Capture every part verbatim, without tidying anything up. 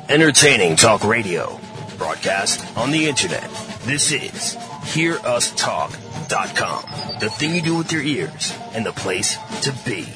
Entertaining talk radio. Broadcast on the internet. This is hear us talk dot com. The thing you do with your ears and the place to be.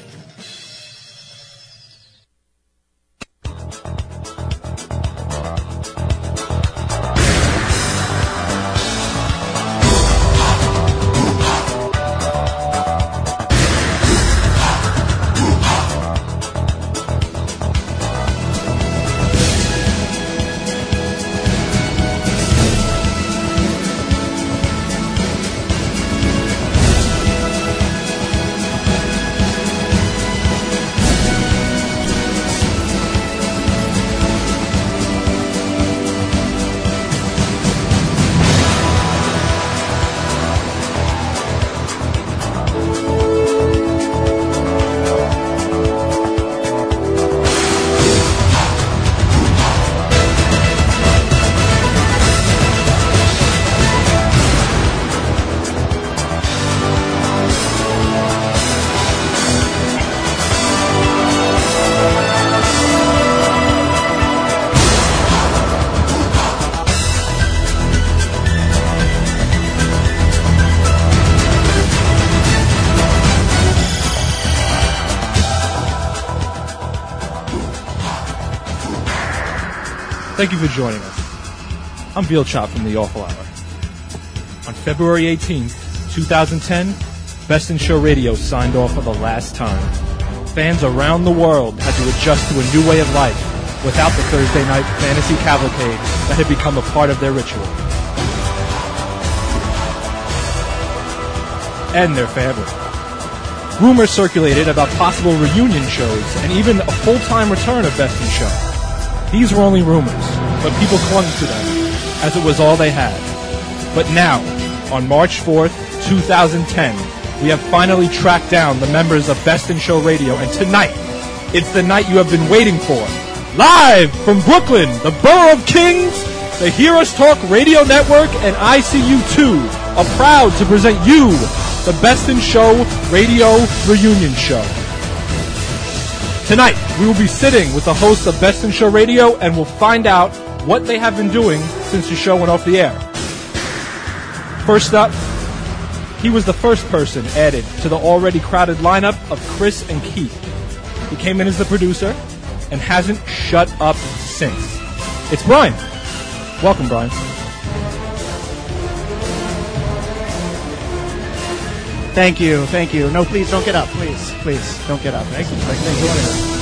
Thank you for joining us. I'm Veal Chop from The Awful Hour. On February eighteenth, twenty ten, Best in Show Radio signed off for the last time. Fans around the world had to adjust to a new way of life without the Thursday night fantasy cavalcade that had become a part of their ritual. And their family. Rumors circulated about possible reunion shows and even a full-time return of Best in Show. These were only rumors, but people clung to them as it was all they had. But now, on March fourth, twenty ten, we have finally tracked down the members of Best in Show Radio, and tonight, it's the night you have been waiting for. Live from Brooklyn, the Borough of Kings, the Hear Us Talk Radio Network and I C U two are proud to present you the Best in Show Radio Reunion Show. Tonight, we will be sitting with the hosts of Best in Show Radio and we'll find out what they have been doing since the show went off the air. First up, he was the first person added to the already crowded lineup of Chris and Keith. He came in as the producer and hasn't shut up since. It's Brian. Welcome, Brian. Thank you, thank you. No, please don't get up. Please, please don't get up. Thank you. Thank you for joining us.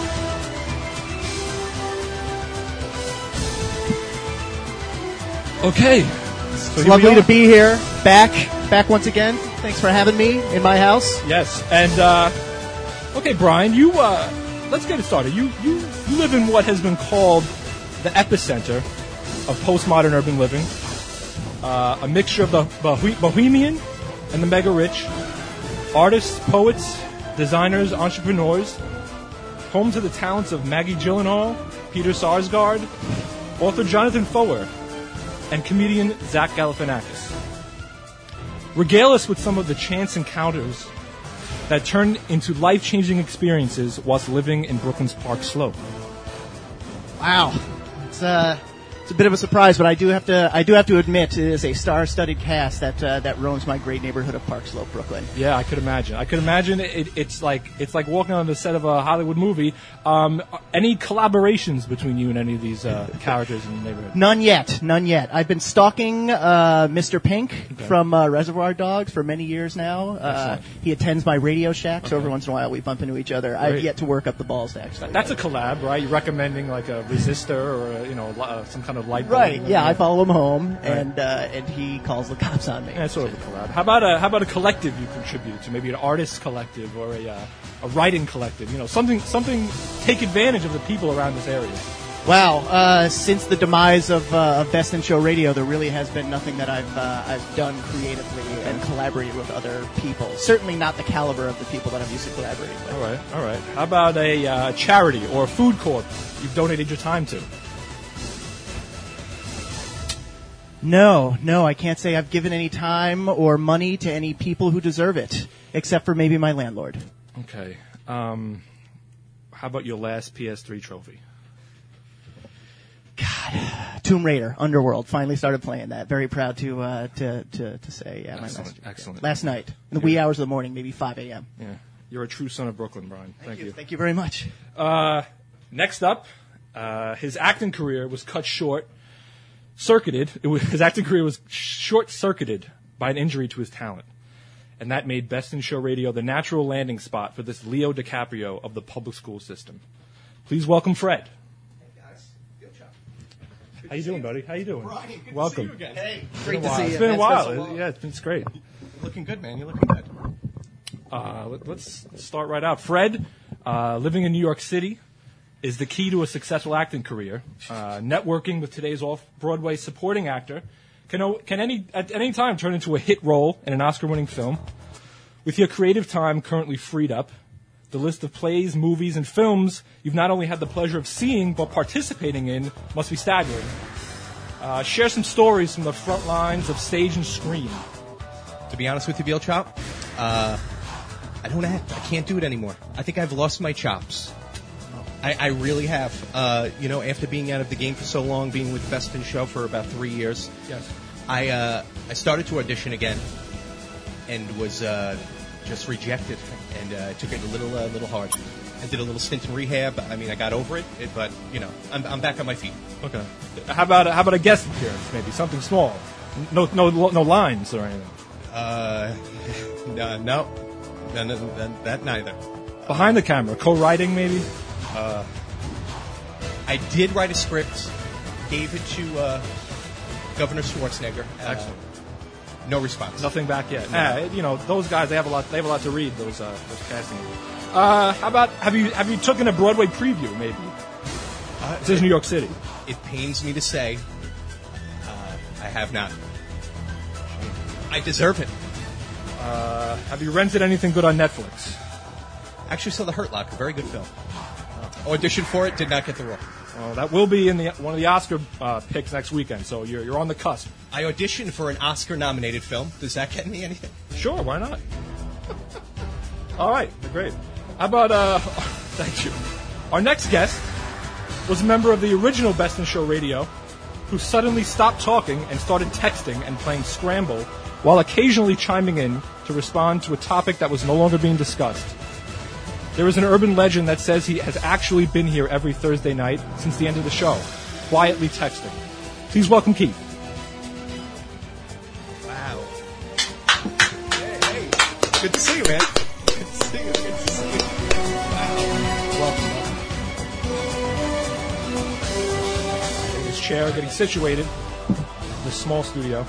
Okay. So it's lovely to be here, back, back once again. Thanks for having me in my house. Yes, and uh, okay, Brian, you uh, let's get it started. You you you live in what has been called the epicenter of postmodern urban living, uh, a mixture of the bohe- bohemian and the mega rich, artists, poets, designers, entrepreneurs, home to the talents of Maggie Gyllenhaal, Peter Sarsgaard, author Jonathan Foer, and comedian Zach Galifianakis. Regale us with some of the chance encounters that turned into life-changing experiences whilst living in Brooklyn's Park Slope. Wow, it's uh, it's a bit of a surprise, but I do have to I do have to admit it is a star-studded cast that uh, that roams my great neighborhood of Park Slope, Brooklyn. Yeah, I could imagine. I could imagine it, it's like it's like walking on the set of a Hollywood movie. Um, any collaborations between you and any of these uh, characters in the neighborhood? None yet, none yet. I've been stalking uh, Mister Pink okay. from uh, Reservoir Dogs for many years now. Uh, he attends my Radio Shack, okay. so every once in a while we bump into each other. Great. I've yet to work up the balls to actually. That's a collab, right? You're recommending like a resistor or a, you know uh, some kind of light bulb. Right. Yeah, I follow him home, right. and uh, and he calls the cops on me. Yeah, sort of a collab. How about a how about a collective you contribute to? Maybe an artist collective or a uh, a writing collective. You know, something something take advantage of the people around this area. Wow. Uh, since the demise of, uh, of Best in Show Radio, there really has been nothing that I've uh, I've done creatively and collaborated with other people. Certainly not the caliber of the people that I'm used to collaborating with. All right, all right. How about a uh, charity or a food court you've donated your time to? No, no, I can't say I've given any time or money to any people who deserve it, except for maybe my landlord. Okay. Um, how about your last P S three trophy? Tomb Raider, Underworld. Finally started playing that. Very proud to uh, to, to to say, yeah, my Excellent, last, excellent. last night in the wee hours of the morning, maybe five a.m. Yeah, you're a true son of Brooklyn, Brian. Thank, Thank you. you. Thank you very much. Uh, next up, uh, his acting career was cut short, circuited. It was, his acting career was short-circuited by an injury to his talent, and that made Best in Show Radio the natural landing spot for this Leo DiCaprio of the public school system. Please welcome Fred. Hey guys, Yo Chop. How you doing, buddy? How you doing? Brian, good welcome. to see you again. Hey, It's Great been a to while. see It's you. been a It's while. been so long. Yeah, it's been it's great. You're looking good, man. You're looking good. Uh, let, let's start right out. Fred, uh, living in New York City, is the key to a successful acting career. Uh, networking with today's off-Broadway supporting actor can, o- can any at any time turn into a hit role in an Oscar-winning film. With your creative time currently freed up, the list of plays, movies, and films you've not only had the pleasure of seeing but participating in must be staggering. Uh, share some stories from the front lines of stage and screen. To be honest with you, Yo Chop, uh, I don't act. I can't do it anymore. I think I've lost my chops. I, I really have. Uh, you know, after being out of the game for so long, being with Best in Show for about three years, Yes. I uh, I started to audition again, and was uh, just rejected, and uh, I took it a little uh, little hard. I did a little stint in rehab. I mean, I got over it, it but you know, I'm I'm back on my feet. Okay. How about how about a guest appearance? Maybe something small. No no no lines or anything. Uh, no, no, no, no, no, that neither. Behind the camera, co-writing maybe. I did write a script, gave it to uh, Governor Schwarzenegger. Uh, Excellent. No response. Nothing back yet. Ah, you know those guys. They have a lot. They have a lot to read. Those uh, those casting. Uh, how about have you have you taken a Broadway preview maybe? Uh, This is New York City. It pains me to say, uh, I have not. I deserve it. Uh, have you rented anything good on Netflix? Actually saw The Hurt Locker, very good film. Auditioned for it, did not get the role. Well, that will be in the one of the Oscar uh, picks next weekend. So you're you're on the cusp. I auditioned for an Oscar-nominated film. Does that get me anything? Sure, why not? All right, great. How about, uh, thank you. Our next guest was a member of the original Best in Show Radio who suddenly stopped talking and started texting and playing Scramble while occasionally chiming in to respond to a topic that was no longer being discussed. There is an urban legend that says he has actually been here every Thursday night since the end of the show, quietly texting. Please welcome Keith. Wow. Hey, hey. Good to see you, man. Good to see you. Good to see you. Wow. Welcome. In his chair, getting situated in this small studio.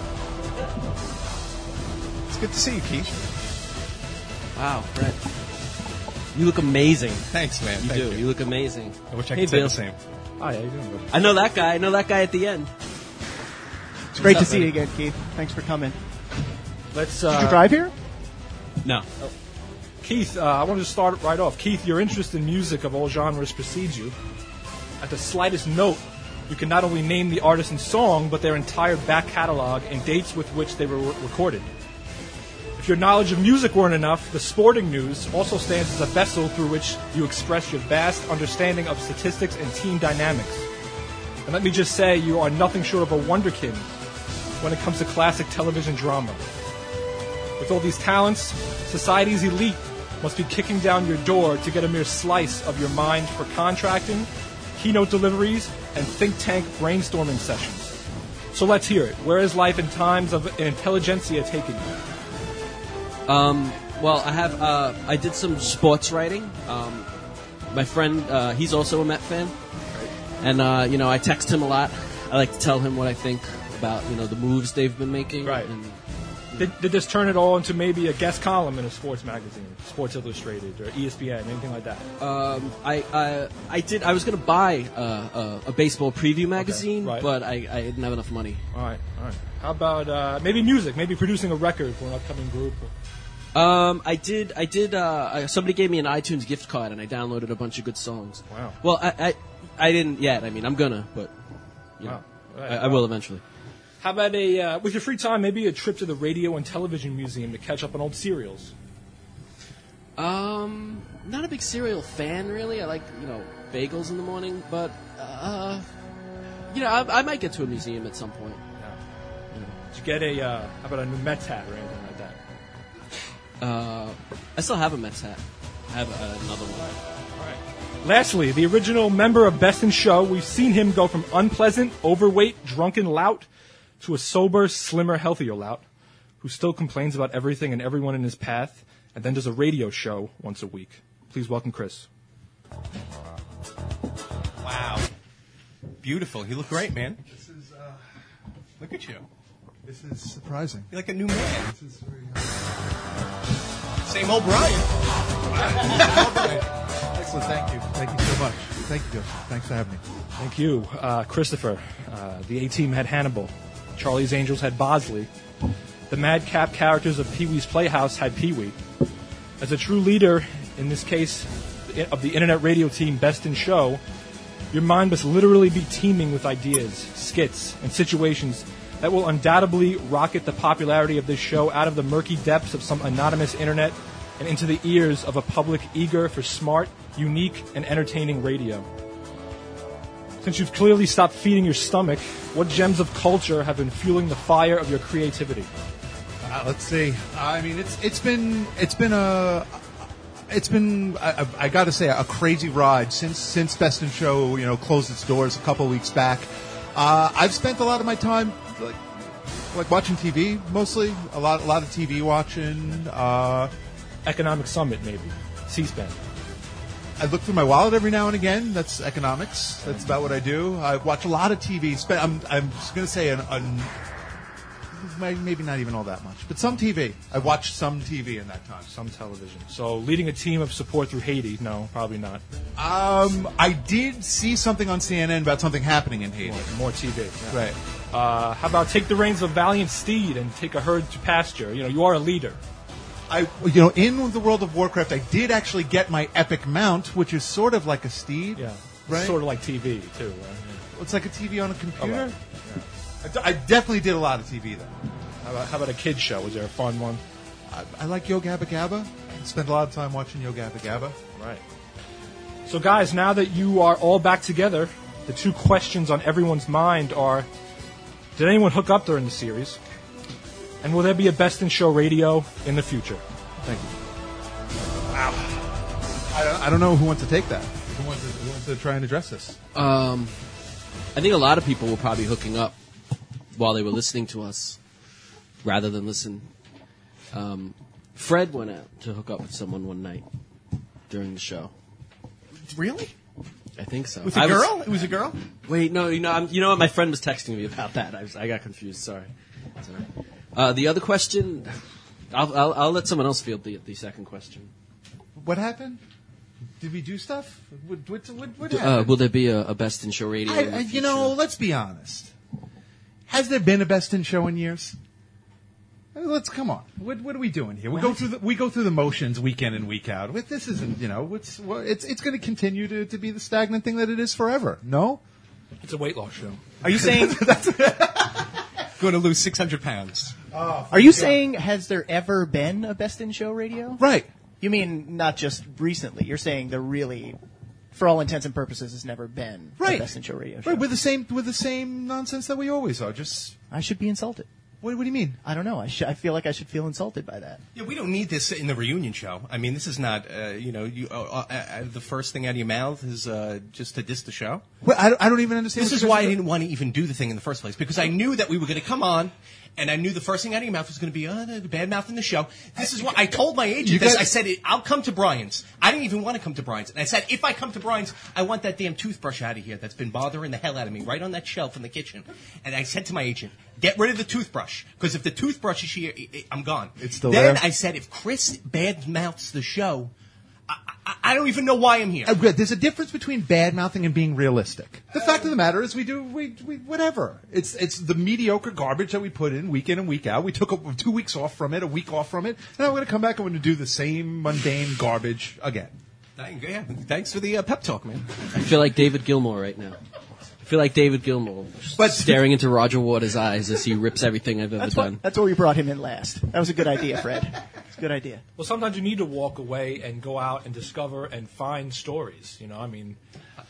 It's good to see you, Keith. Wow, Fred. You look amazing. Thanks, man. You Thank do. you. You look amazing. I wish I Hey, could say Bill. the same. Hi, how you doing, buddy? I know that guy. I know that guy at the end. It's great to up, see you man? again, Keith. Thanks for coming. Let's. Uh, Did you drive here? No. Keith, uh, I wanted to start right off. Keith, your interest in music of all genres precedes you. At the slightest note, you can not only name the artist and song, but their entire back catalog and dates with which they were re- recorded. If your knowledge of music weren't enough, the sporting news also stands as a vessel through which you express your vast understanding of statistics and team dynamics. And let me just say, you are nothing short of a wonderkind when it comes to classic television drama. With all these talents, society's elite must be kicking down your door to get a mere slice of your mind for contracting, keynote deliveries, and think tank brainstorming sessions. So let's hear it. Where is life in times of an intelligentsia taking you? Um, well, I have. Uh, I did some sports writing. Um, my friend, uh, he's also a Met fan, and uh, you know, I text him a lot. I like to tell him what I think about you know the moves they've been making. Right. And, Did, did this turn it all into maybe a guest column in a sports magazine, Sports Illustrated or E S P N, anything like that? um, I, I I did. I was going to buy uh, a, a baseball preview magazine, right. but I, I didn't have enough money. All right, all right. How about uh, maybe music, maybe producing a record for an upcoming group? Um, I did. I did. Uh, I- somebody gave me an iTunes gift card, and I downloaded a bunch of good songs. Wow. Well, I, I, I didn't yet. I mean, I'm gonna, but you Wow. know, Right. I, I will eventually. How about a, uh, with your free time, maybe a trip to the Radio and Television Museum to catch up on old serials? Um, not a big cereal fan, really. I like you know bagels in the morning, but uh, you know, I, I might get to a museum at some point. Did you get a, uh, how about a new Mets hat or anything like that? Uh, I still have a Mets hat. I have uh, another one. All right. Lastly, the original member of Best in Show, we've seen him go from unpleasant, overweight, drunken lout to a sober, slimmer, healthier lout who still complains about everything and everyone in his path and then does a radio show once a week. Please welcome Chris. Wow. Beautiful. You look great, man. This is, uh, Look at you. this is surprising. You're like a new man. This is very, uh, Same old Brian. excellent. Thank you. Thank you so much. Thank you, Joseph. Thanks for having me. Thank you. Uh, Christopher, uh, the A-Team had Hannibal. Charlie's Angels had Bosley. The madcap characters of Pee-wee's Playhouse had Pee-wee. As a true leader, in this case, of the internet radio team Best in Show, your mind must literally be teeming with ideas, skits, and situations that will undoubtedly rocket the popularity of this show out of the murky depths of some anonymous internet and into the ears of a public eager for smart, unique, and entertaining radio. Since you've clearly stopped feeding your stomach, what gems of culture have been fueling the fire of your creativity? Uh, let's see. I mean, it's it's been it's been a it's been I, I, I got to say a crazy ride since since Best in Show you know closed its doors a couple weeks back. Uh, I've spent a lot of my time like like watching T V mostly. A lot a lot of T V watching. Uh, Economic Summit, maybe. C-SPAN. I look through my wallet every now and again. That's economics. That's about what I do. I watch a lot of T V. Spe- I'm I'm just going to say an, an maybe not even all that much, but some T V. I've watched some T V in that time. Some television. So leading a team of support through Haiti? No, probably not. Um, I did see something on C N N about something happening in Haiti. More, more T V. Yeah. Right. Uh, how about take the reins of a valiant steed and take a herd to pasture? You know, you are a leader. I, you know, in the World of Warcraft, I did actually get my epic mount, which is sort of like a steed. Yeah. Right. Sort of like T V, too. Right? Yeah. It's like a T V on a computer. Oh, right. I, d- I definitely did a lot of T V though. How about, how about a kid's show? Was there a fun one? I, I like Yo Gabba Gabba. I spent a lot of time watching Yo Gabba Gabba. Right. So, guys, now that you are all back together, the two questions on everyone's mind are, did anyone hook up during the series? And will there be a Best in Show radio in the future? Thank you. Wow. I don't, I don't know who wants to take that. Who wants to, who wants to try and address this? Um, I think a lot of people were probably hooking up while they were listening to us, rather than listen. Um, Fred went out to hook up with someone one night during the show. Really? I think so. With a I was- girl? It was a girl? Wait, no, you know, I'm, you know what? My friend was texting me about that. I, was, I got confused. Sorry. Sorry. Uh, the other question, I'll, I'll, I'll let someone else field the, the second question. What happened? Did we do stuff? What, what, what, what Uh, happened? will there be a, a Best in Show radio? I, in the I, you future? know, let's be honest. Has there been a Best in Show in years? I mean, let's come on. What, what are we doing here? We go through the we go through the motions week in and week out. With this isn't you know it's well, it's it's going to continue to to be the stagnant thing that it is forever. No. It's a weight loss show. Are you saying going to lose six hundred pounds? Are you saying, has there ever been a Best in Show radio? Right. You mean not just recently. You're saying there really, for all intents and purposes, has never been Right. a Best in Show radio show. Right. With the same with the same nonsense that we always are. Just I should be insulted. what, what do you mean? I don't know. I, sh- I feel like I should feel insulted by that. Yeah, we don't need this in the reunion show. I mean, this is not, uh, you know, you, uh, uh, uh, the first thing out of your mouth is uh, just to diss the show. Well, I, don't- I don't even understand. This what is you why I guys are- didn't want to even do the thing in the first place, because I knew that we were going to come on, and I knew the first thing out of your mouth was going to be uh, the bad mouth in the show. This is what I told my You agent. This. guys- I said, I'll come to Brian's. I didn't even want to come to Brian's. And I said, if I come to Brian's, I want that damn toothbrush out of here that's been bothering the hell out of me, right on that shelf in the kitchen. And I said to my agent, get rid of the toothbrush, because if the toothbrush is here, I- I- I'm gone. It's still then there? I said, if Chris bad mouths the show, I, I, I don't even know why I'm here. Uh, good. There's a difference between bad mouthing and being realistic. The fact of the matter is, we do we, we whatever. It's it's the mediocre garbage that we put in week in and week out. We took a, two weeks off from it, a week off from it, and now we're going to come back and we're going to do the same mundane garbage again. Thank- yeah, thanks for the uh, pep talk, man. I feel like David Gilmour right now. I feel like David Gilmour, But- staring into Roger Waters' eyes as he rips everything I've ever That's done. what, that's where we brought him in last. That was a good idea, Fred. It's a good idea. Well, sometimes you need to walk away and go out and discover and find stories. You know, I mean,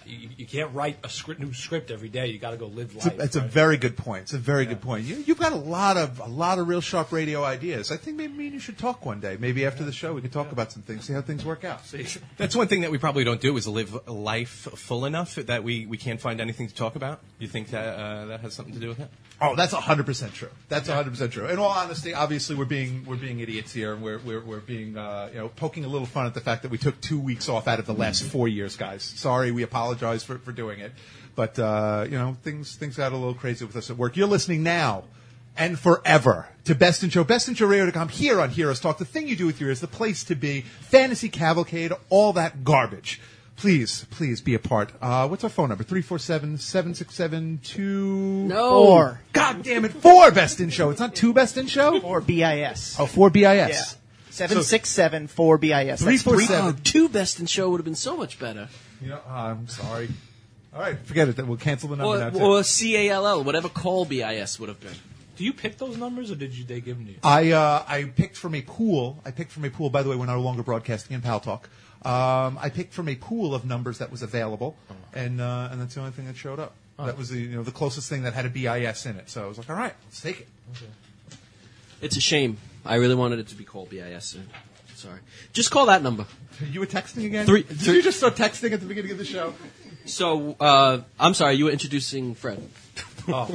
You, you can't write a script, new script every day. You got to go live It's life. a, it's right? a very good point. It's a very Yeah. good point. You, you've got a lot of a lot of real sharp radio ideas. I think maybe me and you should talk one day. Maybe after the show we can talk about some things, see how things work out. That's one thing that we probably don't do is live a life full enough that we, we can't find anything to talk about. You think that uh, that has something to do with it? Oh, that's hundred percent true. That's hundred percent true. In all honesty, obviously we're being we're being idiots here, and we're we're, we're being uh, you know poking a little fun at the fact that we took two weeks off out of the last four years, guys. Sorry, we apologize for, for doing it, but uh, you know things things got a little crazy with us at work. You're listening now and forever to Best in Show, best in show radio dot com, here on Heroes Talk. The thing you do with your ears, the place to be. Fantasy Cavalcade, all that garbage. Please, please be a part. Uh, what's our phone number? three four seven, seven six seven, two No. Four. God damn it, four Best in Show. It's not two Best in Show? Or B I S. Oh, four B I Yeah. S. Seven six seven four B I S. Three, That's four, three- seven. Oh, two Best in Show would have been so much better. You know, uh, I'm sorry. All right, forget it. We'll cancel the number Or, now, too. or C A L L, whatever call B I S would have been. Do you pick those numbers, or did you they give them to you? I uh, I picked from a pool. I picked from a pool. By the way, we're no longer broadcasting in Pal Talk. Um, I picked from a pool of numbers that was available, and uh, and that's the only thing that showed up. That was the you know the closest thing that had a B I S in it. So I was like, all right, let's take it. It's a shame. I really wanted it to be called B I S. Sorry. Just call that number. You were texting again? Three- Did three- you just start texting at the beginning of the show? So, uh, I'm sorry, you were introducing Fred. Oh,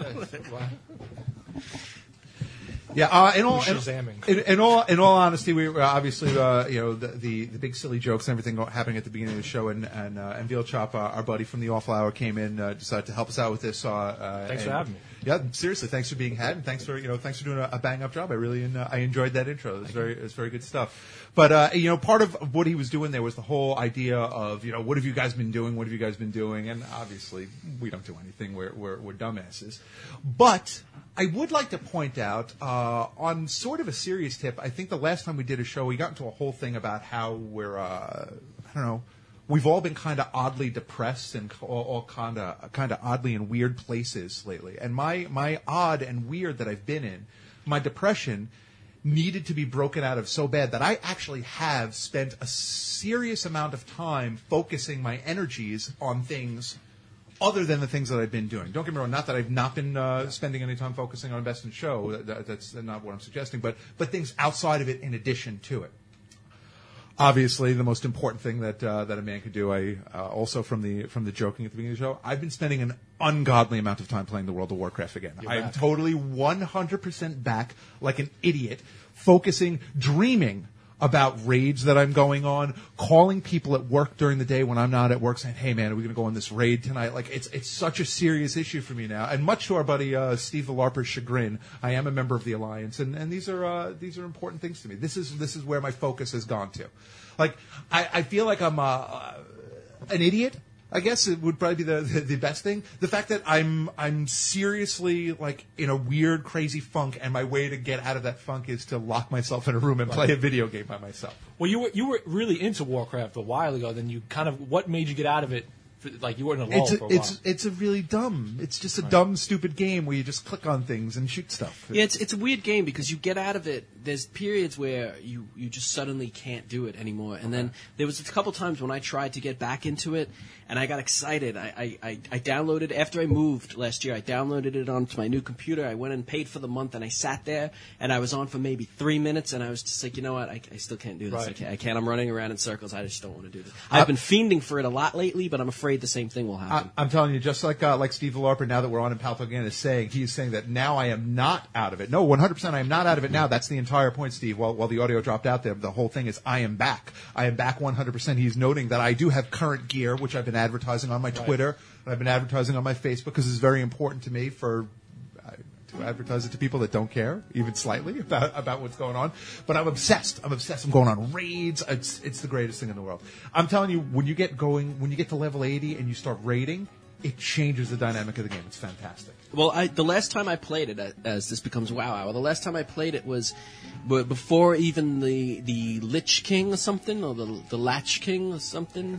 Yeah, uh, in all in, Shazamming. in, in all in all honesty, we were obviously uh, you know the, the the big silly jokes and everything happening at the beginning of the show, and and uh, and Veal Chop, uh, our buddy from the Awful Hour, came in, uh, decided to help us out with this. Uh, uh, Thanks for and- having me. Yeah, seriously, thanks for being had, and thanks for you know thanks for doing a, a bang up job. I really uh, I enjoyed that intro. It was very it was very good stuff. But uh, you know, part of what he was doing there was the whole idea of you know what have you guys been doing? What have you guys been doing? And obviously, we don't do anything. We're we're, we're dumbasses. But I would like to point out, uh, on sort of a serious tip, I think the last time we did a show, we got into a whole thing about how we're, uh, I don't know, we've all been kind of oddly depressed and all, all kind of kind of oddly in weird places lately. And my my odd and weird that I've been in, my depression needed to be broken out of so bad that I actually have spent a serious amount of time focusing my energies on things other than the things that I've been doing. Don't get me wrong, not that I've not been uh, spending any time focusing on Best in Show. That, that, that's not what I'm suggesting, but but things outside of it in addition to it. Obviously, the most important thing that uh, that a man could do, I uh, also from the from the joking at the beginning of the show, I've been spending an ungodly amount of time playing the World of Warcraft again. I am back. totally one hundred percent back, like an idiot, focusing, dreaming about raids that I'm going on, calling people at work during the day when I'm not at work, saying, "Hey, man, are we going to go on this raid tonight?" Like, it's it's such a serious issue for me now. And much to our buddy uh, Steve the Larper's chagrin, I am a member of the Alliance, and, and these are uh, these are important things to me. This is this is where my focus has gone to. Like, I, I feel like I'm uh, an idiot. I guess it would probably be the, the the best thing. The fact that I'm I'm seriously like in a weird, crazy funk, and my way to get out of that funk is to lock myself in a room and play a video game by myself. Well, you were you were really into Warcraft a while ago. Then you kind of what made you get out of it? For, like you were in a lull It's a, for a it's while. it's a really dumb. It's just a dumb, stupid game where you just click on things and shoot stuff. Yeah, it's it's a weird game because you get out of it. There's periods where you, you just suddenly can't do it anymore. And then there was a couple times when I tried to get back into it, and I got excited. I, I, I, I downloaded, after I moved last year, I downloaded it onto my new computer. I went and paid for the month, and I sat there, and I was on for maybe three minutes, and I was just like, you know what, I, I still can't do this. Right. I, can't, I can't. I'm running around in circles. I just don't want to do this. I've been fiending for it a lot lately, but I'm afraid the same thing will happen. I, I'm telling you, just like uh, like Steve the Larper, now that we're on in Palto again, is saying, he is saying that now I am not out of it. No, one hundred percent I am not out of it now. That's the entire point, Steve. While, while the audio dropped out there, the whole thing is I am back. I am back one hundred percent. He's noting that I do have current gear, which I've been advertising on my Twitter, and I've been advertising on my Facebook, because it's very important to me for uh, to advertise it to people that don't care, even slightly, about, about what's going on. But I'm obsessed. I'm obsessed. I'm going on raids. It's, it's the greatest thing in the world. I'm telling you, when you get going, when you get to level eighty and you start raiding, it changes the dynamic of the game. It's fantastic. Well, I, the last time I played it, as this becomes WoW Hour, the last time I played it was b- before even the the Lich King or something, or the the Latch King or something.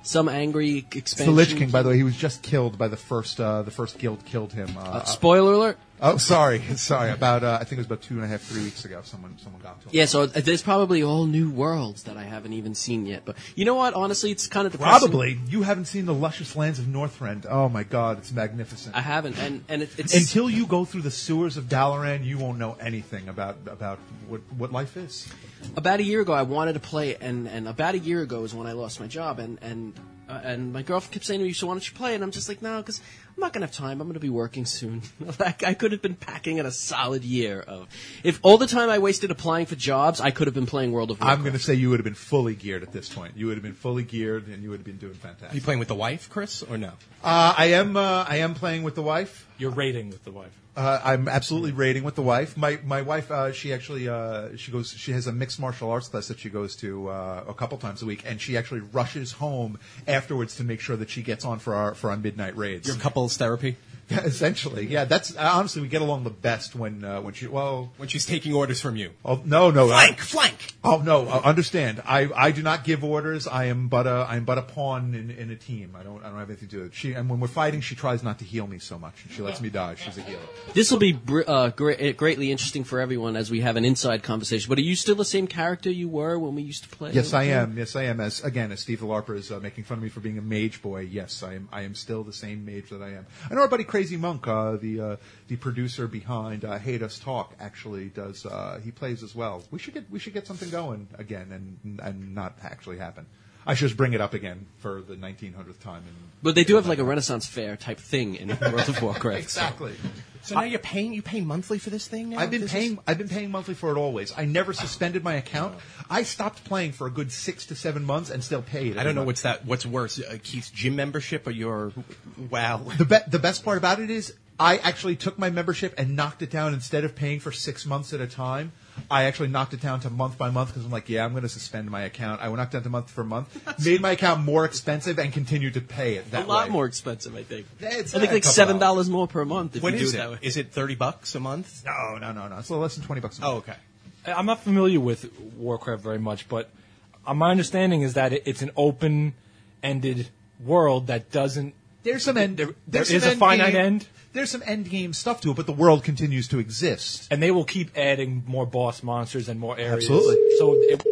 some angry It's the expansion. Lich King, by the way. He was just killed by the first uh, the first guild killed him. Uh, Uh, spoiler alert. oh, sorry, sorry. About uh, I think it was about two and a half, three weeks ago. Someone someone got to him. Yeah, so there's probably all new worlds that I haven't even seen yet. But you know what? Honestly, it's kind of depressing. Probably you haven't seen the luscious lands of Northrend. Oh my God, it's magnificent. I haven't, and and it, it's Until you go through the sewers of Dalaran, you won't know anything about about what what life is. about a year ago I wanted to play, and, and about a year ago is when I lost my job, and and uh, and my girlfriend kept saying to me, "So why don't you play?" And I'm just like, "No, because I'm not gonna have time. I'm gonna be working soon." Like I could have been packing in a solid year of if all the time I wasted applying for jobs, I could have been playing World of Warcraft. I'm going to say you would have been fully geared at this point. You would have been fully geared, and you would have been doing Are fantastic. you playing with the wife, Chris, or no? Uh, I am. Uh, I am playing with the wife. You're raiding with the wife. Uh, I'm absolutely raiding with the wife. My my wife, uh, she actually uh, she goes. She has a mixed martial arts class that she goes to uh, a couple times a week, and she actually rushes home afterwards to make sure that she gets on for our for our midnight raids. Your couples therapy? Yeah, essentially, yeah. That's uh, honestly, we get along the best when uh, when she. Well, When she's taking orders from you. oh no, no, Flank, I- flank! Oh no! Uh, understand? I, I do not give orders. I am but a I am but a pawn in, in a team. I don't I don't have anything to do with it. She and when we're fighting, she tries not to heal me so much. She lets me die. She's a healer. This will be br- uh, great, greatly interesting for everyone as we have an inside conversation. But are you still the same character you were when we used to play? Yes, I am. Yes, I am. As again, as Steve the LARPer is uh, making fun of me for being a mage boy. Yes, I am. I am still the same mage that I am. I know our buddy Crazy Monk, uh, the uh, the producer behind uh, Hate Us Talk, actually does. Uh, he plays as well. We should get we should get something going again and and not actually happen. I should just bring it up again for the nineteen hundredth time. And, But they do have like a Renaissance fair type thing in World of Warcraft. exactly. So now you're paying, you pay monthly for this thing now? I've been This paying. is- I've been paying monthly for it always. I never suspended my account. I stopped playing for a good six to seven months and still paid. I don't know every what's that, what's worse, uh, Keith's gym membership or your, wow. The be- the best part about it is I actually took my membership and knocked it down. Instead of paying for six months at a time, I actually knocked it down to month by month because I'm like, yeah, I'm going to suspend my account. I knocked it down to month for month, made my account more expensive, and continued to pay it A that lot way. more expensive, I think. It's I think a like couple seven dollars. dollars more per month if What you do is it it? that way. Is it thirty bucks a month? No, no, no, no. It's a little less than twenty bucks a month. Oh, okay. I'm not familiar with Warcraft very much, but uh, my understanding is that it, it's an open-ended world that doesn't. There's some end. There- there there's is some a end finite game- end? There's some end game stuff to it, but the world continues to exist. And they will keep adding more boss monsters and more areas. Absolutely. So it,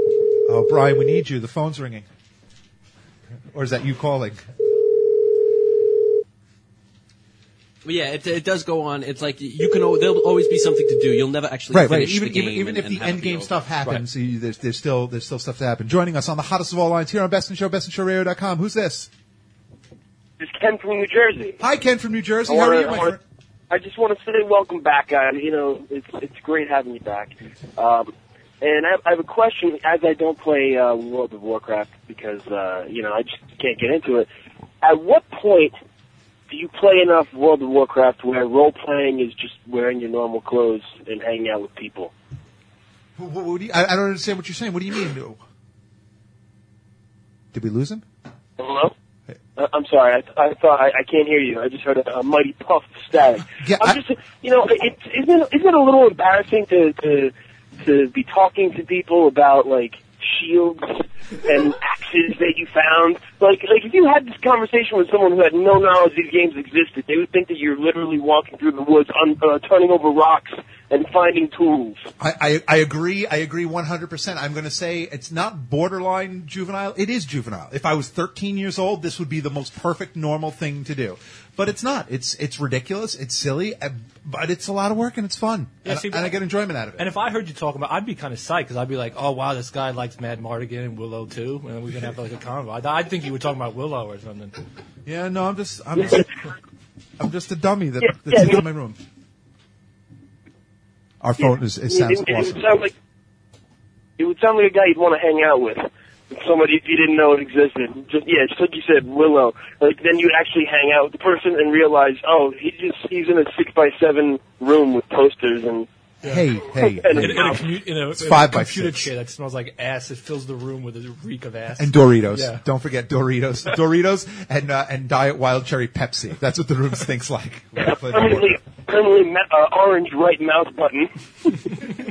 Oh, Brian, we need you. The phone's ringing. Or is that you calling? But yeah, it, it does go on. It's like you can. al- There'll always be something to do. You'll never actually Right, right. finish Even the game. even, even and- if and the have it end be game over. stuff happens, you, there's there's still there's still stuff to happen. Joining us on the hottest of all lines here on Best in Show, best in show radio dot com. Who's this? It's Ken from New Jersey. Hi, Ken from New Jersey. I How are wanna- you, I my wanna- friend? I just want to say welcome back, guys. You know, it's it's great having you back. Um, and I have, I have a question, as I don't play uh, World of Warcraft because uh, you know I just can't get into it. At what point do you play enough World of Warcraft where role playing is just wearing your normal clothes and hanging out with people? What, what, what do you, I, I don't understand what you're saying. What do you mean? Did we lose him? Hello. Uh, I'm sorry. I, I thought I, I can't hear you. I just heard a, a mighty puff of static. Yeah, I'm I- just, you know, it, isn't it, isn't it a little embarrassing to, to to be talking to people about like shields and axes that you found? Like, like if you had this conversation with someone who had no knowledge these games existed, they would think that you're literally walking through the woods, un, uh, turning over rocks and finding tools. I, I, I agree. I agree one hundred percent. I'm going to say it's not borderline juvenile. It is juvenile. If I was thirteen years old, this would be the most perfect, normal thing to do. But it's not. It's it's ridiculous. It's silly. uh, But it's a lot of work and it's fun. Yeah, and, see, and I get enjoyment out of it. and if I heard you talking about, I'd be kind of psyched because I'd be like, oh wow, this guy likes Mad Mardigan and Willow too, and we're gonna have like a convo. I'd, I'd think you were talking about Willow or something. Yeah, no, I'm just I'm just I'm just a dummy that, Yeah, that yeah, sits no. in my room. Our phone is it It, sounds it, it awesome. would sound like it would sound like a guy you'd want to hang out with. Somebody if you didn't know it existed. Just yeah, just like you said, Willow. Like then you'd actually hang out with the person and realize, oh, he just he's in a six by seven room with posters and Hey, hey, And In, hey. a- in a, commu- in a, in a five by computer six. chair that smells like ass. It fills the room with a reek of ass. And Doritos. Yeah. Don't forget Doritos. Doritos and uh, and Diet Wild Cherry Pepsi. That's what the room stinks like. when I a play the permanently, board. permanently ma- uh, orange right mouse button.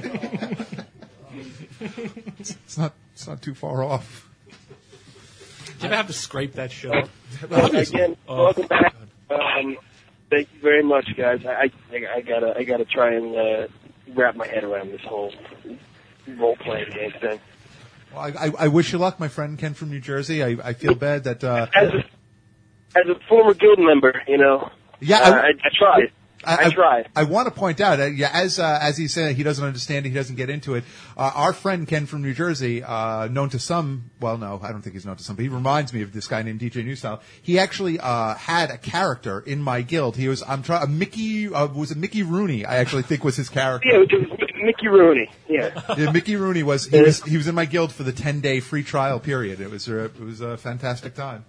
It's not it's not too far off. you ever have to scrape that shit up? Again, Oh. welcome back. Um, thank you very much, guys. I, I, I gotta, I gotta try and uh, wrap my head around this whole role-playing game thing. Well, I, I, I wish you luck, my friend Ken from New Jersey. I, I feel bad that. Uh, As a, as a former guild member, you know, Yeah, uh, I- I, I tried. I, tried. I, want to point out, uh, yeah, as uh, as he said, he doesn't understand it, he doesn't get into it. Uh, our friend Ken from New Jersey, uh, known to some, well, no, I don't think he's known to some, but he reminds me of this guy named D J Newstyle. He actually uh, had a character in my guild. He was, I'm trying, a Mickey, uh, was it Mickey Rooney? I actually think was his character. Yeah, it was Mickey Rooney. Yeah. Yeah, Mickey Rooney was he was he was in my guild for the ten day free trial period. It was a, it was a fantastic time.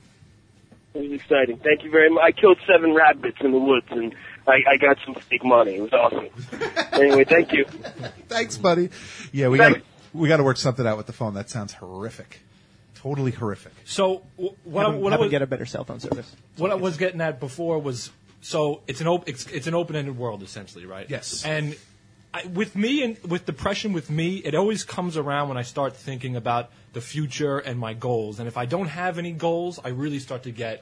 It was exciting. Thank you very much. I killed seven rabbits in the woods, and I, I got some fake money. It was awesome. Anyway, thank you. Thanks, buddy. Yeah, we got we got to work something out with the phone. That sounds horrific, totally horrific. So w- what, I, Have, what, have I him was, get a better cell phone service. what I was getting at before was so it's an op- it's, it's an open-ended world essentially, right? Yes. And I, with me and with depression, with me, it always comes around when I start thinking about the future and my goals. And if I don't have any goals, I really start to get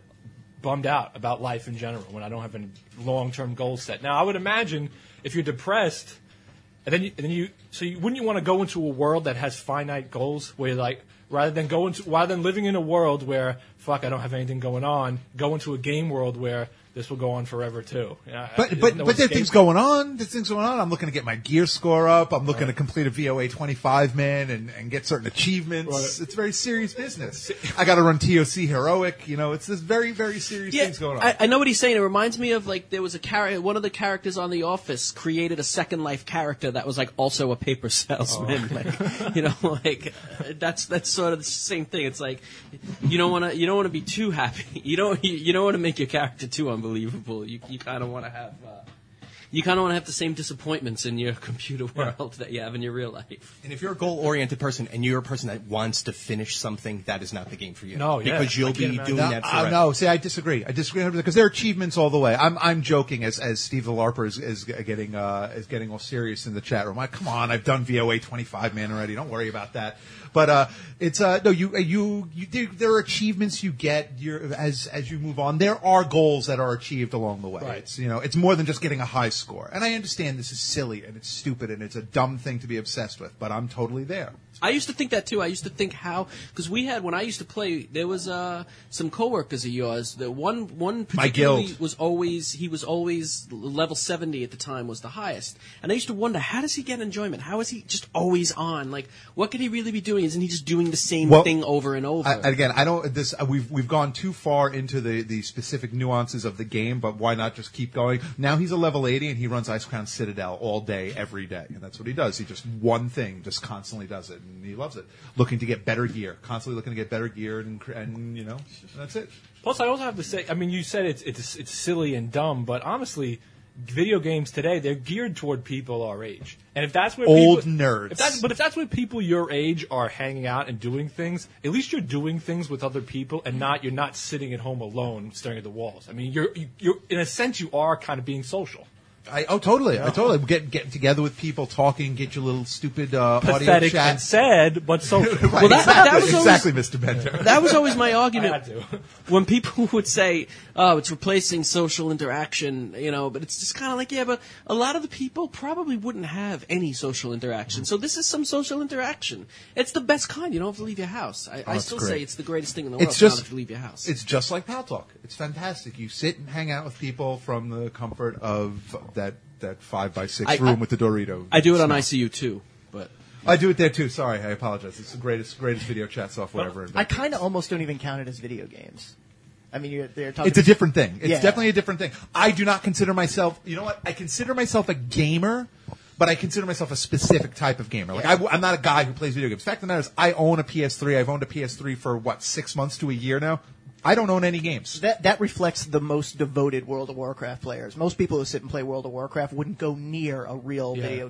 bummed out about life in general when I don't have any long-term goals set. Now, I would imagine if you're depressed, and then you, and then you so you, wouldn't you want to go into a world that has finite goals where you're like, rather than go into rather than living in a world where fuck I don't have anything going on, go into a game world where this will go on forever too. Yeah, But there's but no but there's escape. things going on. There's things going on. I'm looking to get my gear score up. I'm looking to complete a V O A twenty-five man and, and get certain achievements. Right. It's very serious business. I got to run T O C heroic. You know, it's this very very serious Yeah, things going on. I, I know what he's saying. It reminds me of like there was a character. One of the characters on The Office created a Second Life character that was like also a paper salesman. Oh. Like, you know, like that's that's sort of the same thing. It's like you don't want to you don't want to be too happy. You don't you, you don't want to make your character too unbelievable. You you kind of want to have. Uh, You kind of want to have the same disappointments in your computer world that you have in your real life. And if you're a goal-oriented person and you're a person that wants to finish something, that is not the game for you. No, yeah. Because I you'll can't be imagine. doing No, that uh, forever. no, see, I disagree. I disagree because there are achievements all the way. I'm I'm joking as as Steve the LARPer is, is getting uh, is getting all serious in the chat room. Like, come on, I've done V O A twenty-five man already. Don't worry about that. But uh, it's uh, no, you you you there, there are achievements you get you're, as as you move on. There are goals that are achieved along the way. Right. It's you know it's more than just getting a high score. And I understand this is silly and it's stupid and it's a dumb thing to be obsessed with. But I'm totally there. I used to think that too. I used to think how because we had when I used to play, there was uh, some coworkers of yours. The one one My particularly guild. was always he was always level seventy at the time was the highest, and I used to wonder how does he get enjoyment? How is he just always on? Like what could he really be doing? Isn't he just doing the same Well, thing over and over? I, again, I don't. This uh, we've we've gone too far into the, the specific nuances of the game, but why not just keep going? Now he's a level eighty and he runs Ice Crown Citadel all day, every day, and that's what he does. He just one thing, just constantly does it, and he loves it. Looking to get better gear, constantly looking to get better gear, and and you know that's it. Plus, I also have to say, I mean, you said it's it's it's silly and dumb, but honestly, video games today they're geared toward people our age, and if that's where Old people, nerds. If that's, but if that's where people your age are hanging out and doing things, at least you're doing things with other people, and not you're not sitting at home alone staring at the walls. I mean, you're you, you're in a sense you are kind of being social. I, oh, totally. I totally get get together with people, talking, get your little stupid uh, audio Pathetic chat. and sad, but social. Right, Well, that- exactly, that was always- exactly, Mister Bender. That was always my I argument. had to. When people would say, "Oh, it's replacing social interaction," you know, but it's just kind of like, yeah, but a lot of the people probably wouldn't have any social interaction. So this is some social interaction. It's the best kind. You don't have to leave your house. I, I it's still great. say it's the greatest thing in the world. It's to not just have to leave your house. It's just like Pal Talk. It's fantastic. You sit and hang out with people from the comfort of that that five by six I- room I- with the Dorito. I do it on smell. I C U too, but I do it there too. Sorry, I apologize. It's the greatest greatest video chat software ever. I invented. kind of almost don't even count it as video games. I mean, you're, they're talking. It's a different thing. It's Yeah. definitely a different thing. I do not consider myself. You know what? I consider myself a gamer, but I consider myself a specific type of gamer. Like I, I'm not a guy who plays video games. The fact of the matter is, I own a P S three. I've owned a P S three for what six months to a year now. I don't own any games. That that reflects the most devoted World of Warcraft players. Most people who sit and play World of Warcraft wouldn't go near a real Yeah. video game.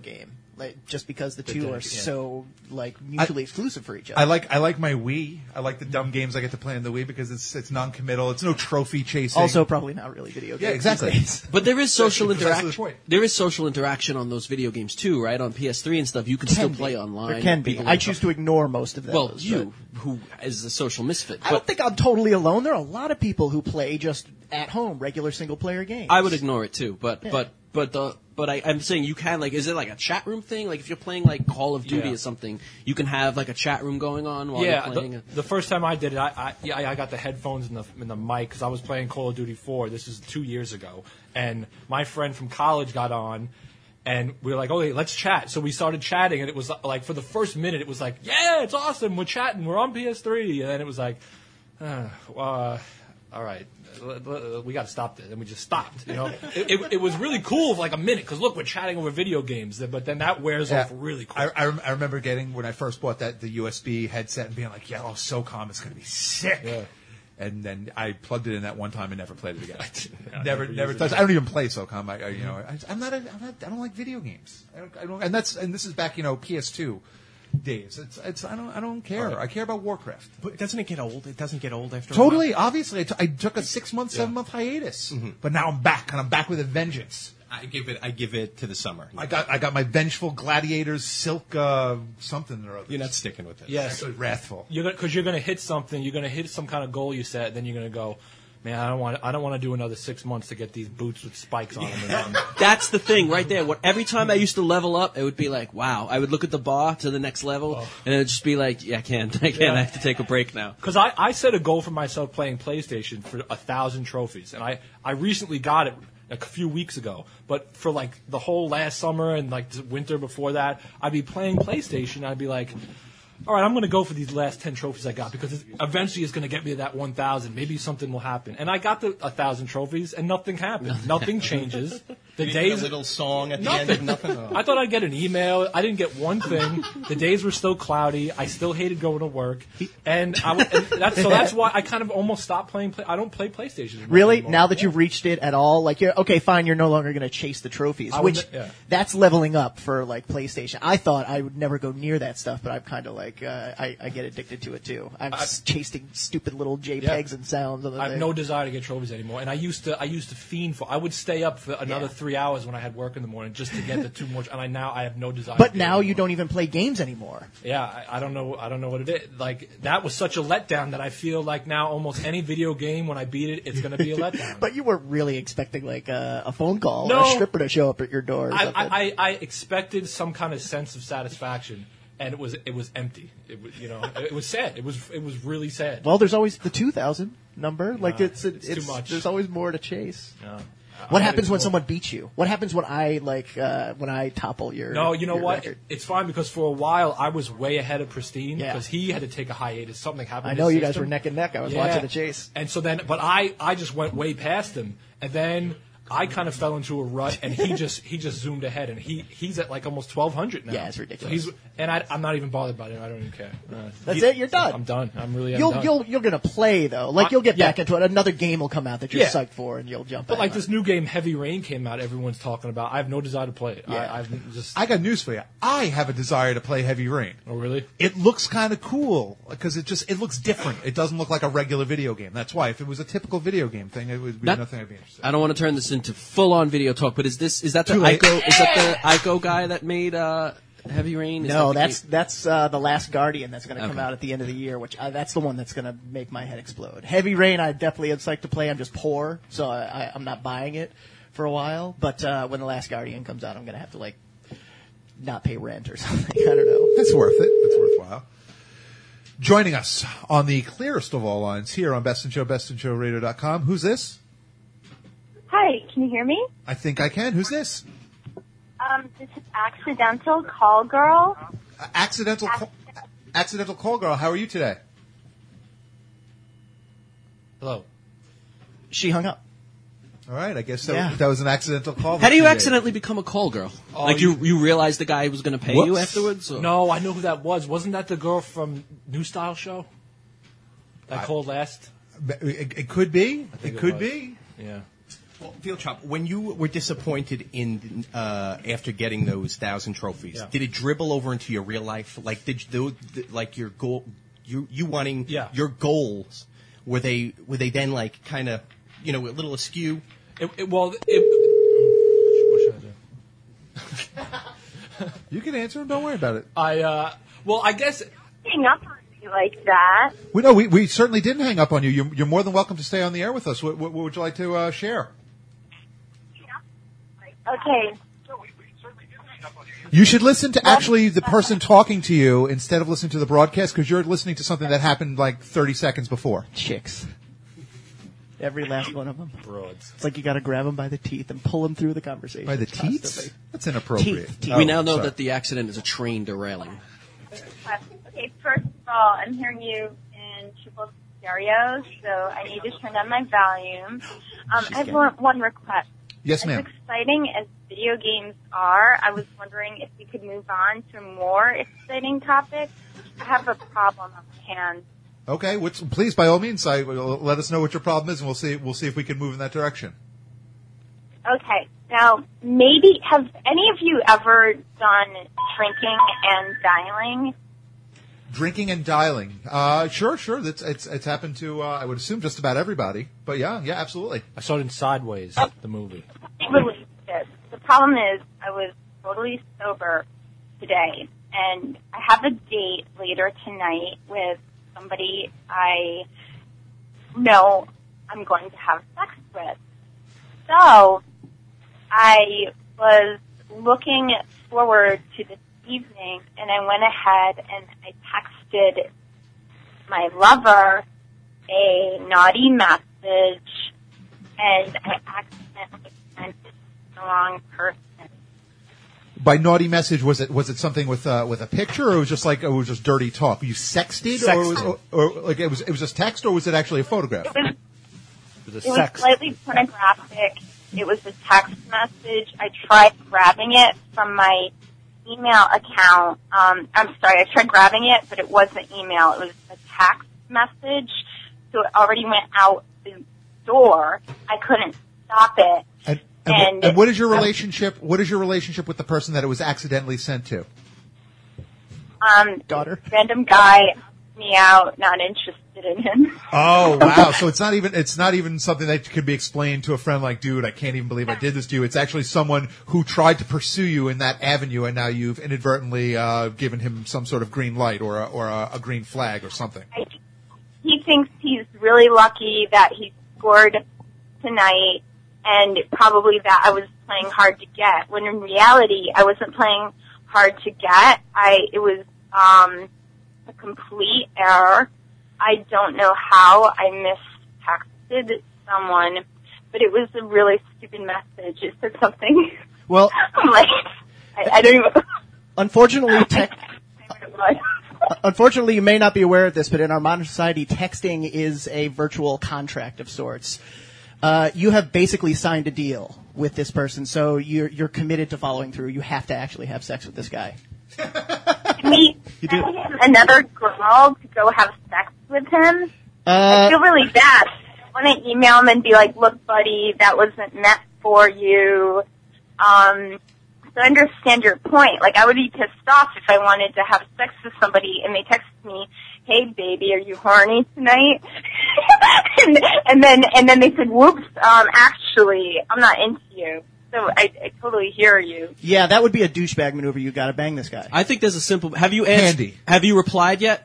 like, just because the They two did, are yeah. so like mutually exclusive for each other. I like I like my Wii. I like the dumb games I get to play on the Wii because it's it's non-committal. It's no trophy chasing. also, probably not really video games. Yeah, exactly. these days. But there is social That's precisely the interaction. point. There is social interaction on those video games too, right? On P S three and stuff, you can, still Can play be. online. There can be. People I like- choose to ignore most of those. Well, but- you, who is a social misfit. I don't But think I'm totally alone. There are a lot of people who play just at home regular single player games. I would ignore it too. But Yeah. but but the but I, I'm saying you can like, is it like a chat room thing? Like if you're playing like Call of Duty Yeah. or something, you can have like a chat room going on while Yeah, you're playing. the, it. the first time I did it, I I, yeah, I got the headphones and the and the mic because I was playing Call of Duty four. This is two years ago, and my friend from college got on, and we were like, "Okay, let's chat." So we started chatting, and it was like for the first minute, it was like, "Yeah, it's awesome. We're chatting. We're on P S three," and then it was like, uh, uh, "All right." We got to stop this, and we just stopped. You know, it, it, it was really cool for like a minute because look, we're chatting over video games, but then that wears Yeah. off really quick. I, I, rem- I remember getting when I first bought that the U S B headset and being like, "Yeah, oh, SOCOM is going to be sick." Yeah. And then I plugged it in that one time and never played it again. I never, never never use it touched. again. I don't even play SOCOM. I, I you know, I, I'm not. A, I'm not. I don't like video games. I don't, I don't. And that's and this is back, you know, P S two days. It's. It's. I don't. I don't care. Right. I care about Warcraft. But doesn't it get old? It doesn't get old after Totally. a while? Obviously, I, t- I took a six month, seven month hiatus, but now I'm back and I'm back with a vengeance. I give it. I give it to the summer. I got. I got my vengeful gladiators silk uh, something or other. You're not sticking with it. Yes. Actually, wrathful. You're because you're going to hit something. You're going to hit some kind of goal you set. Then you're going to go, man. I don't want. I don't want to do another six months to get these boots with spikes on them. And, um, That's the thing right there. What every time I used to level up, it would be like, wow. I would look at the bar to the next level, and it would just be like, yeah, I can't. I can't. Yeah. I have to take a break now. Because I, I set a goal for myself playing PlayStation for a thousand trophies, and I, I recently got it a few weeks ago. But for like the whole last summer and like the winter before that, I'd be playing PlayStation. I'd be like, all right, I'm going to go for these last ten trophies I got because it's, eventually it's going to get me to that one thousand. Maybe something will happen. And I got the one thousand trophies, and nothing happened. Nothing changes. The You days a little song at the Nothing. end of nothing. Oh. I thought I'd get an email. I didn't get one thing. The days were still cloudy. I still hated going to work, and, I, w- and that's so that's why I kind of almost stopped playing. Play, I don't play PlayStation anymore. Really? Now that you've reached it at all, like you're okay, fine. You're no longer going to chase the trophies, I would- which yeah. that's leveling up for like PlayStation. I thought I would never go near that stuff, but I'm kind of like uh, I, I get addicted to it too. I'm I- s- chasing stupid little JPEGs Yeah. and sounds on the I have thing. no desire to get trophies anymore, and I used to. I used to fiend for. I would stay up for another Yeah. three hours when I had work in the morning just to get the two more. And I now I have no desire. But to do it now you anymore. don't even play games anymore. Yeah, I, I don't know. I don't know what it is. Like that was such a letdown that I feel like now almost any video game when I beat it, it's going to be a letdown. But you weren't really expecting like a, a phone call or No. a stripper to show up at your door. Or I, something. I, I, I expected some kind of sense of satisfaction, and it was it was empty. It was you know it was sad. It was it was really sad. well, there's always the two thousand number. Like Nah, it's, it's it's too much. There's always more to chase. No. What I- happens when well, someone beats you? What happens when I like uh, when I topple your? No, you know your what? record? It's fine because for a while I was way ahead of Pristine Yeah. because he had to take a hiatus. Something happened. I to know his you guys system. were neck and neck. I was Yeah. watching the chase. And so then, but I, I just went way past him, and then I kind of fell into a rut, and he just he just zoomed ahead, and he he's at like almost twelve hundred now. Yeah, it's ridiculous. So he's and I, I'm not even bothered by it. I don't even care. Uh, That's he- it? You're done? I'm done. I'm really. You'll I'm done. you'll you're gonna play though. Like I- you'll get yeah. back into it. Another game will come out that you're Yeah. psyched for, and you'll jump. But back like on this it. new game, Heavy Rain, came out. Everyone's talking about. I have no desire to play it. Yeah. I, I've just. I got news for you. I have a desire to play Heavy Rain. oh really? It looks kind of cool because it just it looks different. It doesn't look like a regular video game. That's why if it was a typical video game thing, it would be That- nothing I'd be interested in. I don't want to turn this into full on video talk, but is this is that the Too late. Ico is that the Ico guy that made uh, Heavy Rain? Is No, that the that's game? that's uh, the Last Guardian that's going to come Okay. out at the end of the year. Which I, that's the one that's going to make my head explode. Heavy Rain, I definitely am psyched to play. I'm just poor, so I, I, I'm not buying it for a while. But uh, when the Last Guardian comes out, I'm going to have to like not pay rent or something. I don't know. It's worth it. It's worthwhile. Joining us on the clearest of all lines here on Best in Show, best in show radio dot com. Who's this? Hi, can you hear me? I think I can. Who's this? Um, this is Accidental Call Girl. Uh, accidental, call, accidental call girl. How are you today? Hello. She hung up. All right. I guess that, Yeah. that was an accidental call. How do you that she accidentally become a call girl? Oh, like you you- you realized the guy was going to pay you Whoops. afterwards? Or? No, I know who that was. Wasn't that the girl from New Style Show? That I- called last. did. It, it could be. think It it could was. be. Yeah. Well, Field Chop, when you were disappointed in uh, after getting those thousand trophies, Yeah. did it dribble over into your real life? Like, did you, like your goal, you you wanting Yeah. your goals? Were they were they then like kind of you know a little askew? It, it, well, it, what should I do? You can answer them. Don't worry about it. I uh, well, I guess Hang up on me like that. We know we, we certainly didn't hang up on you. You're, you're more than welcome to stay on the air with us. What, what, what would you like to uh, share? Okay. You should listen to actually the person talking to you instead of listening to the broadcast because you're listening to something that happened like thirty seconds before. Chicks. Every last one of them. broads. It's like you got to grab them by the teeth and pull them through the conversation. By the teats? constantly. That's inappropriate. Teeth, teeth. Oh, we now know sorry. that the accident is a train derailing. Okay, first of all, I'm hearing you in triple stereo, so I need to turn down my volume. Um, I have one, one request. Yes, ma'am. As exciting as video games are, I was wondering if we could move on to a more exciting topic. I have a problem on my hands. Okay, what's, please, by all means, I, let us know what your problem is, and we'll see. We'll see if we can move in that direction. Okay, now maybe have any of you ever done drinking and dialing? Drinking and dialing. Uh, sure, sure. That's it's it's happened to uh, I would assume just about everybody. But yeah, yeah, absolutely. I saw it in Sideways, the movie. Released it. The problem is I was totally sober today, and I have a date later tonight with somebody I know I'm going to have sex with. So I was looking forward to this evening, and I went ahead and I texted my lover a naughty message, and I accidentally sent it to the wrong person. By naughty message, was it was it something with uh, with a picture, or it was just like it was just dirty talk? You sexted, or, was, or, or like it was it was just text, or was it actually a photograph? It was, It was it a was sex. slightly pornographic. It was a text message. I tried grabbing it from my email account. Um, I'm sorry, I tried grabbing it, but it wasn't email. It was a text message, so it already went out the door. I couldn't stop it. And, and, And- and what is your relationship? What is your relationship with the person that it was accidentally sent to? Um, Daughter. Random guy asked me out, not interested in him. Oh wow! So it's not even it's not even something that could be explained to a friend like, dude, I can't even believe I did this to you. It's actually someone who tried to pursue you in that avenue, and now you've inadvertently uh, given him some sort of green light or a, or a, a green flag or something. I, he thinks he's really lucky that he scored tonight, and probably that I was playing hard to get. When in reality, I wasn't playing hard to get. I it was um, a complete error. I don't know how I mistexted someone, but it was a really stupid message. It said something. Well, I'm like, I, I don't even. unfortunately, tech, what it was. unfortunately, you may not be aware of this, but in our modern society, texting is a virtual contract of sorts. Uh, you have basically signed a deal with this person, so you're you're committed to following through. You have to actually have sex with this guy. Me You do- send him another girl to go have sex with him. I Uh, feel really bad. I want to email him and be like, "Look, buddy, that wasn't meant for you." Um, so I understand your point. Like, I would be pissed off if I wanted to have sex with somebody and they texted me, "Hey, baby, are you horny tonight?" and, and then and then they said, "Whoops, um, actually, I'm not into you." So I, I totally hear you. yeah, that would be a douchebag maneuver. You got to bang this guy. I think there's a simple. Have you answered? Handy. Have you replied yet?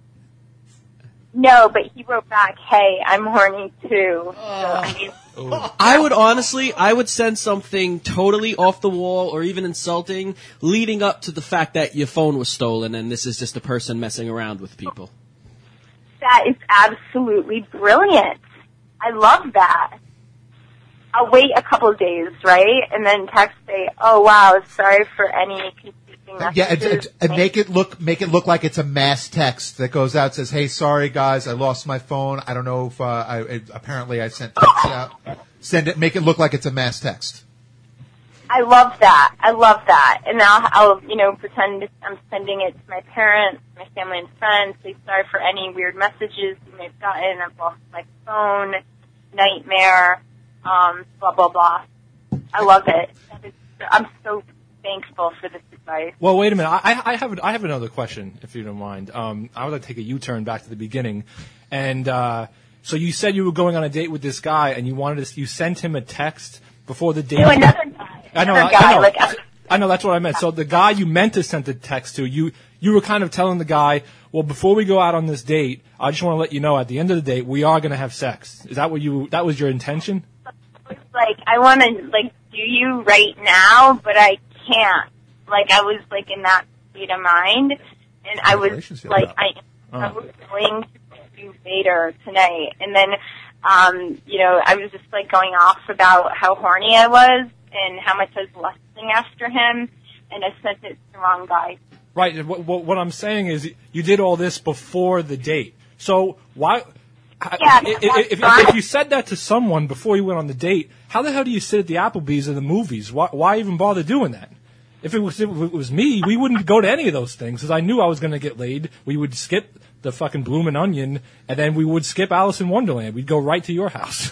No, but he wrote back, "Hey, I'm horny too." So, I mean, I would honestly, I would send something totally off the wall or even insulting, leading up to the fact that your phone was stolen and this is just a person messing around with people. that is absolutely brilliant. I love that. I'll wait a couple of days, right? And then text say, "Oh wow, sorry for any confusing messages." Yeah, and, and, and make it look make it look like it's a mass text that goes out, says, "Hey, sorry guys, I lost my phone. I don't know if uh, I it, apparently I sent text out." Send it, make it look like it's a mass text. I love that. I love that. And I'll, I'll, you know, pretend I'm sending it to my parents, my family and friends. Say sorry for any weird messages you may have gotten. I've lost my phone. Nightmare. um, blah, blah, blah. I love it. I'm so thankful for this advice. Well, wait a minute. I, I have I have another question, if you don't mind. Um, I would like to take a U-turn back to the beginning, and uh, so you said you were going on a date with this guy, and you wanted to. You sent him a text before the date. No, another guy. I know. Another I, guy. I know. Like, I, I know. That's what I meant. So the guy you meant to send the text to, you you were kind of telling the guy, well, before we go out on this date, I just want to let you know, at the end of the date, we are going to have sex. Is that what you? That was your intention? like, I want to, like, do you right now, but I can't. Like, I was, like, in that state of mind, and I was, like, I, I was going to do later tonight. And then, um, you know, I was just, like, going off about how horny I was and how much I was lusting after him, and I sent it to the wrong guy. Right. What, what, what I'm saying is you did all this before the date. So why... Yeah, if, if, if, if you said that to someone before you went on the date, how the hell do you sit at the Applebee's or the movies? Why, why even bother doing that? If it was if it was me, we wouldn't go to any of those things because I knew I was going to get laid. We would skip the fucking Bloomin' Onion, and then we would skip Alice in Wonderland. We'd go right to your house.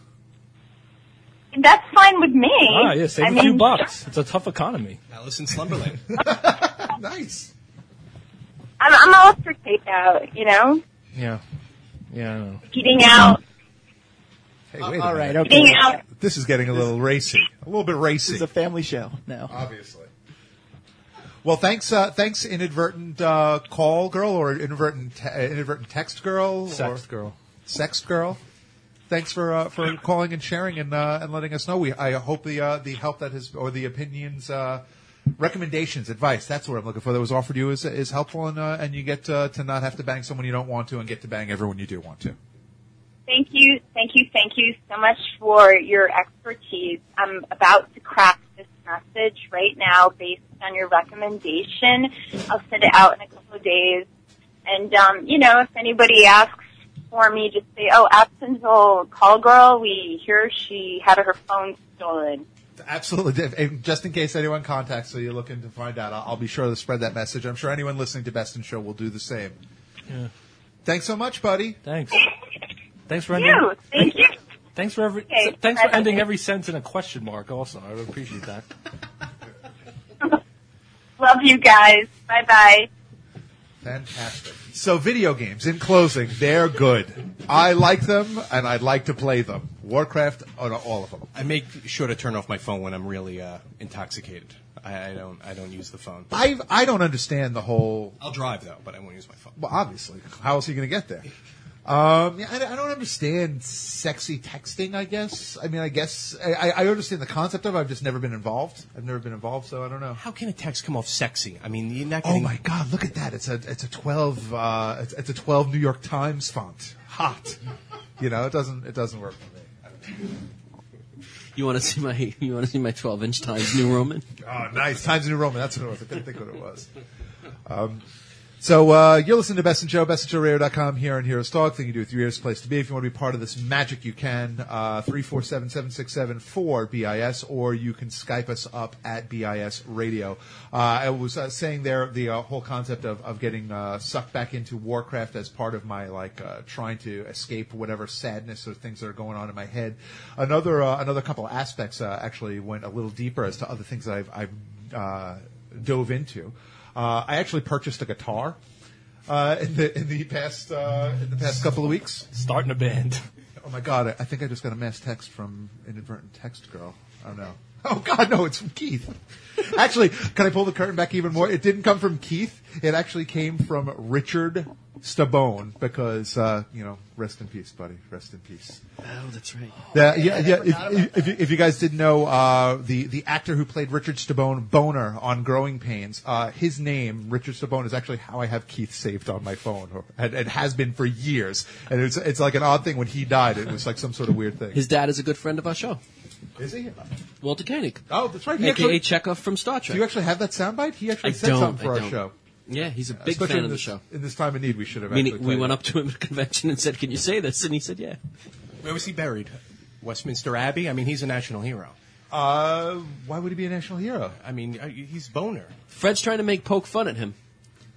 That's fine with me. Ah, yeah, save I a mean, few bucks. It's a tough economy. Alice in Slumberland. Nice. I'm, I'm all for takeout, you know? Yeah. Yeah, I know. Eating out. Hey, wait All a right, minute. okay. Eating out. This is getting a little racy. A little bit racy. This is a family show now. Obviously. Well, thanks, uh, thanks, inadvertent uh, call girl or inadvertent te- inadvertent text girl Sex or girl. sex girl. Thanks for uh, for calling and sharing and uh, and letting us know. We I hope the uh, the help that has or the opinions, uh, recommendations, advice. That's what I'm looking for. That was offered you is is helpful and uh, and you get uh, to not have to bang someone you don't want to and get to bang everyone you do want to. Thank you, thank you, thank you so much for your expertise. I'm about to craft this message right now based on your recommendation. I'll send it out in a couple of days. And, um, you know, if anybody asks for me, just say, oh, Absenthill call girl, we hear she had her phone stolen. Absolutely. And just in case anyone contacts you, you're looking to find out, I'll, I'll be sure to spread that message. I'm sure anyone listening to Best in Show will do the same. Yeah. Thanks so much, buddy. Thanks. Thanks for Thank ending. you, thank you. Thanks for every. Okay, thanks for bye-bye. ending every sentence in a question mark. Also, I would appreciate that. Love you guys. Bye-bye. Fantastic. So video games, in closing, they're good. I like them, and I'd like to play them. Warcraft, oh, no, all of them. I make sure to turn off my phone when I'm really uh, intoxicated. I, I don't. I don't use the phone. I I don't understand the whole. I'll drive though, but I won't use my phone. Well, obviously, how else are you going to get there? Um, yeah, I, I don't understand sexy texting. I guess. I mean, I guess I, I understand the concept of it. I've just never been involved. I've never been involved, so I don't know. How can a text come off sexy? I mean, you're not Oh getting. my God! Look at that. It's a it's a twelve. Uh, it's, it's a twelve New York Times font. Hot. You know, it doesn't it doesn't work for me. I don't know. You want to see my you want to see my twelve inch Times New Roman? Oh, nice. Times New Roman. That's what it was. I couldn't think what it was. Um, so uh, you're listening to Best in Show, best in show radio dot com here on Heroes Talk. Thing you do with your ears, place to be. If you want to be part of this magic, you can. Uh, three four seven, seven six seven, four B I S, or you can Skype us up at B I S Radio. Uh, I was uh, saying there the uh, whole concept of, of getting uh, sucked back into Warcraft as part of my like uh, trying to escape whatever sadness or things that are going on in my head. Another uh, another couple of aspects uh, actually went a little deeper as to other things that I've, I've uh, dove into. Uh, I actually purchased a guitar uh, in the in the past uh, in the past couple of weeks. Starting a band. Oh my God! I, I think I just got a mass text from inadvertent text girl. Oh no! Oh God, no! It's from Keith. Actually, can I pull the curtain back even more? It didn't come from Keith. It actually came from Richard Stabone because uh, you know, rest in peace, buddy. Rest in peace. Oh, that's right. The, yeah, yeah. If, if, you, if you guys didn't know, uh, the the actor who played Richard Stabone, Boner, on Growing Pains, uh, his name, Richard Stabone, is actually how I have Keith saved on my phone. It, it has been for years, and it's it's like an odd thing. When he died, it was like some sort of weird thing. His dad is a good friend of our show, Is he? Walter Koenig, Oh, that's right. He A K A actually, Chekhov from Star do Trek. you actually have that soundbite? He actually I said don't, something for I our don't. show. Yeah, he's a big Especially fan in of the this, show. In this time of need, we should have. Meaning, actually we played went it. up to him at a convention and said, "Can you say this?" And he said, "Yeah." Where was he buried? Westminster Abbey. I mean, he's a national hero. Uh, why would he be a national hero? I mean, uh, he's Boner. Fred's trying to make poke fun at him.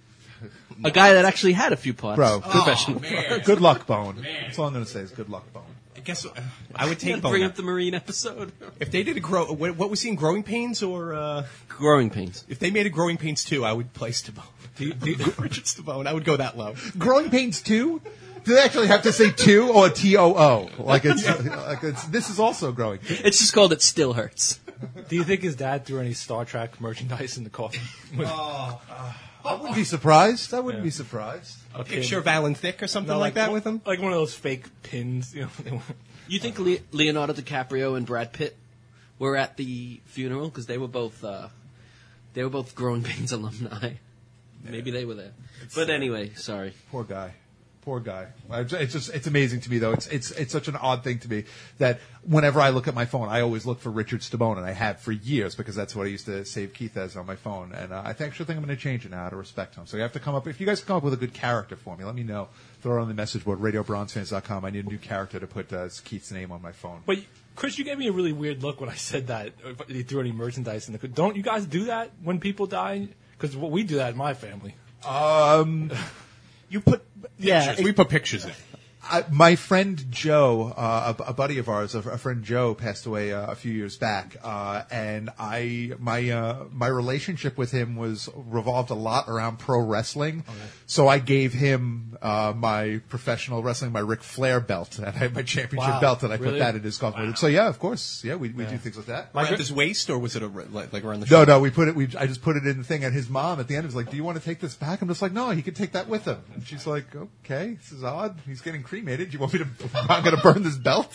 A guy that actually had a few parts. Bro, professional. Good luck, Bone. That's all I'm going to say is good luck, Bone. guess uh, I would take Bring Boner. up the Marine episode. If they did a grow, what, what was he in Growing Pains or uh, Growing Pains? If they made a Growing Pains two, I would play Stabone. Do you, do you, Richard Stabone. I would go that low. Growing Pains two? Do they actually have to say two or T O O? Like it's like it's. This is also growing. It's just called It Still Hurts. Do you think his dad threw any Star Trek merchandise in the coffin? Oh, uh, I wouldn't be surprised. I wouldn't Yeah. be surprised. A picture of Alan Thicke or something No, like, that with him. Like one of those fake pins. You know. You think Le- Leonardo DiCaprio and Brad Pitt were at the funeral because they were both uh, they were both Growing Pains alumni? Maybe they were there. But anyway, sorry. Poor guy. Poor guy. It's just it's amazing to me though. It's it's it's such an odd thing to me that whenever I look at my phone, I always look for Richard Stabone, and I have for years because that's what I used to save Keith as on my phone. And uh, I think, actually think I'm going to change it now out of respect to him. So you have to come up. If you guys come up with a good character for me, let me know. Throw it on the message board, radio bronze fans dot com. I need a new character to put uh, Keith's name on my phone. But Chris, you gave me a really weird look when I said that. If he threw any merchandise in the. Don't you guys do that when people die? Because we do that in my family. Um, you put Yeah, pictures. it- we put pictures in. I, my friend Joe, uh, a, a buddy of ours, a, a friend Joe, passed away uh, a few years back, uh, and I my uh, my relationship with him was revolved a lot around pro wrestling. Okay. So I gave him uh, my professional wrestling, my Ric Flair belt, and I had my championship Wow. belt, and I put Really? that in his coffin. Wow. So yeah, of course, yeah, we we Yeah. do things like that. Around his waist, or was it a, like, like around the No, shoulder? no, we put it. We I just put it in the thing, and his mom at the end was like, "Do you want to take this back?" I'm just like, "No, he can take that with him." And she's like, "Okay, this is odd. He's getting cremated. Do you want me to? I'm going to burn this belt."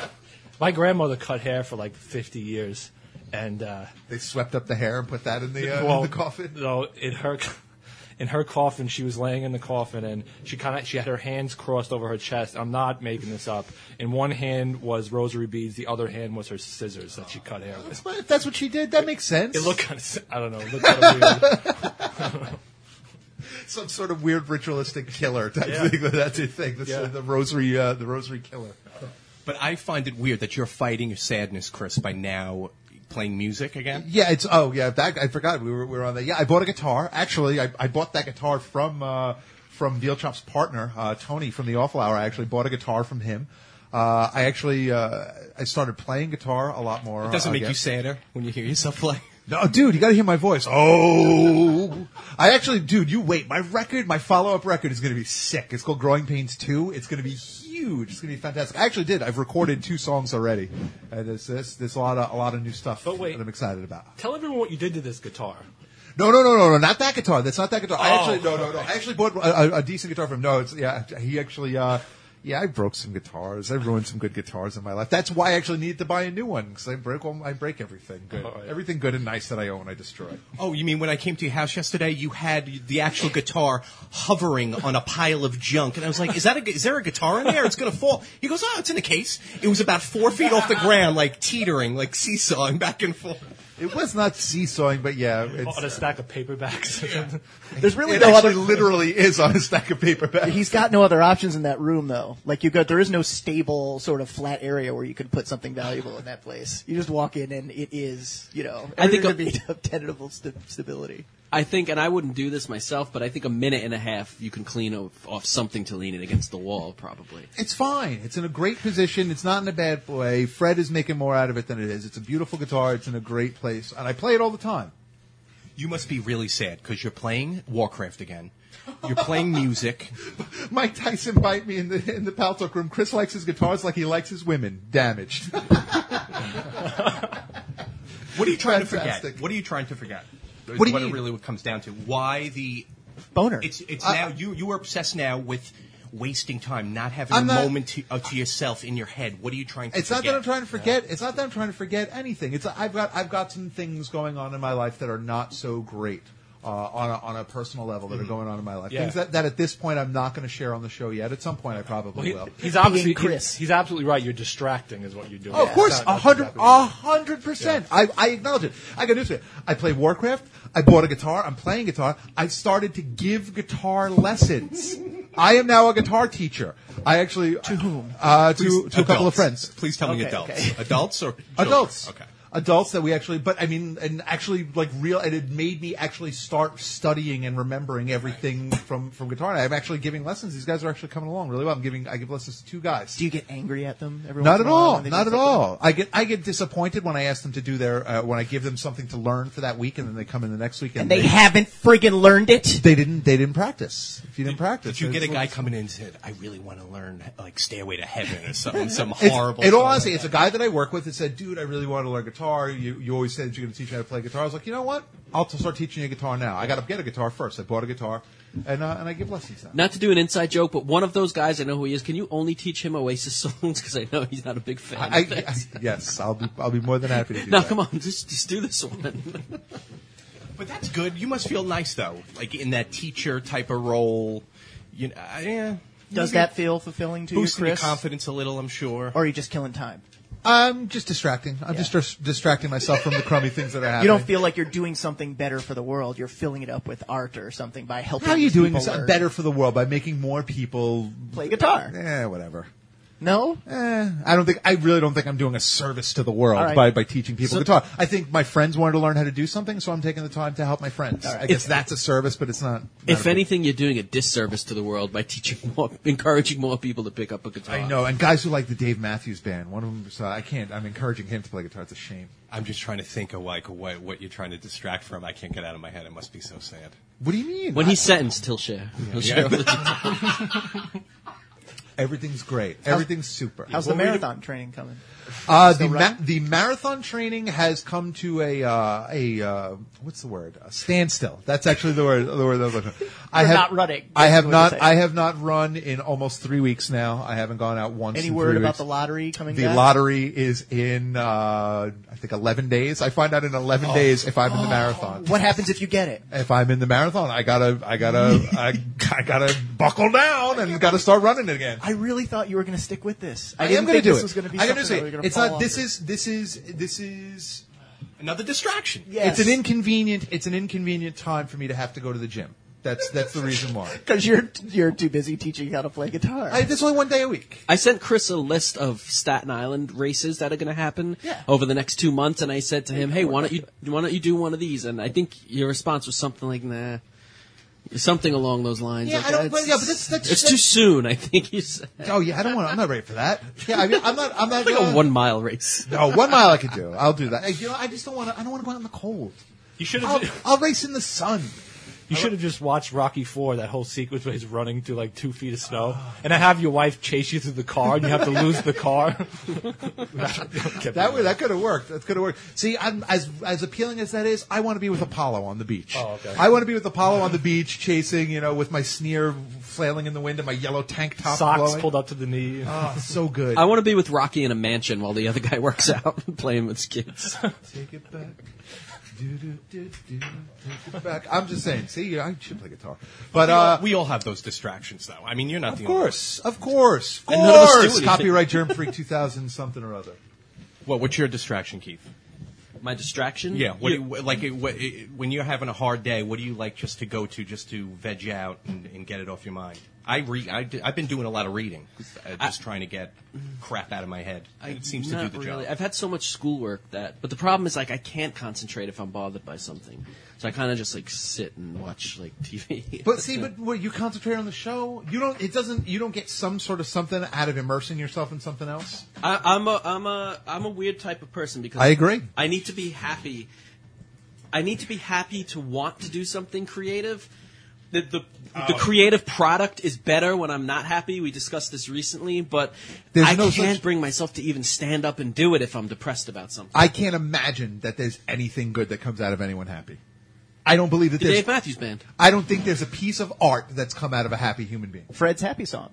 My grandmother cut hair for like fifty years, and uh, They swept up the hair and put that in the uh, well, in the coffin. No, in her in her coffin, she was laying in the coffin, and she kind of she had her hands crossed over her chest. I'm not making this up. In one hand was rosary beads, the other hand was her scissors that she cut hair with. But if that's what she did, that makes sense. It looked kind of I don't know. It looked kind of weird. Some sort of weird ritualistic killer type Yeah. thing. That's your thing. That's Yeah. uh, the rosary, uh, the rosary killer. But I find it weird that you're fighting your sadness, Chris, by now playing music again. Yeah, it's oh yeah. That I forgot we were we were on that. Yeah, I bought a guitar. Actually, I, I bought that guitar from uh, from Veal Chop's partner uh, Tony from the Awful Hour. I actually bought a guitar from him. Uh, I actually uh, I started playing guitar a lot more. It doesn't uh, make again. you sadder when you hear yourself play. No, dude, you got to hear my voice. Oh, I actually, dude, you wait. My record, my follow-up record is going to be sick. It's called Growing Pains two. It's going to be huge. It's going to be fantastic. I actually did. I've recorded two songs already. And there's this, there's a lot of a lot of new stuff But wait. that I'm excited about. Tell everyone what you did to this guitar. No, no, no, no, no, not that guitar. That's not that guitar. I Oh. actually, no, no, no. I actually bought a, a, a decent guitar from him. No, it's yeah. He actually, uh, yeah, I broke some guitars. I ruined some good guitars in my life. That's why I actually needed to buy a new one because I break, all, I break everything good, Oh, yeah. everything good and nice that I own, I destroy. Oh, you mean when I came to your house yesterday, you had the actual guitar hovering on a pile of junk, and I was like, "Is that a, is there a guitar in there? It's going to fall." He goes, "Oh, it's in a case." It was about four feet off the ground, like teetering, like seesawing back and forth. It was not seesawing, but yeah, it's, On a stack of paperbacks. There's really it no actually other. literally is on a stack of paper bags. He's got no other options in that room, though. Like you got, there is no stable sort of flat area where you could put something valuable in that place. You just walk in and it is, you know, I think everything would be of tentative st- stability. I think, and I wouldn't do this myself, but I think a minute and a half you can clean off, off something to lean it against the wall, probably. It's fine. It's in a great position. It's not in a bad way. Fred is making more out of it than it is. It's a beautiful guitar. It's in a great place, and I play it all the time. You must be really sad because you're playing Warcraft again. You're playing music. Mike Tyson bite me in the in the Paltalk room. Chris likes his guitars like he likes his women. Damaged. What are you trying to Fantastic. forget? What are you trying to forget? What do you what mean? it really comes down to? Why the Boner. It's it's Uh, now you you are obsessed now with wasting time, not having I'm a not- moment to, uh, to yourself in your head. What are you trying to It's not forget? that I'm trying to forget. It's not that I'm trying to forget anything. It's I've got I've got some things going on in my life that are not so great uh, on a, on a personal level that are going on in my life. Yeah. Things that, that at this point I'm not going to share on the show yet. At some point I probably Well, he- will. he's obviously Chris. He's, he's absolutely right. You're distracting, is what you're doing. Oh, of course, That's a not- that's hundred, exactly what a hundred percent. I, I acknowledge it. I got news for you. I play Warcraft. I bought a guitar. I'm playing guitar. I started to give guitar lessons. I am now a guitar teacher. I actually to whom? Uh, to to a couple of Adults. friends. Please tell me Okay, adults. okay. Adults or children? Adults. Okay. adults that we actually, but I mean, and actually like real, and it made me actually start studying and remembering everything from, from guitar. And I'm actually giving lessons. These guys are actually coming along really well. I'm giving, I give lessons to two guys. Do you get angry at them? Every Not once at in a while all. when they do Not at something? all. I get, I get disappointed when I ask them to do their, uh, when I give them something to learn for that week and then they come in the next week and, And they haven't friggin' learned it? They didn't, they didn't practice. If you didn't practice. Did you get a it's- guy coming in and said, I really want to learn, like, Stairway to Heaven or something, some It's- horrible In all song honesty, like it's a that? guy that I work with that said, dude, I really want to learn guitar. You, you always said that you're going to teach me how to play guitar. I was like, you know what? I'll t- start teaching you guitar now. I got to get a guitar first. I bought a guitar, and uh, and I give lessons now. Not to do an inside joke, but one of those guys, I know who he is. Can you only teach him Oasis songs? Because I know he's not a big fan. I, of I, it. I, yes, I'll be I'll be more than happy to do No, that. come on, just just do this one. But that's good. You must feel nice, though, like in that teacher type of role. You know, uh, yeah. Does Maybe that feel fulfilling to you, boosting your Chris? confidence a little, I'm sure. Or are you just killing time? I'm just distracting. I'm just dis- distracting myself from the crummy things that are happening. You don't feel like you're doing something better for the world. You're filling it up with art or something by helping How are you these doing people this learn. better for the world by making more people Play guitar. Eh, whatever. No? Eh, I don't think. I really don't think I'm doing a service to the world All right. by, by teaching people So- guitar. I think my friends wanted to learn how to do something, so I'm taking the time to help my friends. I guess that's a service, but it's not. not If a- anything, you're doing a disservice to the world by teaching more, encouraging more people to pick up a guitar. I know. And guys who like the Dave Matthews Band, one of them. So I can't. I'm encouraging him to play guitar. It's a shame. I'm just trying to think of like what, what you're trying to distract from. I can't get out of my head. It must be so sad. What do you mean? When I- he's sentenced, he'll share. He'll share. with the- everything's great. Everything's super. How's the marathon training coming? Uh, the Still ma- running? the marathon training has come to a uh, a uh, what's the word? A standstill. That's actually the word. The word. The word. I You're have not running. I That's have what not. you're saying. I have not run in almost three weeks now. I haven't gone out once. Any in word three about weeks. the lottery coming The back? lottery is in uh, I think eleven days. I find out in eleven days if I'm in the marathon. What happens if you get it? If I'm in the marathon, I gotta, I gotta, I, I gotta buckle down and gotta start running it again. I really thought you were going to stick with this. I, I didn't am going think to do this it. was going to be I something gotta that say, we were going to it's fall not. off This of. is, this is, this is. Another distraction. Yes. It's an inconvenient. It's an inconvenient time for me to have to go to the gym. That's that's the reason why. Because you're you're too busy teaching how to play guitar. I, that's only one day a week. I sent Chris a list of Staten Island races that are going to happen Yeah. over the next two months, and I said to him, "Hey, why don't you why don't you do one of these?" And I think your response was something like, "Nah." Something along those lines. Yeah, Like, I don't- "It's- but yeah, but that's- that's- it's that's- too soon. I think you said Oh yeah, I don't want. I'm not ready for that. Yeah, I mean, I'm not. I'm not. like uh, a one mile race. No, one mile I could do. I'll do that. Hey, you know, I just don't want to. I don't want to go out in the cold. You should I'll, have. I'll race in the sun. You should have just watched Rocky Four, that whole sequence where he's running through like two feet of snow, and then have your wife chase you through the car, and you have to lose the car. That way, that could have worked. That could have worked. See, I'm, as as appealing as that is, I want to be with Apollo on the beach. Oh, okay. I want to be with Apollo on the beach, chasing, you know, with my sneer flailing in the wind and my yellow tank top Socks blowing. pulled up to the knee. Oh, so good. I want to be with Rocky in a mansion while the other guy works out and playing with his kids. Take it back. Do, do, do, do, take it back. I'm just saying. See, I should play guitar, but we, all, uh, we all have those distractions, though. I mean, you're not of the only course, of course, of And none of us do course. anything. Copyright Germ Freak two thousand something or other. one. What? What's your distraction, Keith? My distraction? Yeah. What, You- do you- like it, what, it, when you're having a hard day, what do you like just to go to, just to veg out and, and get it off your mind? I read. I, have been doing a lot of reading, uh, just trying to get crap out of my head. It seems to do Not the really. job. I've had so much schoolwork that, but the problem is like I can't concentrate if I'm bothered by something. So I kind of just like sit and watch like T V. But see, but what, you concentrate on the show. You don't. It doesn't. You don't get some sort of something out of immersing yourself in something else. I, I'm a I'm a I'm a weird type of person because I agree. I need to be happy. I need to be happy to want to do something creative. The the, the creative product is better when I'm not happy. We discussed this recently, but There's I no can't such- bring myself to even stand up and do it if I'm depressed about something. I can't imagine that there's anything good that comes out of anyone happy. I don't believe that The there's. Dave Matthews Band. I don't think there's a piece of art that's come out of a happy human being. Fred's happy song.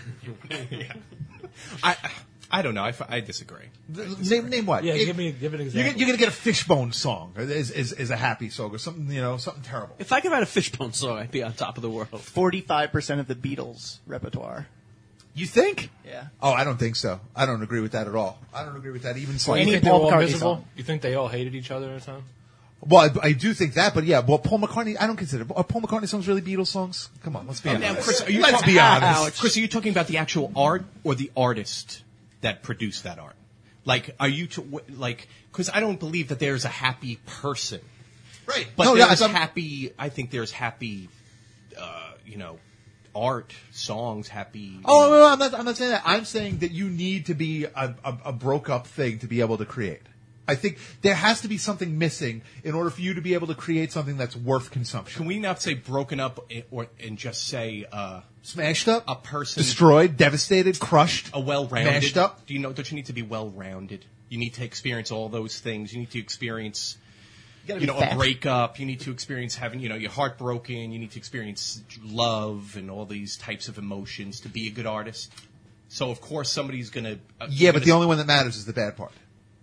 I I don't know. I, f- I disagree. Name, name what? Yeah, If- give me give an You're, example. gonna- you're gonna get a Fishbone song is, is is a happy song or something, you know, something terrible. If I could write a Fishbone song, I'd be on top of the world. Forty-five percent of the Beatles repertoire. You think? Yeah. Oh, I don't think so. I don't agree with that at all. I don't agree with that even you slightly. Any think they Paul were all McCartney miserable? song. You think they all hated each other or something? Well, I, I do think that, but yeah, well, Paul McCartney, I don't consider are Paul McCartney songs really Beatles songs. Come on, let's be honest. Now, Chris, are you let's talk- be honest. Chris, are you talking about the actual art or the artist that produced that art? Like, are you to, wh- like? Because I don't believe that there's a happy person, Right. but No, yeah, there's I'm- happy. I think there's happy, uh, you know, art, songs, happy. Oh, no, no, I'm not. I'm not saying that. I'm saying that you need to be a, a, a broke up thing to be able to create. I think there has to be something missing in order for you to be able to create something that's worth consumption. Can we not say broken up i- or and just say uh, Smashed up, a person, destroyed, devastated, crushed, a well-rounded? mashed up. Do you know? Don't you need to be well-rounded? You need to experience all those things. You need to experience, gotta you be know, fat. a breakup. You need to experience having, you know, your heart broken. You need to experience love and all these types of emotions to be a good artist. So of course somebody's gonna. Uh, Yeah, but gonna the only one that matters is the bad part.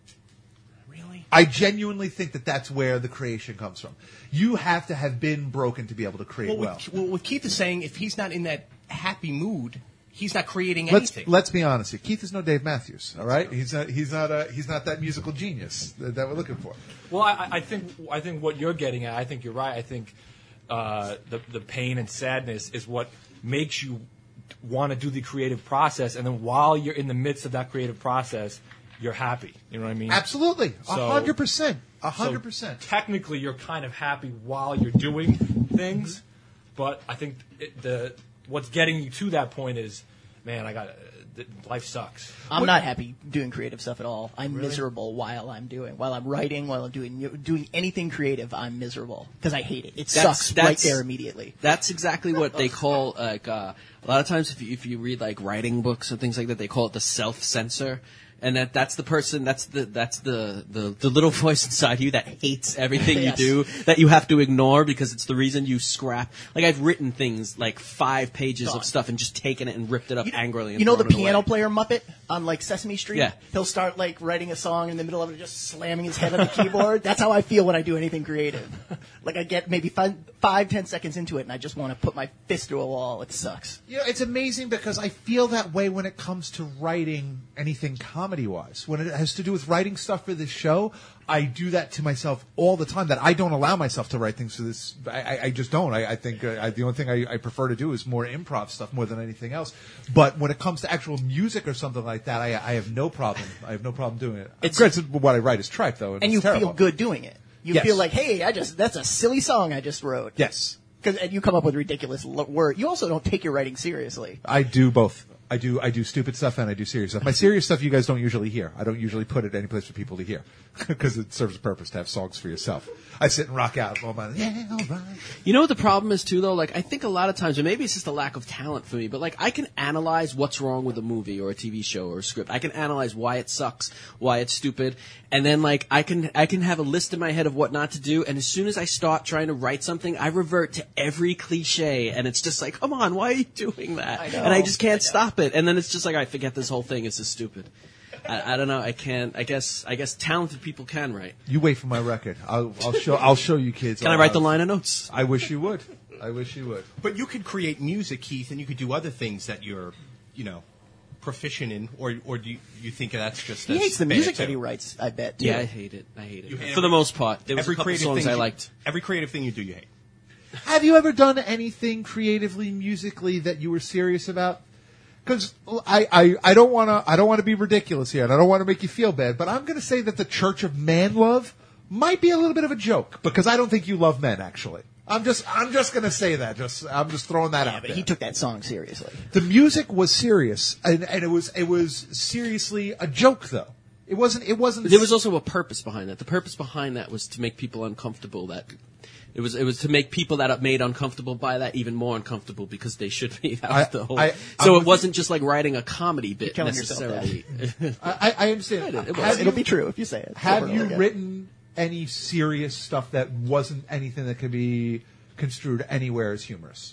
really. I genuinely think that that's where the creation comes from. You have to have been broken to be able to create Well, well. what, well, what Keith is saying, if he's not in that happy mood, he's not creating Let's anything. let's be honest here. Keith is no Dave Matthews. All right, he's not he's not a, he's not that musical genius that, that we're looking for. Well, I, I think I think what you're getting at, I think you're right. I think uh, the the pain and sadness is what makes you want to do the creative process, and then while you're in the midst of that creative process, you're happy. You know what I mean? Absolutely, a So- hundred percent, a So hundred percent. Technically, you're kind of happy while you're doing things, but I think it, the what's getting you to that point is, man, I got uh, life sucks. I'm not happy doing creative stuff at all. I'm miserable while I'm doing, while I'm writing, while I'm doing doing anything creative. I'm miserable because I hate it. It That's- sucks right that's- there immediately. That's exactly what they call like uh, a lot of times if you, if you read like writing books and things like that, they call it the self censor. And that that's the person that's the that's the, the, the little voice inside you that hates everything Yes. you do, that you have to ignore because it's the reason you scrap. Like I've written things like five pages Gone. of stuff and just taken it and ripped it up You, angrily. And you know the thrown it piano away. player Muppet on like Sesame Street? Yeah. He'll start like writing a song in the middle of it, just slamming his head on the keyboard. That's how I feel when I do anything creative. Like I get maybe five, five, ten seconds into it, and I just want to put my fist through a wall. It sucks. You know, it's amazing because I feel that way when it comes to writing anything comedy-wise. When it has to do with writing stuff for this show, I do that to myself all the time. That I don't allow myself to write things for this. I, I, I just don't. I, I think uh, I, the only thing I, I prefer to do is more improv stuff more than anything else. But when it comes to actual music or something like that, I, I have no problem. I have no problem doing it. It's- Granted, what I write is tripe though, and, And it's you terrible. feel good doing it. You Yes. feel like, hey, I just that's a silly song I just wrote. Yes, Because and you come up with ridiculous lo- words. You also don't take your writing seriously. I do both. I do I do stupid stuff and I do serious stuff. My serious stuff you guys don't usually hear. I don't usually put it any place for people to hear because it serves a purpose to have songs for yourself. I sit and rock out all my yeah, all right. You know what the problem is too, though? Like, I think a lot of times, and maybe it's just a lack of talent for me, but like, I can analyze what's wrong with a movie or a T V show or a script. I can analyze why it sucks, why it's stupid, and then like, I can I can have a list in my head of what not to do. And as soon as I start trying to write something, I revert to every cliche, and it's just like, come on, why are you doing that? I know. And I just can't stop it. And then it's just like, I forget this whole thing is just stupid. I, I don't know. I can't. I guess. I guess talented people can write. You wait for my record. I'll, I'll show I'll show you kids. Can I all write the how- liner notes? I wish you would. I wish you would. But you could create music, Keith, and you could do other things that you're, you know, proficient in, or or do you, you think that's just He as hates the bad music too? that he writes, I bet. Too. Yeah, I hate it. I hate it. You hate For the every- most part, there was every a couple creative songs thing I you- liked. Every creative thing you do, you hate. Have you ever done anything creatively, musically that you were serious about? Because I, I, I don't want to I don't want to be ridiculous here, and I don't want to make you feel bad, but I'm going to say that the Church of Man Love might be a little bit of a joke because I don't think you love men. Actually, I'm just I'm just going to say that. Just I'm just throwing that Yeah, out but there. he took that song seriously. The music was serious, and, and it was it was seriously a joke, though. It wasn't. It wasn't. There was also a purpose behind that. The purpose behind that was to make people uncomfortable. That it was it was to make people that are made uncomfortable by that even more uncomfortable because they should be. That was I- the whole. I- so I'm- it wasn't just like writing a comedy bit killing yourself, necessarily. I, I understand. It was. Have It'll you- be true if you say it. Have over and you over again. written any serious stuff that wasn't anything that could be construed anywhere as humorous?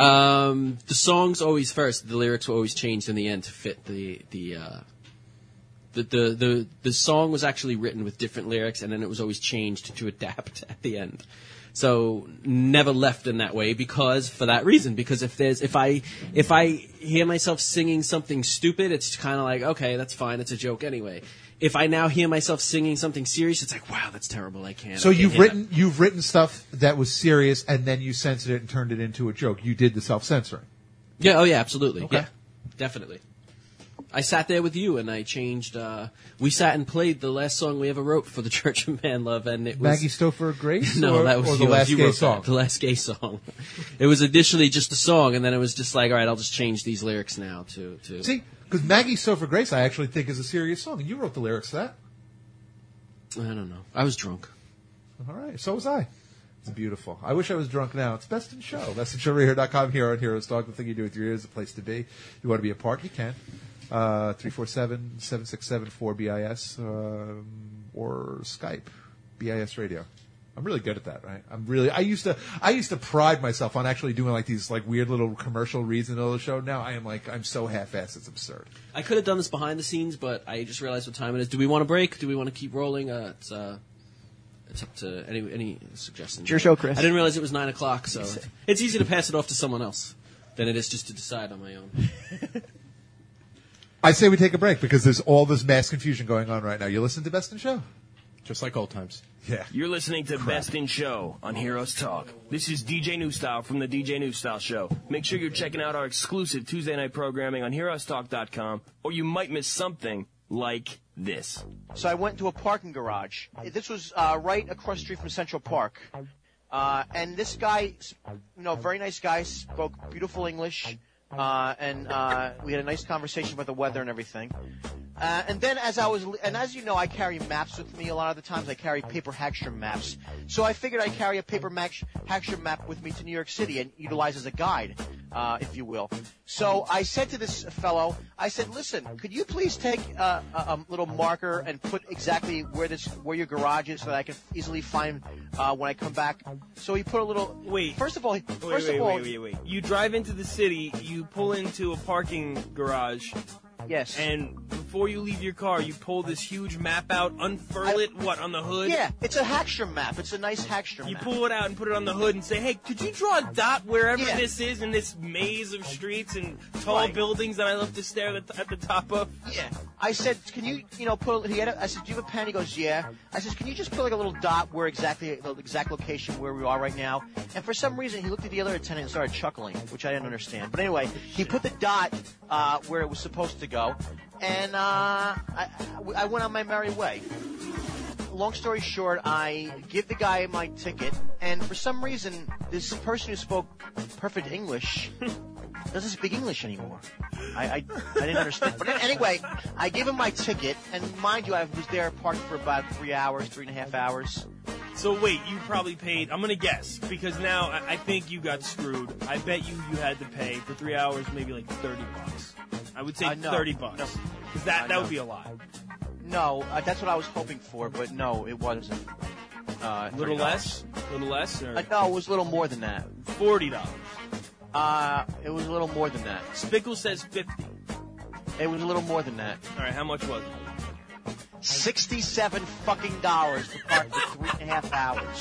um, the songs always first. The lyrics were always changed in the end to fit the the. Uh, The, the the the song was actually written with different lyrics, and then it was always changed to adapt at the end. So never left in that way because for that reason. Because if there's if I if I hear myself singing something stupid, it's kind of like okay, that's fine, it's a joke anyway. If I now hear myself singing something serious, it's like wow, that's terrible. I can't. So I can't you've hear written you've written stuff that was serious, and then you censored it and turned it into a joke. You did the self censoring. that. Yeah. Oh yeah. Absolutely. Okay. Yeah. Definitely. I sat there with you and I changed. Uh, we sat and played the last song we ever wrote for the Church of Man Love, and it was Maggie Stouffer Grace? No, or, that was or the yours. last You gay wrote song. that. The last gay song. It was initially just a song, and then it was just like, all right, I'll just change these lyrics now to to. See, because Maggie Stouffer Grace, I actually think is a serious song, and you wrote the lyrics to that. I don't know. I was drunk. All right, so was I. It's beautiful. I wish I was drunk now. It's Best in Show. best in show radio dot com here on Heroes Talk. The thing you do with your ears, the place to be. You want to be a part, you can. Uh, three four seven, seven six seven, four B I S um, or Skype, B I S Radio. I'm really good at that, right? I'm really. I used to. I used to pride myself on actually doing like these like weird little commercial reads in the middle of the show. Now I am like I'm so half-assed. It's absurd. I could have done this behind the scenes, but I just realized what time it is. Do we want to break? Do we want to keep rolling? Uh, it's uh, it's up to any any suggestions. It's your show, Chris. I didn't realize it was nine o'clock, so it's, it's easy to pass it off to someone else than it is just to decide on my own. I say we take a break because there's all this mass confusion going on right now. You listen to Best in Show? Just like old times. Yeah. You're listening to Best in Show on Heroes Talk. This is D J New Style from the D J New Style Show. Make sure you're checking out our exclusive Tuesday night programming on heroes talk dot com, or you might miss something like this. So I went to a parking garage. This was uh, right across the street from Central Park. Uh, and this guy, you know, very nice guy, spoke beautiful English. Uh, and uh, we had a nice conversation about the weather and everything. Uh, and then as I was, and as you know, I carry maps with me a lot of the times. I carry paper Hagstrom maps. So I figured I'd carry a paper Max, Hagstrom map with me to New York City and utilize as a guide, uh, if you will. So I said to this fellow, I said, listen, could you please take uh, a, a little marker and put exactly where this, where your garage is so that I can easily find uh, when I come back? So he put a little. Wait. First of all, Wait, first wait, of all, wait, wait, wait. You drive into the city, you pull into a parking garage. Yes. And before you leave your car, you pull this huge map out, unfurl I- it, what, on the hood? Yeah, it's a Hagstrom map. It's a nice Hagstrom You map. pull it out and put it on the hood and say, hey, could you draw a dot wherever Yeah. this is in this maze of streets and tall Right. buildings that I love to stare at the, at the top of? Yeah. I said, can you, you know, put, he had a, I said, do you have a pen? He goes, yeah. I said, can you just put like a little dot where exactly, the exact location where we are right now? And for some reason, he looked at the other attendant and started chuckling, which I didn't understand. But anyway, he put the dot, uh, where it was supposed to go. And, uh, I, I went on my merry way. Long story short, I give the guy my ticket, and for some reason, this person who spoke perfect English doesn't speak English anymore. I, I, I didn't understand. But anyway, I give him my ticket, and mind you, I was there parked for about three hours, three and a half hours. So wait, you probably paid, I'm going to guess, because now I, I think you got screwed. I bet you you had to pay for three hours maybe like thirty bucks. I would say Uh, no. thirty bucks. No. Because that, Uh, that no. would be a lot. No, uh, that's what I was hoping for, but no, it wasn't. Uh, A little thirty dollars. less? A little less? Or Uh, no, it was a little more than that. forty dollars. Uh, it was a little more than that. Spickle says fifty. It was a little more than that. All right, how much was it? Sixty-seven fucking dollars to park for three and a half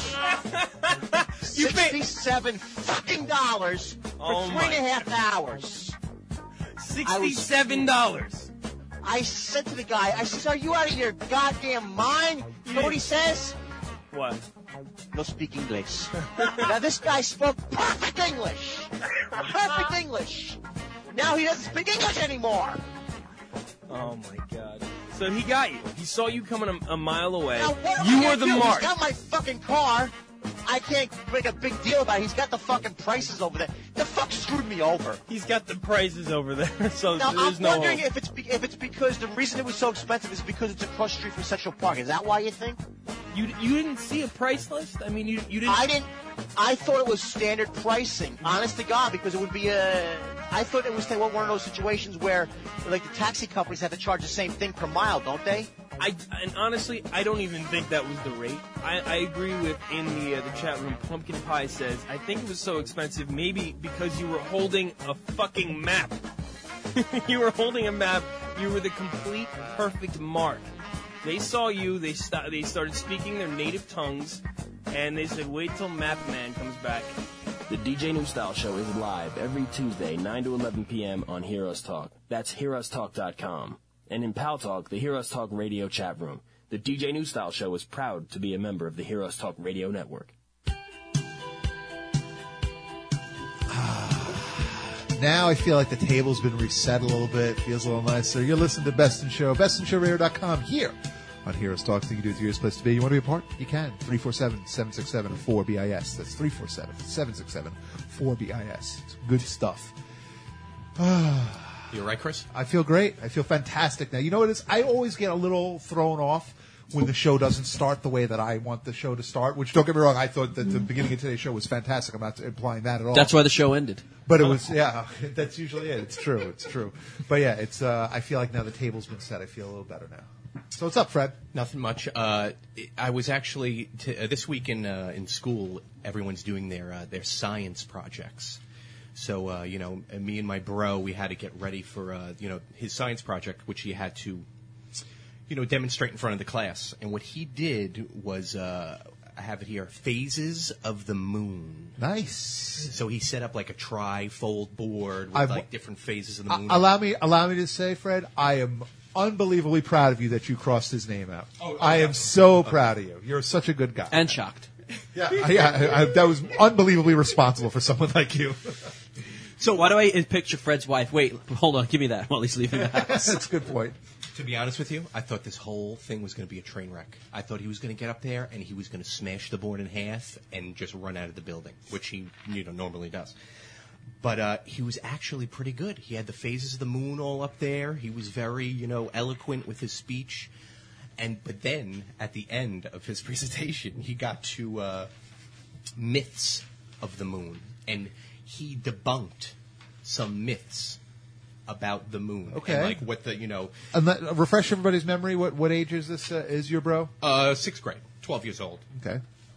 hours. You paid- Sixty-seven fucking dollars for Oh three my and a half hours. Sixty-seven dollars. I said to the guy, I said, "Are you out of your goddamn mind?" You know what he says? What? No speak English. Now this guy spoke perfect English. Perfect English. Now he doesn't speak English anymore. Oh my god. So he got you. He saw you coming a, a mile away. Now what am I You gonna were the do? mark. He's got my fucking car. I can't make a big deal about it. He's got the fucking prices over there. The fuck screwed me over. He's got the prices over there, so Now there's I'm no wondering hope. if it's be- if it's because the reason it was so expensive is because it's across the street from Central Park. Is that why you think? You you didn't see a price list? I mean, you you didn't. I didn't. I thought it was standard pricing. Honest to God, because it would be a. I thought it was one of those situations where, like, the taxi companies have to charge the same thing per mile, don't they? I and honestly, I don't even think that was the rate. I, I agree with in the uh, the chat room. Pumpkin Pie says I think it was so expensive maybe because you were holding a fucking map. You were holding a map. You were the complete perfect mark. They saw you. They st- They started speaking their native tongues, and they said, "Wait till Map Man comes back." The D J New Style Show is live every Tuesday, nine to eleven p.m. on Heroes Talk. That's heroes talk dot com. And in Pal Talk, the Heroes Talk radio chat room. The D J New Style Show is proud to be a member of the Heroes Talk radio network. now I feel like the table's been reset a little bit. Feels a little nicer. You're listening to Best in Show, best in show radio dot com here on Heroes Talk. Thing you do with your place to be. You want to be a part? You can. three four seven, seven six seven, four B I S. That's three four seven, seven six seven, four B I S. It's good stuff. You all right, Chris? I feel great. I feel fantastic now. You know what it is? I always get a little thrown off when the show doesn't start the way that I want the show to start, which, don't get me wrong, I thought that the beginning of today's show was fantastic. I'm not implying that at all. That's why the show ended. But it was, yeah, that's usually it. It's true. It's true. But yeah, it's. Uh, I feel like now the table's been set. I feel a little better now. So what's up, Fred? Nothing much. Uh, I was actually, t- uh, this week in uh, in school, everyone's doing their uh, their science projects. So, uh, you know, me and my bro, we had to get ready for, uh, you know, his science project, which he had to, you know, demonstrate in front of the class. And what he did was, uh, I have it here, phases of the moon. Nice. So he set up like a tri-fold board with I've- like different phases of the moon. Uh, allow me, allow me to say, Fred, I am unbelievably proud of you that you crossed his name out. Oh, I am so proud of you. You're such a good guy. And shocked. Yeah, yeah, I, I, that was unbelievably responsible for someone like you. So why do I picture Fred's wife? Wait, hold on, give me that while he's leaving the house. That's a good point. To be honest with you, I thought this whole thing was going to be a train wreck. I thought he was going to get up there and he was going to smash the board in half and just run out of the building, which he, you know, normally does. But uh, he was actually pretty good. He had the phases of the moon all up there. He was very, you know, eloquent with his speech. And but then at the end of his presentation, he got to uh, myths of the moon, and he debunked some myths about the moon. Okay. And like what the, you know, And let, uh, refresh everybody's memory. What what age is this? Uh, is your bro? uh, sixth grade, twelve years old. Okay.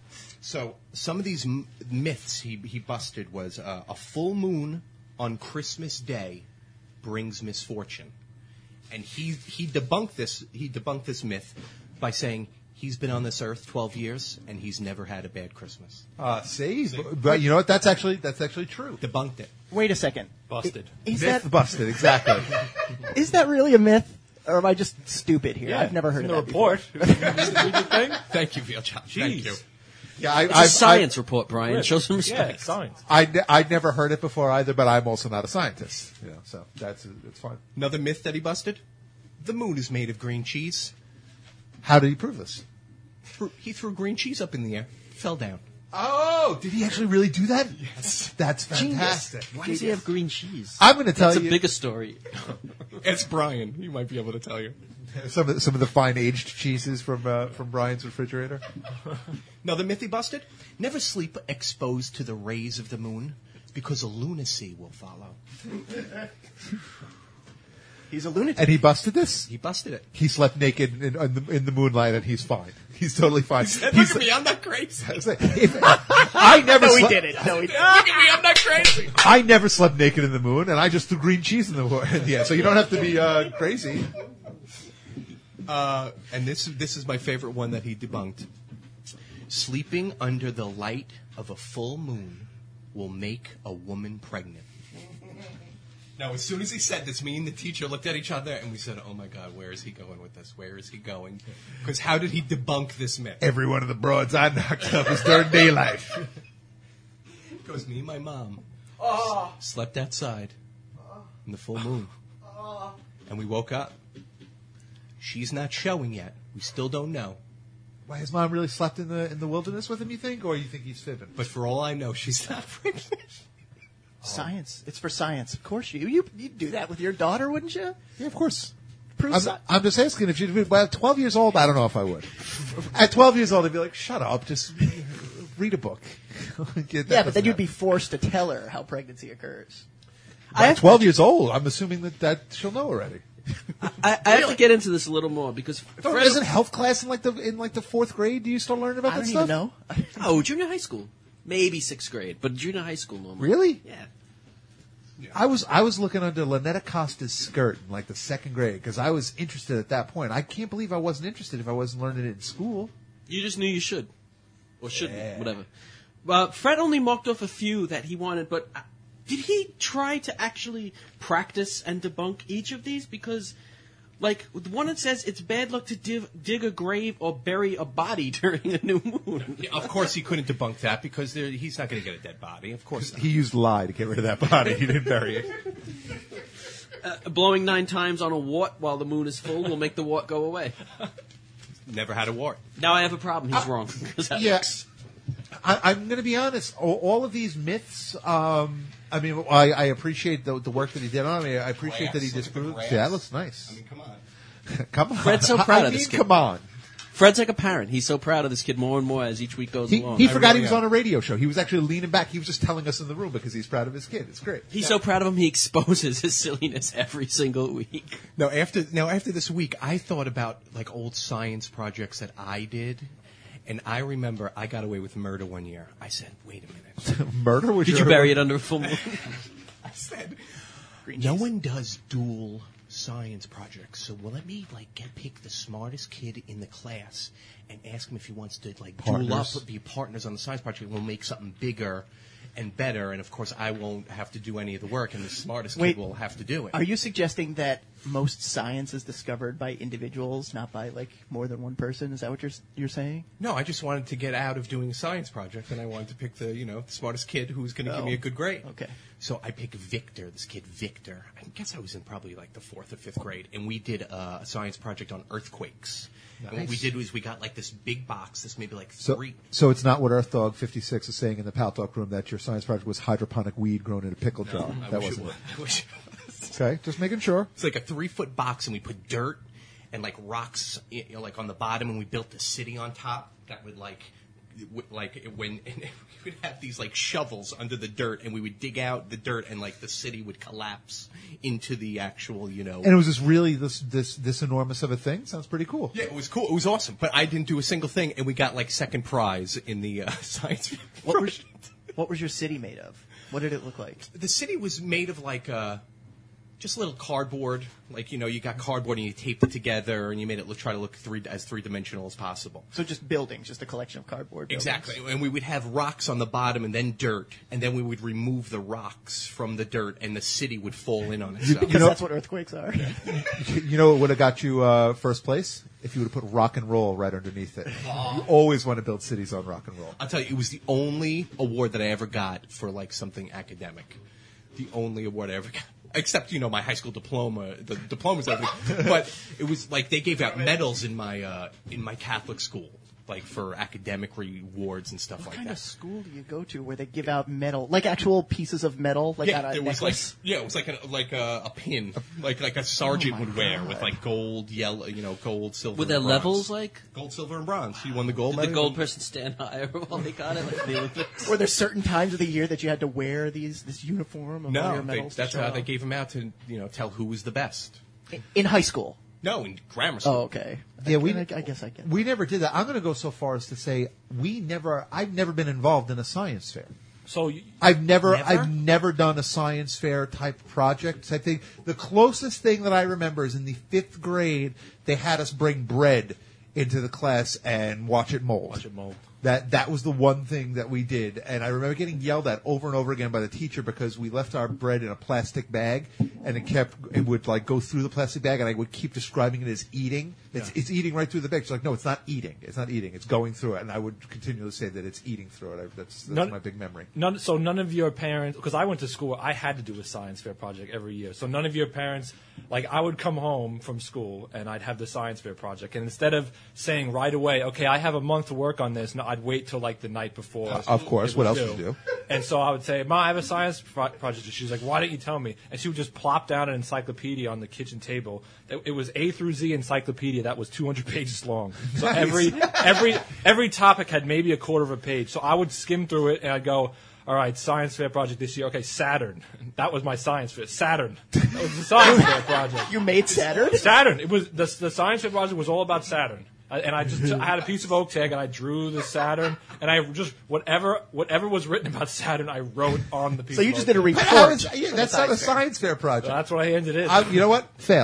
So some of these m- myths he he busted was uh, a full moon on Christmas Day brings misfortune, and he he debunked this he debunked this myth by saying he's been on this earth twelve years and he's never had a bad Christmas. Uh, see, but, but you know what? That's actually that's actually true. Debunked it. Wait a second. Busted. Is Myth that busted. Exactly. is that really a myth, or am I just stupid here? Yeah, I've never heard in of the that report. Read the thing? Thank you, Vielchop. Thank you. Yeah, I, It's a I've- science report, Brian. Show some Yeah, respect. science. I, ne- I'd never heard it before either, but I'm also not a scientist. You know, so that's it's fine. Another myth that he busted: the moon is made of green cheese. How did he prove this? Threw- He threw green cheese up in the air, fell down. Oh, did he actually really do that? Yes, that's fantastic. Why does he have green cheese? I'm going to tell That's a you bigger story. It's Brian. He might be able to tell you. some of the, some of the fine aged cheeses from uh, from Brian's refrigerator. Another myth he busted: never sleep exposed to the rays of the moon because a lunacy will follow. He's a lunatic. And he busted this. He busted it. He slept naked in, in, the, in the moonlight, and he's fine. He's totally fine. Look He's- at me, I'm not crazy. If- I never. no, he slept, didn't. No, he didn't. Look at me, I'm not crazy. I never slept naked in the moon, and I just threw green cheese in the moon. Yeah, so you don't have to be uh, crazy. Uh, and this this is my favorite one that he debunked. Sleeping under the light of a full moon will make a woman pregnant. Now, as soon as he said this, me and the teacher looked at each other and we said, "Oh my God, where is he going with this? Where is he going?" Because how did he debunk this myth? Every one of the broads I knocked up was during daylight. Because me and my mom slept outside in the full moon, and we woke up. She's not showing yet. We still don't know. Why, his mom really slept in the in the wilderness with him, you think? Or you think he's fibbing? But for all I know, she's not pregnant. Science. It's for science. Of course you you you'd do that with your daughter, wouldn't you? Yeah, of course. Prove I'm, sci- I'm just asking if you well, at twelve years old, I don't know if I would. At twelve years old, I'd be like, shut up, just read a book. Get- that yeah, but doesn't then you'd happen. be forced to tell her how pregnancy occurs. At twelve years old, I'm assuming that, that she'll know already. I, I have to get into this a little more because Don't, Fred- isn't health class in like the in like the fourth grade? Do you start learning about I that don't stuff? even know. oh, junior high school, maybe sixth grade, but junior high school normally. Really? Yeah. I was I was looking under Lynette Acosta's skirt in like the second grade because I was interested at that point. I can't believe I wasn't interested if I wasn't learning it in school. You just knew you should, or shouldn't, whatever. Uh, Fred only marked off a few that he wanted, but uh, did he try to actually practice and debunk each of these? Because Like the one that says it's bad luck to div- dig a grave or bury a body during a new moon. Yeah, of course, he couldn't debunk that because there, he's not going to get a dead body. Of course, not. He used lie to get rid of that body. He didn't bury it. Uh, blowing nine times on a wart while the moon is full will make the wart go away. Never had a wart. Now I have a problem. He's wrong. 'Cause that Yeah. works. I, I'm going to be honest. All, all of these myths. Um, I mean, I, I appreciate the, the work that he did on it. I appreciate Grass, that he look at the disproved. grass. Yeah, that looks nice. I mean, come on. Come on. Fred's so proud I of this mean, kid. Come on. Fred's like a parent. He's so proud of this kid more and more as each week goes He, along. he I forgot really he was am. on a radio show. He was actually leaning back. He was just telling us in the room because he's proud of his kid. It's great. He's so proud of him. He exposes his silliness every single week. No, after now after this week, I thought about like old science projects that I did, and I remember I got away with murder one year. I said, "Wait a minute, Murder? Was Did your- you bury it under a full moon? I said, no one does dual science projects, so well, let me like get pick the smartest kid in the class and ask him if he wants to like duel Partners. up, be partners on the science project. We'll make something bigger and better, and of course, I won't have to do any of the work, and the smartest Wait, kid will have to do it." Are you suggesting that most science is discovered by individuals, not by like more than one person? Is that what you're you're saying? No, I just wanted to get out of doing a science project, and I wanted to pick the, you know, the smartest kid who's going to give Oh. me a good grade. Okay. So I picked Victor, this kid Victor. I guess I was in probably like the fourth or fifth grade, and we did uh, a science project on earthquakes. And what we Nice. did was we got like this big box, this maybe like So, three. so it's not what Earth Dog fifty-six is saying in the Pal Talk room that your science project was hydroponic weed grown in a pickle jar. I that wish wasn't it it. was. I wish it was. Okay, just making sure. It's like a three foot box, and we put dirt and like rocks, you know, like on the bottom, and we built a city on top that would like, w- like it- when and we would have these like shovels under the dirt, and we would dig out the dirt, and like the city would collapse into the actual, you know. And it was just really this this this enormous of a thing. Sounds pretty cool. Yeah, it was cool. It was awesome. But I didn't do a single thing, and we got like second prize in the uh, science. What was what was your city made of? What did it look like? The city was made of like uh, just little cardboard. Like, you know, you got cardboard and you taped it together, and you made it look, try to look three as three dimensional as possible. So just buildings, just a collection of cardboard. buildings. Exactly. And we would have rocks on the bottom and then dirt, and then we would remove the rocks from the dirt, and the city would fall in on itself. Because know- that's what earthquakes are. You know what would have got you uh, first place? If you would have put rock and roll right underneath it. You always want to build cities on rock and roll. I'll tell you, it was the only award that I ever got for like something academic. The only award I ever got. Except, you know, my high school diploma, the diplomas, everything. But it was like they gave out medals in my uh, in my Catholic school, like for academic rewards and stuff What like kind that. of school do you go to where they give out metal, like actual pieces of metal, like yeah, on a there was like necklace? yeah, it was like a like a, a pin, like like a sergeant Oh my would wear God. with like gold, yellow, you know, gold, silver. Were there and bronze. levels like? Gold, silver, and bronze. He won the gold. Did the medal. gold person stand higher while they got it? Like the Olympics? Were there certain times of the year that you had to wear these this uniform of all No, your they, medals? to that's show how they off? gave him out to you know tell who was the best. in high school. No, in grammar school. Oh, okay. Yeah, we. I, I guess I get. We never did that. I'm going to go so far as to say we never. I've never been involved in a science fair. So you, I've never, Never? I've never done a science fair type project. I think the closest thing that I remember is in the fifth grade, they had us bring bread into the class and watch it mold. watch it mold. That that was the one thing that we did, and I remember getting yelled at over and over again by the teacher because we left our bread in a plastic bag, and it kept it would like go through the plastic bag, and I would keep describing it as eating. It's it's eating right through the bag. She's like, no, it's not eating. It's not eating. It's going through it, and I would continually say that it's eating through it. I, that's that's None- my big memory. None, so none of your parents, because I went to school, I had to do a science fair project every year. So none of your parents, like I would come home from school and I'd have the science fair project, and instead of saying right away, okay, I have a month to work on this, no, I'd wait till like the night before. Uh, of course. it What was else would due. you do? And so I would say, Ma, I have a science pro- project. And she's like, why didn't you tell me? And she would just plop down an encyclopedia on the kitchen table. It, it was A through Z encyclopedia that was two hundred pages long. So every every every topic had maybe a quarter of a page. So I would skim through it and I'd go, all right, science fair project this year. Okay, Saturn. That was my science fair. Saturn. That was the science fair project. You made Saturn? Saturn. It was the, the science fair project was all about Saturn. I, and I just I had a piece of oak tag and I drew the Saturn and I just whatever whatever was written about Saturn I wrote on the piece. So you of just oak did a tag. report. How is- yeah, for the that's not a science fair. science fair project. That's what I ended in. I, you know what? Fail.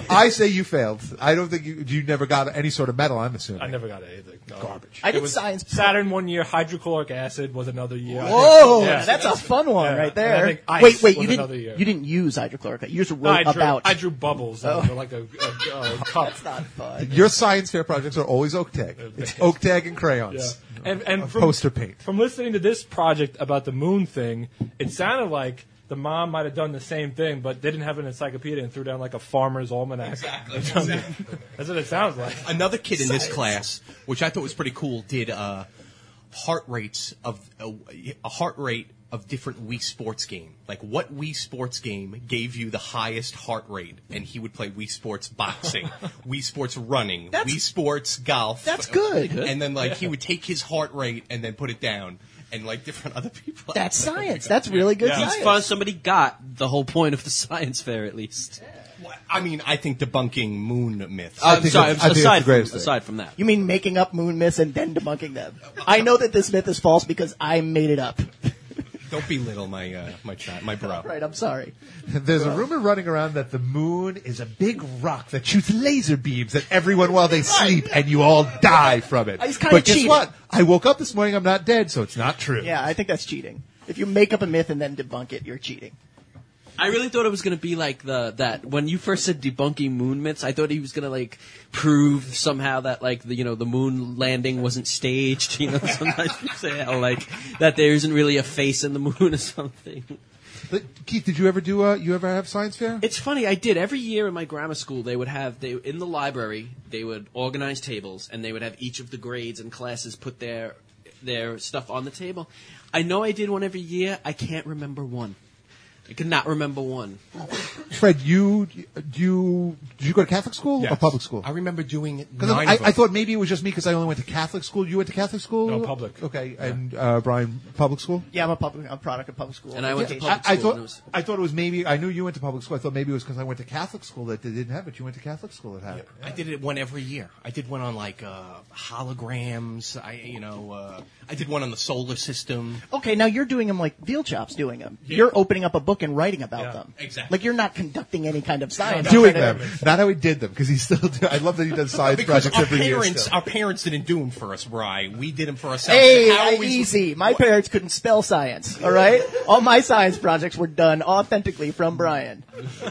I say you failed. I don't think you, you never got any sort of medal, I'm assuming. I never got anything. No. Garbage. I It did was science. Saturn one year, hydrochloric acid was another year. I Whoa, think- yeah. that's a fun one Yeah. right And I there. think ice Wait, wait, was you another didn't year. you didn't use hydrochloric acid. You just No, wrote I drew, about. I drew bubbles Oh. that were like a, a, a cup. That's not fun. Your science fair projects are always oak tag. It's oak tag and Yeah. crayons. And, and Of from, poster paint. From listening to this project about the moon thing, it sounded like the mom might have done the same thing, but didn't have an encyclopedia and threw down like a farmer's almanac. Exactly. That's what it sounds like. Another kid in this class, which I thought was pretty cool, did uh, heart rates of uh, a heart rate of different Wii Sports game. Like what Wii Sports game gave you the highest heart rate, and he would play Wii Sports boxing, Wii Sports running, That's- Wii Sports golf. That's good. And then like he would take his heart rate and then put it down, and like different other people. That's science. That's really good Yeah. science. He's fun. Somebody got the whole point of the science fair, at least. I mean, I think debunking moon myths. Uh, think sorry, it's- I think it's aside the from greatest thing. aside from that, You mean making up moon myths and then debunking them? I know that this myth is false because I made it up. Don't belittle my uh, my child, my bro. Right, I'm sorry. There's a rumor running around that the moon is a big rock that shoots laser beams at everyone while they sleep, and you all die from it. He's kinda But guess cheating. what? I woke up this morning, I'm not dead, so it's not true. Yeah, I think that's cheating. If you make up a myth and then debunk it, you're cheating. I really thought it was going to be like the that when you first said debunking moon myths. I thought he was going to like prove somehow that like the you know the moon landing wasn't staged. You know, sometimes you say how like that there isn't really a face in the moon or something. But, Keith, did you ever do? Uh, you ever have science fair? It's funny. I did every year in my grammar school. They would have they in the library. They would organize tables, and they would have each of the grades and classes put their their stuff on the table. I know I did one every year. I can't remember one. I could not remember one. Fred, you do you did you go to Catholic school or Yes. public school? I remember doing it. Because nine I, of them. I thought maybe it was just me because I only went to Catholic school. You went to Catholic school? No, public. Okay, and uh, Brian, public school. Yeah, I'm a public, I'm a product of public school. And I went to education. public I, I school, thought and it was- I thought it was maybe I knew you went to public school. I thought maybe it was because I went to Catholic school that they didn't have it. You went to Catholic school that had it. I did it one every year. I did one on like uh, holograms. I you know uh, I did one on the solar system. Okay, now you're doing them like Veal Chop's doing them. You're opening up a book and writing about Yeah, them. exactly. Like you're not conducting any kind of science. Doing You're them, trying to- not how he did them, because he still. Do, I love that he does science Because projects our every year. parents, still. our parents didn't do them for us, Bri. We did them for ourselves. Hey, How I- we- easy. My parents couldn't spell science. All right, all my science projects were done authentically from Brian.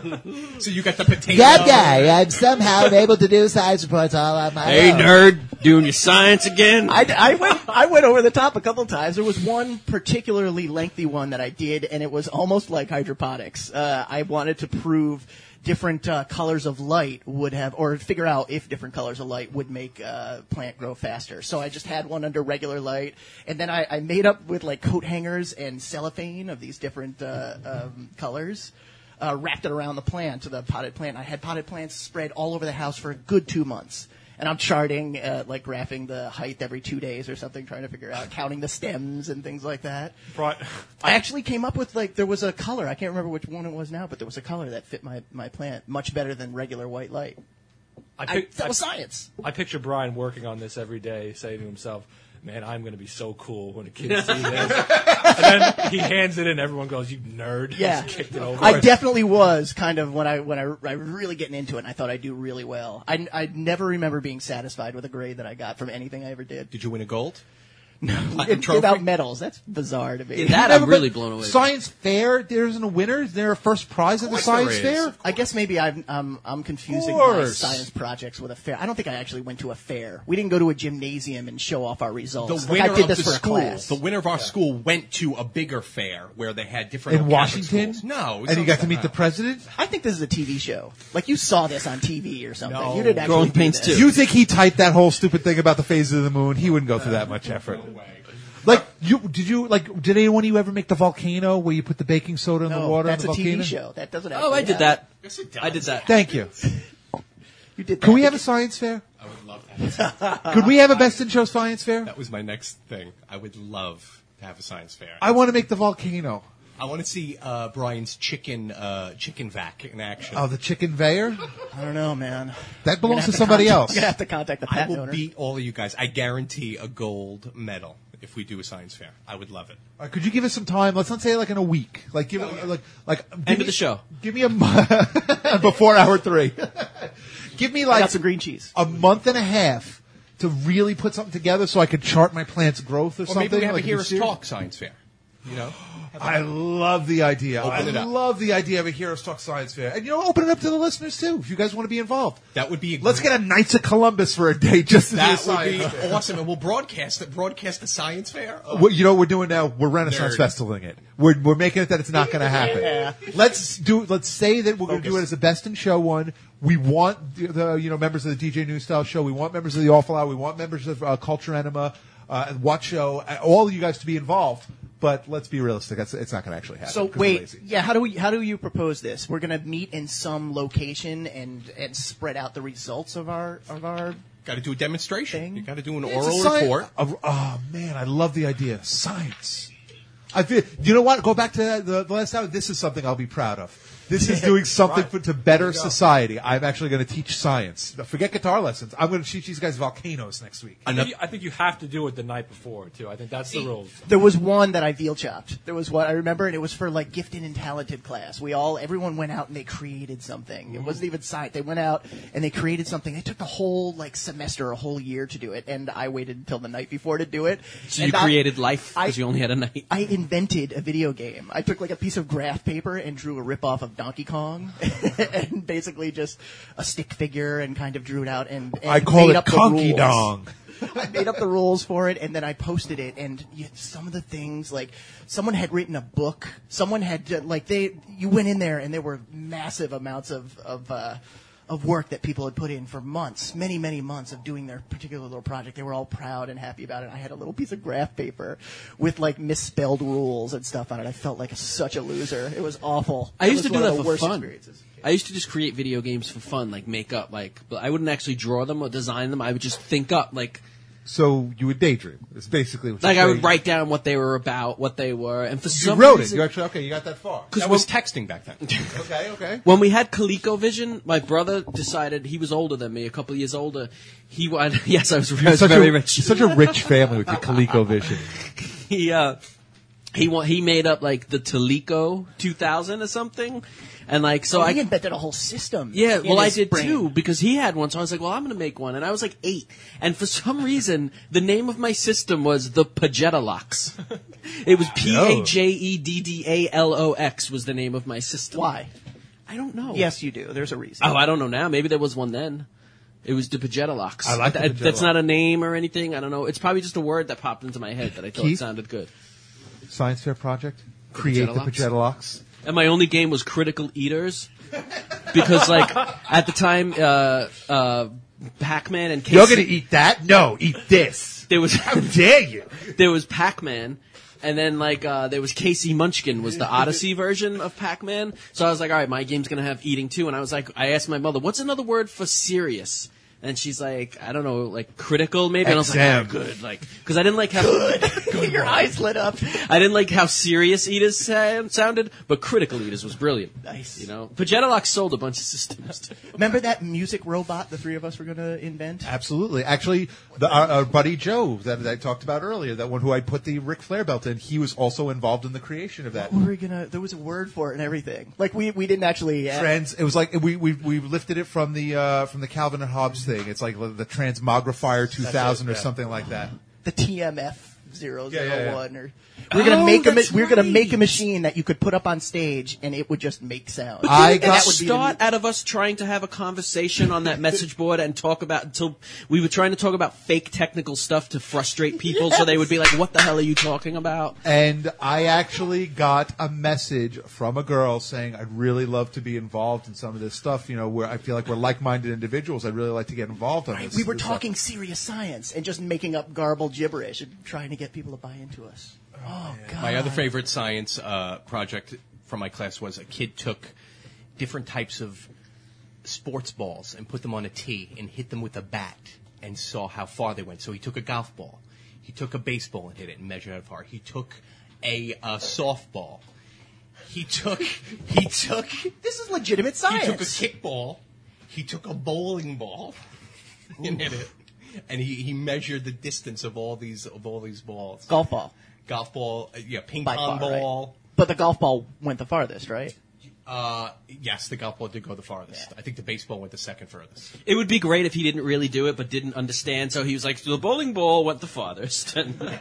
So you got the potato. That guy, I'm somehow able to do science reports all on my Hey, own. nerd, doing your science again? I, I went I went over the top a couple times. There was one particularly lengthy one that I did, and it was almost like hydroponics. Uh, I wanted to prove different uh, colors of light would have, or figure out if different colors of light would make uh, plant grow faster. So I just had one under regular light, and then I, I made up with like coat hangers and cellophane of these different uh, um, colors. Uh, wrapped it around the plant, the potted plant. I had potted plants spread all over the house for a good two months. And I'm charting, uh, like graphing the height every two days or something, trying to figure out, counting the stems and things like that. Brought, I actually came up with, like, there was a color. I can't remember which one it was now, but there was a color that fit my, my plant much better than regular white light. I, I, pic- that I- was science. I picture Brian working on this every day, saying to himself, "Man, I'm going to be so cool when the kids see this." And then he hands it in, everyone goes, "You nerd!" Yeah, Just kicked it over. I definitely was kind of when I when I, I was really getting into it. And I thought I'd do really well. I I never remember being satisfied with a grade that I got from anything I ever did. Did you win a gold? It, trophy? without medals, that's bizarre to me. Yeah, that Never I'm really been- blown away. by. Science fair. There isn't a winner. Is there a first prize at the course science there is. fair? I guess maybe I'm I'm, I'm confusing my course. science projects with a fair. I don't think I actually went to a fair. We didn't go to a gymnasium and show off our results. The Like, winner I did of this the for a school, class. the winner of our school went to a bigger fair where they had different In Catholic Washington? schools. No, And you got to meet the president? I think this is a T V show. Like you saw this on T V or something. No. You didn't actually Growing do Pains this. too. You think he typed that whole stupid thing about the phases of the moon? He wouldn't go through that much effort. Like you did you like did anyone of you ever make the volcano where you put the baking soda in No, the water that's in a the T volcano? V show. That doesn't. Oh, I actually did happen. that. Yes, it does. I did that. Thank you. You did. Can that we have a because- science fair? I would love that. Could we have a Best in Show science fair? That was my next thing. I would love to have a science fair. I want to make the volcano. I want to see uh, Brian's chicken uh, chicken vac in action. Oh, the chicken veyor? I don't know, man. That belongs to I'm gonna have somebody contact- else. I'm gonna have to contact the I patent will owner. beat all of you guys. I guarantee a gold medal if we do a science fair. I would love it. Uh, could you give us some time? Let's not say like in a week. Like give it like like give End me, of the show. Give me a mo- before hour three. Give me I like got some green cheese. a month and a half to really put something together so I could chart my plant's growth or, Or something. maybe we have like a Heroes serious- Talk science fair. You know? I love the idea. Open I it up. love the idea of a Heroes Talk Science Fair. And, you know, open it up to the listeners, too, if you guys want to be involved. That would be a Let's great- get a Knights of Columbus for a day just to do a That would science be fair. awesome, and we'll broadcast it. Broadcast the science fair. Oh. What, you know what we're doing now? We're Renaissance Nerd. Festivaling it. We're, we're making it that it's not going to happen. Yeah. Let's do. Let's say that we're going to do it as a best in show one. We want the, the you know members of the D J New Style Show. We want members of the Awful Hour. We want members of uh, Culture Enema, uh, and Watch Show. uh, All of you guys to be involved. But let's be realistic. That's, it's not going to actually happen. So 'cause we're wait, lazy. yeah. How do we? How do you propose this? We're going to meet in some location and and spread out the results of our of our. Got to do a demonstration. You got to do an It's a oral sci- report. a- oh man, I love the idea. Science. I feel. You know what? Go back to the, the last time. This is something I'll be proud of. This is doing something Right. for, to better society. I'm actually going to teach science. Forget guitar lessons. I'm going to teach these guys volcanoes next week. I think, you, I think you have to do it the night before too. I think that's the rules. There was one that I veal chopped. There was one I remember, and it was for like gifted and talented class. We all, everyone went out and they created something. It wasn't even science. They went out and they created something. They took the whole like semester, a whole year to do it, and I waited until the night before to do it. So And you I- created life I- because you only had a night. I invented a video game. I took like a piece of graph paper and drew a ripoff of Donkey Kong, and basically just a stick figure, and kind of drew it out and, and I call made it up the Conky rules. Dong. I made up the rules for it, and then I posted it. And you, some of the things, like someone had written a book. Someone had uh, like they. You went in there, and there were massive amounts of of. Uh, of work that people had put in for months, many, many months of doing their particular little project. They were all proud and happy about it. I had a little piece of graph paper with like misspelled rules and stuff on it. I felt like a, such a loser. It was awful. I It used to was do one that of the for worst fun. experiences. I used to just create video games for fun, like make up, like, but I wouldn't actually draw them or design them. I would just think up, like, So you would daydream. It's basically what like you're I would saying. wrote down what they were about, what they were, and for You some wrote it. reason, You actually okay. You got that far. That was texting back then. Okay. Okay. when we had ColecoVision, my brother decided he was older than me, a couple of years older. He wanted, yes, I was, I was Such very a, rich. Such a rich family with your ColecoVision. he uh he wa- he made up like the Teleco two thousand or something, and like so So I I invented a whole system. yeah, in well I his did brain. too because he had one, so I was like, well I'm gonna make one, and I was like eight, and for some reason the name of my system was the Pajettalox. It was P A J E D D A L O X was the name of my system. Why? I don't know. Yes, you do. There's a reason. Oh, I don't know now. Maybe there was one then. It was the Pajettalox. I like the Th- That's Pajettalox. not a name or anything. I don't know. It's probably just a word that popped into my head that I thought Keith? sounded good. Science fair project. Create the Pajettalox? Pajettalox. And my only game was Critical Eaters because, like, at the time, uh, uh, Pac-Man and Casey, You're going to eat that? No, eat this. there was How dare you? there was Pac-Man. And then, like, uh, there was Casey Munchkin was the Odyssey version of Pac-Man. So I was like, all right, my game's gonna have eating too. And I was like, I asked my mother, what's another word for serious? And she's like, I don't know, like critical maybe. And I was like, X M. oh, good, like, because I didn't like how Your eyes lit up. I didn't like how serious eaters sound, sounded, but critical eaters was brilliant. Nice. You know, Pajettalox sold a bunch of systems. Too. Remember that music robot the three of us were going to invent? Absolutely. Actually, the, our, our buddy Joe that I talked about earlier, that one who I put the Ric Flair belt in, he was also involved in the creation of that. We were gonna. There was a word for it and everything. Like we we didn't actually. Uh, Trans. It was like we we we lifted it from the uh, from the Calvin and Hobbes thing. It's like the Transmogrifier two thousand or yeah. something like that. the T M F zero Yeah, yeah, zero yeah. one or we're gonna Oh, make a ma- that's we're gonna right. make a machine that you could put up on stage and it would just make sound. I Didn't got- that that would be the start new- out of us trying to have a conversation on that message board and talk about until we were trying to talk about fake technical stuff to frustrate people, so they would be like, "What the hell are you talking about?" And I actually got a message from a girl saying, I'd really love to be involved in some of this stuff, you know, where I feel like we're like-minded individuals. I'd really like to get involved on this. we were this talking serious science and just making up garbled gibberish and trying to get people to buy into us. Oh, God. My other favorite science uh, project from my class was a kid took different types of sports balls and put them on a tee and hit them with a bat and saw how far they went. So he took a golf ball, he took a baseball and hit it and measured how far. He took a uh, softball. He took he took This is legitimate science. he took a kickball. He took a bowling ball and hit it. And he, he measured the distance of all these of all these balls. Golf ball. Golf ball, uh, yeah, ping By pong far, right? ball. But the golf ball went the farthest, right? Uh, yes, the golf ball did go the farthest. I think the baseball went the second furthest. It would be great if he didn't really do it, but didn't understand. So he was like, the bowling ball went the farthest.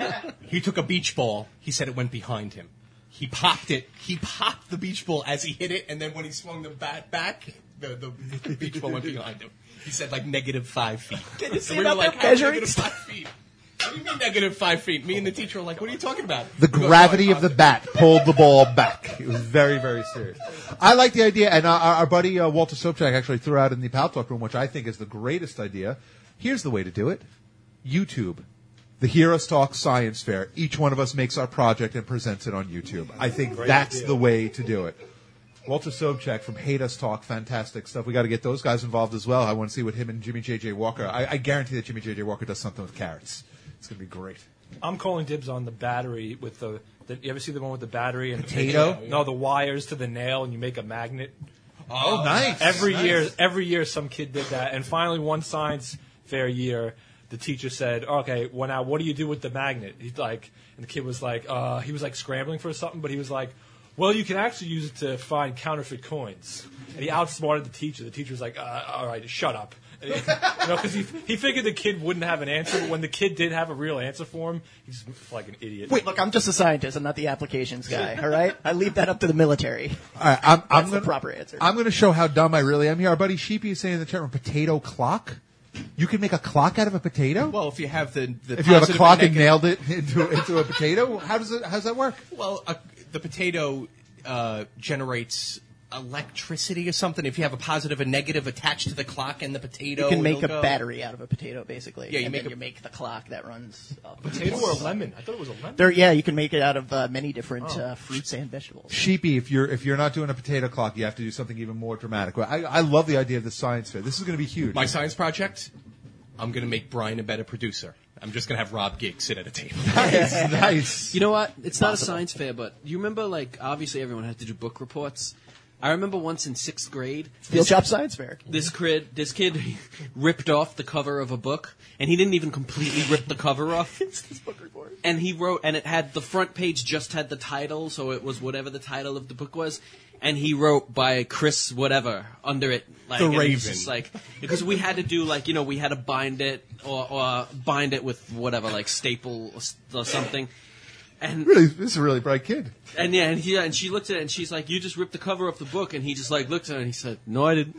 He took a beach ball. He said it went behind him. He popped it. He popped the beach ball as he hit it, and then when he swung the bat back, the, the beach ball went behind him. He said like negative five feet. Can you see we it were out there like, "How measuring negative five feet? What do you mean negative five feet? Me and the teacher were like, what are you talking about? The We go, gravity "No, of the bat pulled the ball back. It was very, very serious. I like the idea, and our, our buddy uh, Walter Sobchak actually threw out in the Pal Talk room, which I think is the greatest idea. Here's the way to do it. YouTube. The Heroes Talk Science Fair. Each one of us makes our project and presents it on YouTube. I think Great that's idea. the way to do it. Walter Sobchak from Hate Us Talk, fantastic stuff. We got to get those guys involved as well. I want to see what him and Jimmy J J Walker. I, I guarantee that Jimmy J J Walker does something with carrots. It's going to be great. I'm calling dibs on the battery with the, the. You ever see the one with the battery and Potato? No, the wires to the nail, and you make a magnet. Oh, nice. Every Nice. year, every year, some kid did that, and finally, one science fair year, the teacher said, "Okay, well now, what do you do with the magnet?" He's like, and the kid was like, uh, he was like scrambling for something, but he was like, "Well, you can actually use it to find counterfeit coins." And he outsmarted the teacher. The teacher was like, uh, "All right, shut up." And he- you know, because he he figured the kid wouldn't have an answer, but when the kid did have a real answer for him, he's like an idiot. Wait, look, I'm just a scientist. I'm not the applications guy. All right, I leave that up to the military. All right, I'm, I'm That's gonna, the proper answer. I'm going to show how dumb I really am here. Our buddy Sheepy is saying in the chat room, potato clock? You can make a clock out of a potato? Well, if you have the, the if you have a positive clock and negative- nailed it into, into a potato, how does it? How does that work? Well, uh, the potato uh, generates electricity or something. If you have a positive and negative attached to the clock and the potato, You can make a it'll go. battery out of a potato, basically. Yeah, you and make then a- you make the clock that runs. Up. Potato or a lemon? I thought it was a lemon. There, yeah, you can make it out of uh, many different Oh. uh, fruits and vegetables. Sheepy, if you're if you're not doing a potato clock, you have to do something even more dramatic. Well, I, I love the idea of the science fair. This is going to be huge. My science project, I'm going to make Brian a better producer. I'm just going to have Rob Gig sit at a table. Nice, nice. You know what? It's not a Possible. science fair, but you remember, like, obviously everyone had to do book reports. I remember once in sixth grade, Field this, Shop Science Fair. this kid, this kid ripped off the cover of a book, and he didn't even completely rip the cover off. It's this book report. And he wrote, and it had the front page just had the title, so it was whatever the title of the book was. And he wrote by Chris whatever under it, like The and it was Raven. just like because we had to do like you know we had to bind it or, or bind it with whatever like staple or, s- or something. And Really, this is a really bright kid. and yeah, and he and she looked at it and she's like, "You just ripped the cover off the book," and he just like looked at it and he said, "No, I didn't."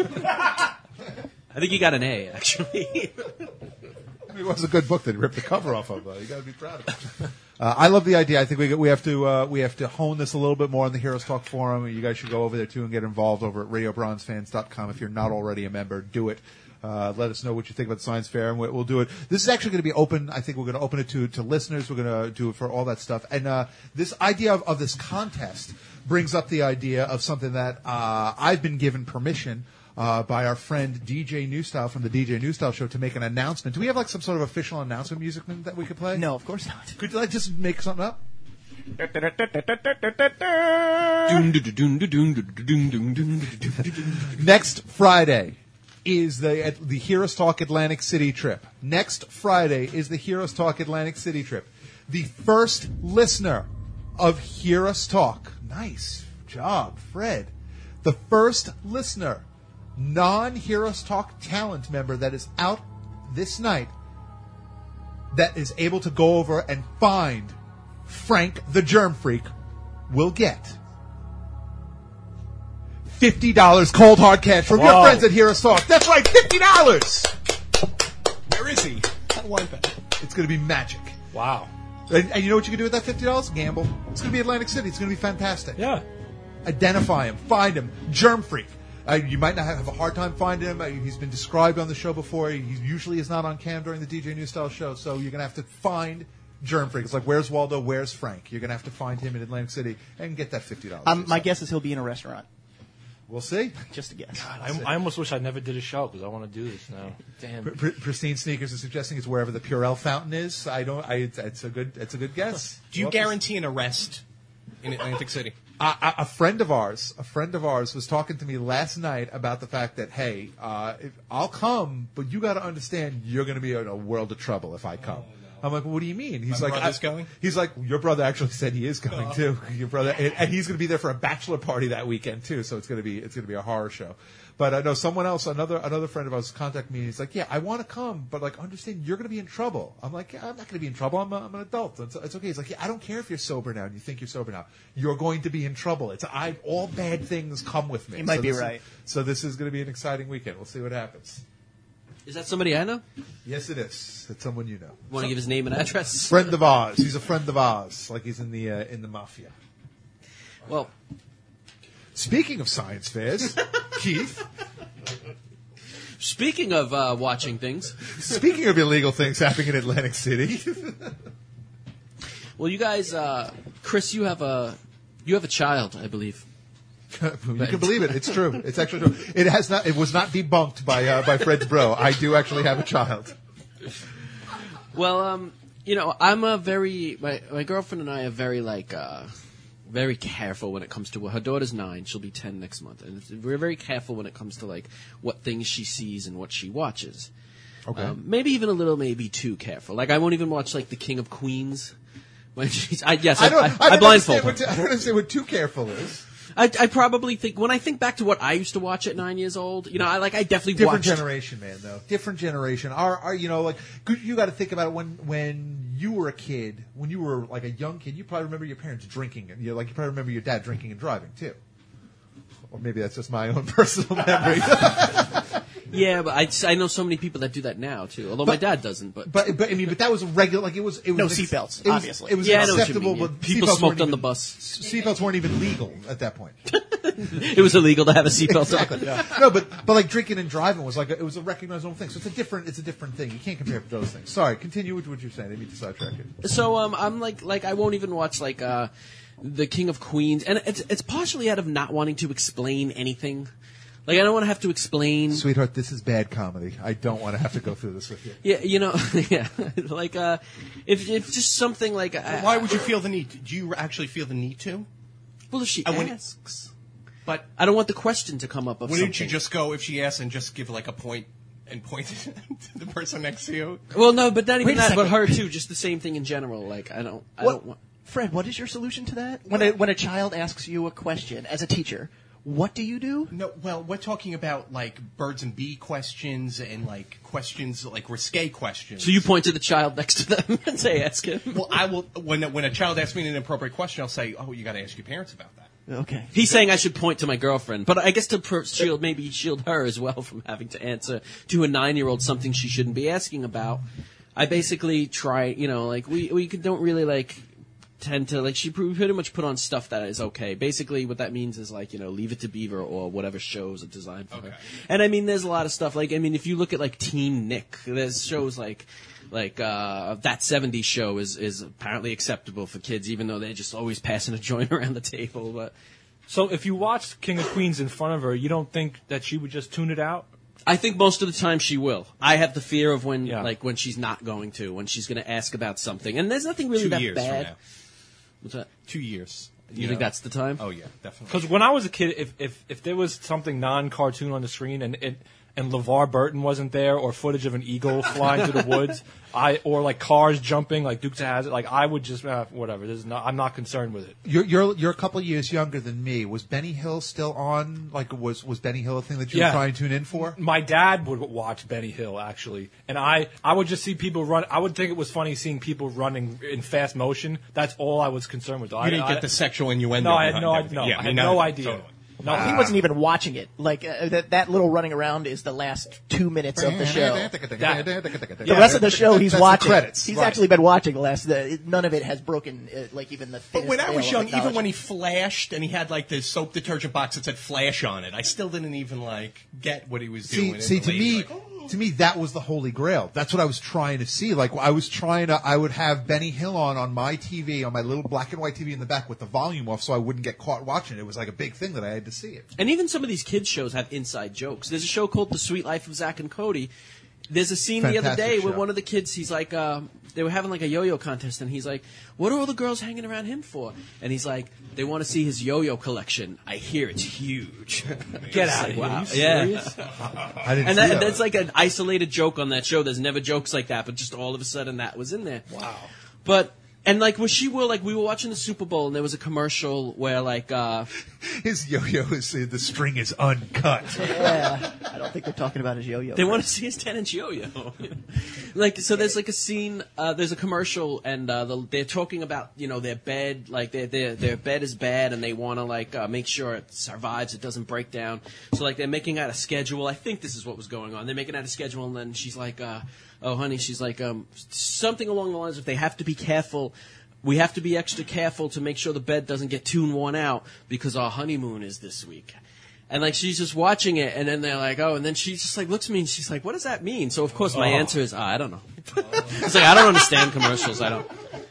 I think he got an A actually. It was a good book that he ripped the cover off of. Uh, you got to be proud of it. Uh, I love the idea. I think we we have to uh, we have to hone this a little bit more on the Heroes Talk forum. You guys should go over there too and get involved over at radio bronze fans dot com. If you're not already a member, do it. Uh, let us know what you think about the science fair, and we- we'll do it. This is actually going to be open. I think we're going to open it to to listeners. We're going to do it for all that stuff. And uh, this idea of, of this contest brings up the idea of something that uh, I've been given permission uh, by our friend D J Newstyle from the D J Newstyle Show to make an announcement. Do we have like some sort of official announcement music that we could play? No, of course not. Could you like just make something up? Next Friday is the the Heroes Talk Atlantic City trip. Next Friday is the Heroes Talk Atlantic City trip. The first listener of Heroes Talk. Nice job, Fred. The first listener, non-Heroes Talk talent member that is out this night that is able to go over and find Frank the Germ Freak will get fifty dollars cold hard cash from your Whoa. friends at Heroes Talk. That's right, fifty dollars! Where is he? I want that. It's going to be magic. Wow. And, and you know what you can do with that fifty dollars? Gamble. It's going to be Atlantic City. It's going to be fantastic. Yeah. Identify him. Find him. Germ Freak. Uh, you might not have, have a hard time finding him. Uh, he's been described on the show before. He usually is not on cam during the D J New Style show, so you're going to have to find Germ Freak. It's like, where's Waldo? Where's Frank? You're going to have to find him in Atlantic City and get that fifty dollars. Um, my guess is he'll be in a restaurant. We'll see. Just a guess. I, I almost wish I never did a show because I want to do this now. Damn. Pr- Pr- Pristine Sneakers is suggesting it's wherever the Purell fountain is. I don't. I, it's, it's a good. It's a good guess. Do you Well, guarantee an arrest in Atlantic City? A, a, a friend of ours, a friend of ours, was talking to me last night about the fact that, hey, uh, if, I'll come, but you got to understand, you're going to be in a world of trouble if I come. I'm like, well, what do you mean? He's My like, brother's I- going? He's like, your brother actually said he is going too. Your brother, and, and he's going to be there for a bachelor party that weekend too. So it's going to be it's going to be a horror show. But I know someone else, another another friend of ours, contacted me. And he's like, yeah, I want to come, but like, understand you're going to be in trouble. I'm like, yeah, I'm not going to be in trouble. I'm a, I'm an adult. It's, it's okay. He's like, yeah, I don't care if you're sober now and you think you're sober now. You're going to be in trouble. It's I all bad things come with me. He might So be this is- right. so this is going to be an exciting weekend. We'll see what happens. Is that somebody I know? Yes, it is. It's someone you know. Want to give his name and address? Friend of ours. He's a friend of ours. Like he's in the uh, in the mafia. Well, speaking of science fairs, Keith. Speaking of uh, watching things. Speaking of illegal things happening in Atlantic City. Well, you guys, uh, Chris, you have a you have a child, I believe. You can believe it. It's true. It's actually true. It has not. It was not debunked by uh, by Fred's bro. I do actually have a child. Well, um, you know, I'm a very my my girlfriend and I are very like uh, very careful when it comes to her daughter's nine. She'll be ten next month, and it's- we're very careful when it comes to like what things she sees and what she watches. Okay. Um, maybe even a little, maybe too careful. Like I won't even watch like The King of Queens when she's. I, yes, I, I don't. I, I, I don't blindfold understand her. what, t- I don't understand what too careful is. I, I probably think when I think back to what I used to watch at nine years old, you know, I like I definitely Different watched. generation, man. Though different generation. Our, our you know, like good- you got to think about it when when you were a kid, when you were like a young kid, you probably remember your parents drinking, and you know, like you probably remember your dad drinking and driving too. Or maybe that's just my own personal memory. Yeah, but I, I know so many people that do that now too. Although my dad doesn't, but But but I mean, but that was a regular. Like it was. It was No ex- seatbelts, it was- obviously. It was Yeah, I know what you acceptable, mean, yeah. but People seatbelts smoked weren't on the even- bus. Seatbelts weren't even legal at that point. it was illegal to have a seatbelt on. Exactly. No, but but like drinking and driving was like a, it was a recognizable thing. So it's a different it's a different thing. You can't compare those things. Sorry, continue with what you're saying. I didn't mean to sidetrack it. So um, I'm like like I won't even watch like uh, The King of Queens, and it's it's partially out of not wanting to explain anything. Like I don't want to have to explain. Sweetheart, this is bad comedy. I don't want to have to go through this with you. Yeah, you know, yeah, like uh, if if just something like uh, Why would you feel the need? Do you actually feel the need to? Well, if she I wouldn't- asks, But I don't want the question to come up of wouldn't something. you just go if she asks and just give like a point and point it to the person next to you? Well, no, but not Wait even a that. But second. her too. Just the same thing in general. Like I don't. I What- don't want. Fred, what is your solution to that? When a, when a child asks you a question as a teacher, what do you do? No, well, we're talking about like birds and bee questions and like questions like risque questions. So you point to the child next to them and say, "Ask him." Well, I will. When when a child asks me an inappropriate question, I'll say, "Oh, you got to ask your parents about that." Okay. He's saying I should point to my girlfriend, but I guess to per- shield maybe shield her as well from having to answer to a nine-year-old something she shouldn't be asking about. I basically try, you know, like we we don't really like tend to like she pretty much put on stuff that is okay. Basically, what that means is like you know, Leave It to Beaver or whatever shows are designed for her. And I mean, there's a lot of stuff like I mean, if you look at like Teen Nick, there's shows like. Like uh, that seventies show is, is apparently acceptable for kids, even though they're just always passing a joint around the table. But So if you watched King of Queens in front of her, you don't think that she would just tune it out? I think most of the time she will. I have the fear of when, Yeah. like, when she's not going to, when she's going to ask about something, and there's nothing really Two that years bad. from now. What's that? Two years. You, think that's the time? Oh yeah, definitely. Because when I was a kid, if, if, if there was something non-cartoon on the screen and it, and LeVar Burton wasn't there, or footage of an eagle flying through the woods, I or like cars jumping, like Dukes of Hazzard, like I would just uh, whatever. This is not, I'm not concerned with it. You're you're you're a couple years younger than me. Was Benny Hill still on? Like was was Benny Hill a thing that you Yeah. were trying to tune in for? My dad would watch Benny Hill actually, and I I would just see people run. I would think it was funny seeing people running in fast motion. That's all I was concerned with. You I didn't I, get the sexual innuendo. No, I had behind no, I, everything. no, Yeah, I me had neither. no idea. Totally. No, he wasn't even watching it. Like uh, that, that little running around is the last two minutes of the show. The Yeah, rest of the show he's that's the watching. credits. He's Right. actually been watching the last. The, it- none of it has broken. Uh, like even the. But thinnest when I veil was of young, even when acknowledgement. he flashed and he had like the soap detergent box that said "Flash" on it, I still didn't even like get what he was doing. See, And see, the to lady me, was like, "Oh." to me, that was the holy grail. That's what I was trying to see. Like, I was trying to, I would have Benny Hill on on my T V, on my little black and white T V in the back with the volume off, so I wouldn't get caught watching it. It was like a big thing that I had to see it. And even some of these kids shows have inside jokes. There's a show called The Sweet Life of Zach and Cody. There's a scene the other Fantastic day where show. one of the kids, he's like, uh, they were having like a yo-yo contest, and he's like, what are all the girls hanging around him for? And he's like, they want to see his yo-yo collection. I hear it's huge. Get It's out like, of here. wow. Are you Yeah. serious? I didn't And see that, that. that's like an isolated joke on that show. There's never jokes like that, but just all of a sudden that was in there. Wow. But, and like, was she were like, we were watching the Super Bowl, and there was a commercial where like, uh, His yo-yo is uh, the string is uncut. Yeah, I don't think they're talking about his yo-yo. they want to see his ten-inch yo-yo. Like, so there's like a scene, uh, there's a commercial, and uh, the, they're talking about, you know, their bed, like their their, their bed is bad, and they want to like uh, make sure it survives, it doesn't break down. So like they're making out a schedule. I think this is what was going on. They're making out a schedule, and then she's like, uh, "Oh, honey," she's like, um, something along the lines of, "They have to be careful." We have to be extra careful to make sure the bed doesn't get too worn out because our honeymoon is this week. And like she's just watching it, and then they're like, oh, and then she just like looks at me and she's like, what does that mean? So of course my Oh. answer is, oh, I don't know. It's like I don't understand commercials. I don't.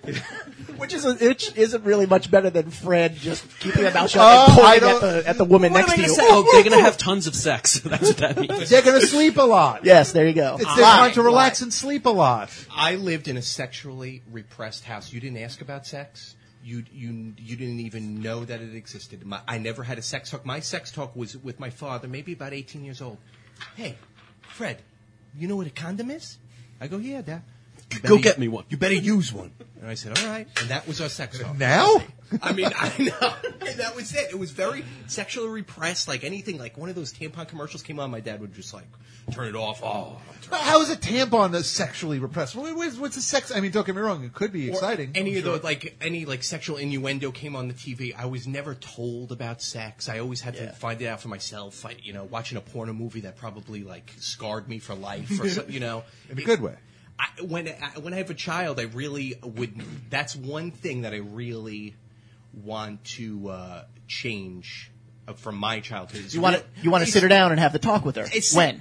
Which is which isn't really much better than Fred just keeping a mouth shut Oh, and I pointing at don't- the at the woman What next am I to gonna you. say? Oh, they're gonna have tons of sex. That's what that means. They're going to sleep a lot. Yes, there you go. It's their Lie, time to relax lie. and sleep a lot. I lived in a sexually repressed house. You didn't ask about sex. You you you didn't even know that it existed. My, I never had a sex talk. My sex talk was with my father, maybe about eighteen years old. Hey, Fred, you know what a condom is? I go, yeah, Dad. You Go better- get me one. You better use one. And I said, all right. And that was our sex talk. Now? I mean, I know. And that was it. It was very sexually repressed. Like anything, like one of those tampon commercials came on, my dad would just like turn it off. Oh, How is a tampon that's sexually repressed? What- What's, what's the sex? I mean, don't get me wrong. It could be Or exciting. Any I'm of sure. the like any like sexual innuendo came on the T V. I was never told about sex. I always had to Yeah. find it out for myself. I, you know, watching a porno movie that probably like scarred me for life, or something. You know, in a good way. I, when I, when I have a child, I really would. That's one thing that I really want to uh, change uh, from my childhood. It's You want to real- you want to it's- sit her down and have the talk with her. It's- When?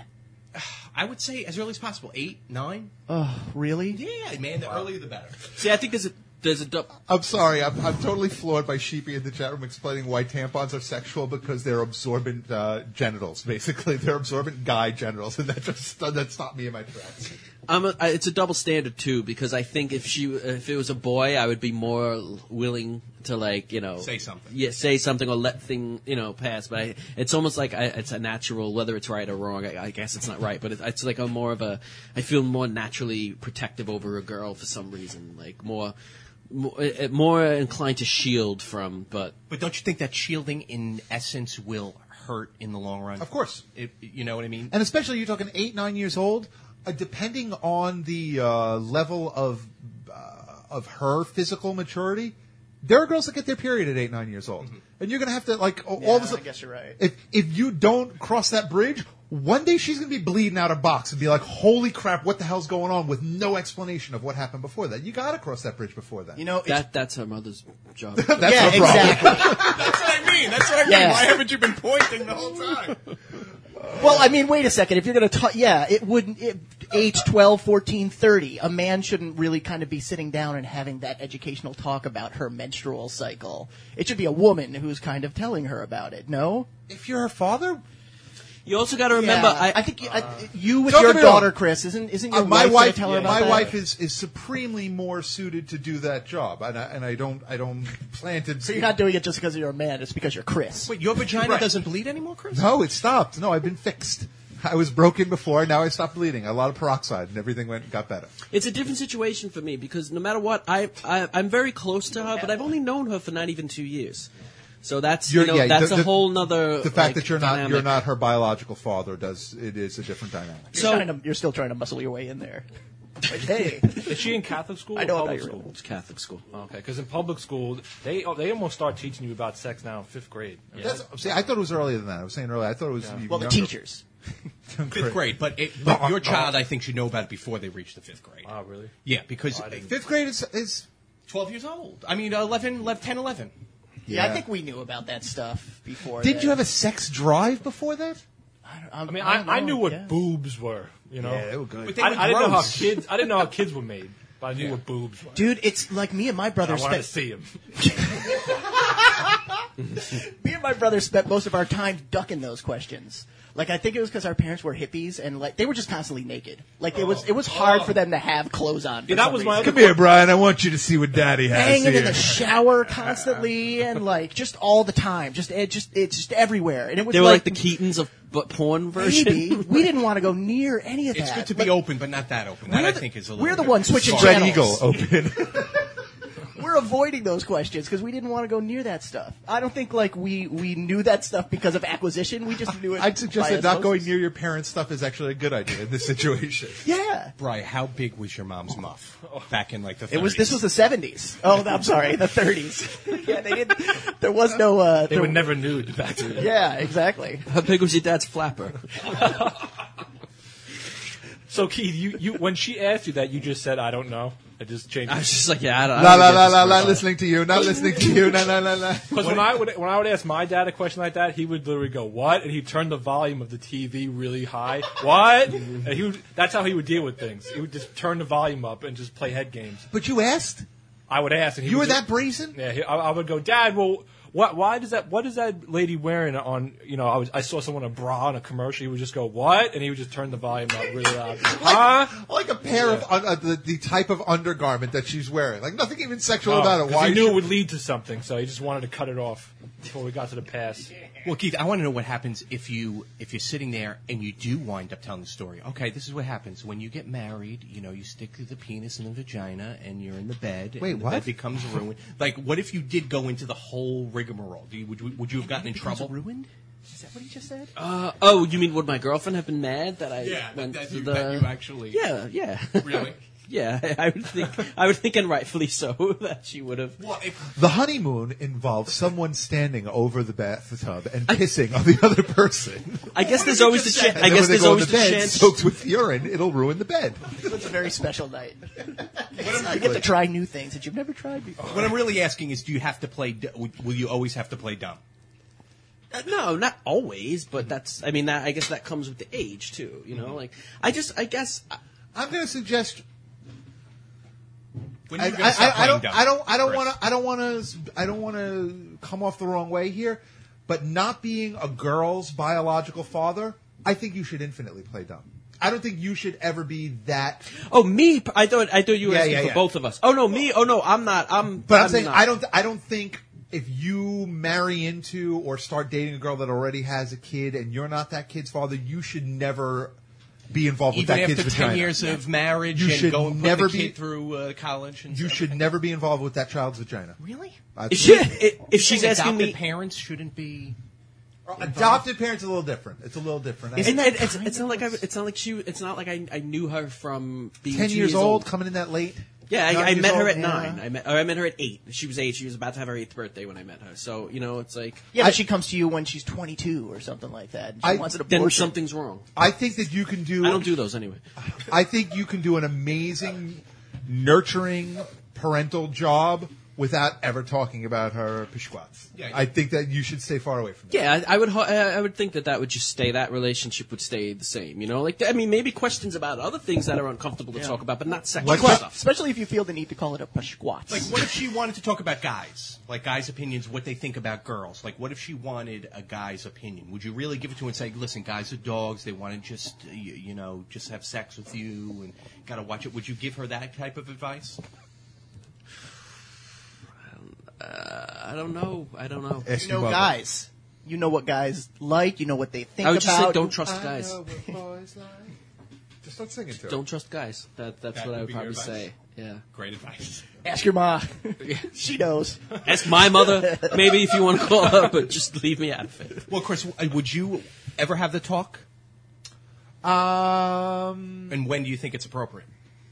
I would say as early as possible. Eight, nine. Oh, really? Yeah, man. The earlier the better. See, I think there's a there's a du- I'm sorry. I'm, I'm totally floored by Sheepy in the chat room explaining why tampons are sexual because they're absorbent uh, genitals. Basically, they're absorbent guy genitals, and that just that stopped me in my tracks. I'm a, I, it's a double standard too, because I think if she if it was a boy, I would be more willing to like you know Say something. yeah, say something or let thing you know pass. But I, it's almost like I, it's a natural, whether it's right or wrong. I, I guess it's not right, but it, it's like a more of a. I feel more naturally protective over a girl for some reason, like more. More, uh, more inclined to shield from, but But don't you think that shielding, in essence, will hurt in the long run? Of course. It, you know what I mean? And especially you're talking eight, nine years old, uh, depending on the uh, level of uh, of her physical maturity. There are girls that get their period at eight, nine years old, and you're going to have to like all Yeah, all of a sudden. I guess you're right. If if you don't cross that bridge, one day she's going to be bleeding out a box and be like, "Holy crap, what the hell's going on?" with no explanation of what happened before that. You got to cross that bridge before that. You know, it's, that that's her mother's job. That's yeah, her problem. exactly. That's what I mean. That's what I mean. Yeah. Why haven't you been pointing the whole time? Well, I mean, wait a second. If you're going to talk, yeah, it wouldn't, it, age twelve, fourteen, thirty, a man shouldn't really kind of be sitting down and having that educational talk about her menstrual cycle. It should be a woman who's kind of telling her about it, no? If you're her father, You also got to remember, Yeah, I, I think you, I, you with Don't your get me wrong. daughter, Chris, isn't, isn't your Uh, my wife, wife, going to tell her about my that? wife is, is supremely more suited to do that job, and I, and I don't I don't plan to. So you're not doing it just because you're a man, it's because you're Chris. Wait, your vagina Right. doesn't bleed anymore, Chris? No, it stopped. No, I've been fixed. I was broken before. Now I stopped bleeding. A lot of peroxide, and everything went got better. it's a different situation for me because no matter what, I, I I'm very close to her, but I've only known her for not even two years. So that's you You're- know yeah, that's the- a the- whole nother. The fact like, that you're not dynamic. you're not her biological father does it is a different dynamic. You're, So- trying to, you're still trying to muscle your way in there. Like, hey, Is she in Catholic school I or know public how you're school? It's Catholic school. Okay, because in public school, they oh, they almost start teaching you about sex now in fifth grade. you know? That's, see, I thought it was earlier than that. I was saying earlier. I thought it was even well, the younger. teachers. Fifth grade, but, it, but your child, I think, should know about it before they reach the fifth grade. Wow, really? Yeah, because Fifth grade is, is twelve years old. I mean, eleven, eleven, ten, eleven. Yeah, I Yeah. think we knew about that stuff before. Didn't that. you have a sex drive before that? I, I mean, don't I, I know, knew what yeah. boop's were. You know, Yeah, they were good. But they I, were I didn't know how gross. kids. I didn't know how kids were made, but I knew what boobs were. Dude, it's like me and my I brother wanted to spent see them. me and my brother spent most of our time ducking those questions. Like I think it was because our parents were hippies and like they were just constantly naked. Like it was it was hard for them to have clothes on. for Yeah, that some was my reason. Come here, Brian. I want you to see what Daddy has Hanging here. in the shower constantly and like just all the time, just it just it's just everywhere. And it was They were like, like, the Keatons of but porn version. Maybe we didn't want to go near any of that. It's good to Like, be open, but not that open. That We're I the- think is a little we're the bit ones switching far. Spread channels. Eagle open. We're avoiding those questions because we didn't want to go near that stuff. I don't think like we, we knew that stuff because of acquisition. We just knew it. I'd suggest by that not going osmosis. near your parents' stuff is actually a good idea in this situation. Yeah, Brian, how big was your mom's muff back in like the thirties? it was. This was the seventies. Oh, I'm sorry, the thirties. Yeah, they didn't. There was no. Uh, They there- were never nude back then. Yeah, exactly. How big was your dad's flapper? So Keith, you, you when she asked you that, you just said, "I don't know." I just changed. I was just like, yeah, I don't. La I la don't la get la this la. first. Listening to you, not listening to you. La la la la. Because when I would when I would ask my dad a question like that, he would literally go, "What?" and he'd turn the volume of the T V really high. What? And he would, that's how he would deal with things. He would just turn the volume up and just play head games. But you asked. I would ask, and he You were would that just- brazen? Yeah, he, I, I would go, Dad. Well, what? Why does that? What is that lady wearing on? You know, I was I saw someone in a bra on a commercial. He would just go, "What?" and he would just turn the volume up really loud. Huh? Like a pair of un- uh, the, the type of undergarment that she's wearing. Like nothing even sexual No, about it. 'cause Why? he is knew she- it would lead to something, so he just wanted to cut it off before we got to the pass. Well, Keith, I want to know what happens if you if you're sitting there and you do wind up telling the story. Okay, this is what happens when you get married. You know, you stick the penis in the vagina, and you're in the bed. Wait, and the what? bed becomes ruined. Like, what if you did go into the whole rigmarole? Do you, would you would you have gotten in trouble? Ruined? Is that what he just said? Uh, oh, you mean would my girlfriend have been mad that I Yeah, went that to you, the? that you actually Yeah, yeah. Really? Yeah, I would think. I would think, and rightfully so, that she would have. Well, if, The honeymoon involves someone standing over the bathtub and pissing on the other person. I guess there's you always the just chance. said? I And then guess when they there's go in always the the bed, chance. soaked with urine, it'll ruin the bed. It's a very special night. You get to try new things that you've never tried before. what I'm really asking is, do you have to play? d- Will you always have to play dumb? Uh, No, not always, but that's. I mean, that, I guess that comes with the age too. You know, like I just. I guess. I'm going to suggest. When I, are you gonna I, stop I, I playing don't. dumb, I don't. I don't Chris? want to. I don't want to. I don't want to come off the wrong way here. But not being a girl's biological father, I think you should infinitely play dumb. I don't think you should ever be that. Oh, me? I thought. I thought you were Yeah, asking yeah, for yeah. both of us. Oh no, me. Oh no, I'm not. I'm. But I'm, saying not. I don't. I don't think if you marry into or start dating a girl that already has a kid and you're not that kid's father, you should never be involved with Even that after kid's ten vagina. years of marriage You and should go and put never the be- kid through uh, college, and You stuff. should never be involved with that child's vagina. Really? I If, she, think- if, if she's Saying asking adopted me, parents shouldn't be. Adopted parents are a little different. It's a little different. I- isn't it? It's, it's not like I, it's not like she. It's not like I, I knew her from being ten two years old, coming in that late. Yeah, I, Nine I years met her old? at Yeah. nine. I met, or I met her at eight. She was eight. She was about to have her eighth birthday when I met her. So you know, it's like Yeah, but she comes to you when she's twenty-two or something like that. And she I- wants an then abortion. something's wrong. I think that you can do. I don't do those anyway. I think you can do an amazing, nurturing parental job without ever talking about her pishquats. Yeah, yeah. I think that you should stay far away from that. Yeah, I, I would. ho- I I would think that that would just stay. That relationship would stay the same. You know, like I mean, maybe questions about other things that are uncomfortable to talk about, but not sexual Like what? stuff. Especially if you feel the need to call it a pashquats. Like, what if she wanted to talk about guys? Like, guys' opinions, what they think about girls. Like, what if she wanted a guy's opinion? Would you really give it to her and say, listen, guys are dogs. They want to just, uh, you, you know, just have sex with you and got to watch it. Would you give her that type of advice? I don't know. I don't know. Ask you know your Bubba. guys. You know what guys like. You know what they think I would just about. say don't trust I guys. know what boys like. Just start singing to her. Don't trust guys. That that's That what I would would be your probably advice? say. Yeah. Great advice. Ask your ma. She knows. Ask my mother, maybe if you want to call her, but just leave me out of it. Well, Chris, uh, would you ever have the talk? Um, And when do you think it's appropriate?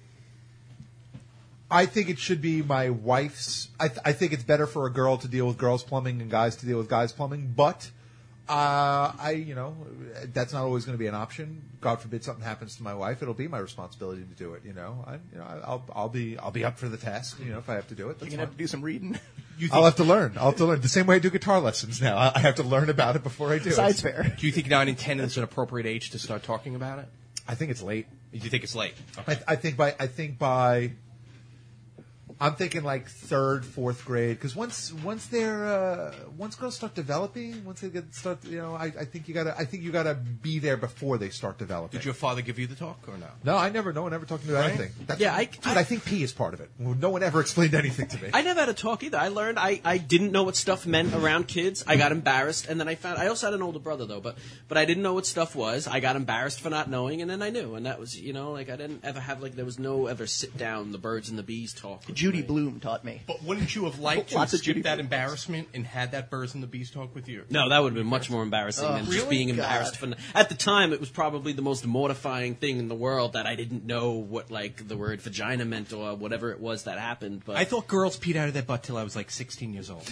I think it should be my wife's. I, th- I think it's better for a girl to deal with girls' plumbing and guys to deal with guys' plumbing. But uh, I, you know, that's not always going to be an option. God forbid something happens to my wife, it'll be my responsibility to do it. You know, I, you know, I'll, I'll be, I'll be up for the task. You know, if I have to do it, You're that's gonna have to fine. do some reading. You I'll have to learn. I'll have to learn the same way I do guitar lessons now. I I have to learn about it before I do Besides it. fair. Do you think nine and ten is an appropriate age to start talking about it? I think it's late. Do you think it's late? Okay. I, I think by I think by I'm thinking like third, fourth grade, because once once they're uh, once girls start developing, once they get start, you know, I, I think you gotta I think you gotta be there before they start developing. Did your father give you the talk or no? No, I never. No one ever talked to me about Right? anything. That's, Yeah, I- dude, I, think pee is part of it. No one ever explained anything to me. I never had a talk either. I learned I, I didn't know what stuff meant around kids. I got embarrassed, and then I found I also had an older brother though, but but I didn't know what stuff was. I got embarrassed for not knowing, and then I knew, and that was you know like I didn't ever have like there was no ever sit down the birds and the bees talk. Judy Blume taught me. But wouldn't you have liked to Lots have of Judy skipped that Blume. embarrassment and had that birds and the bees talk with you? No, that would have been much more embarrassing Oh, than just really? being God. embarrassed for. At the time, it was probably the most mortifying thing in the world that I didn't know what like the word vagina meant or whatever it was that happened. But I thought girls peed out of their butt till I was like sixteen years old.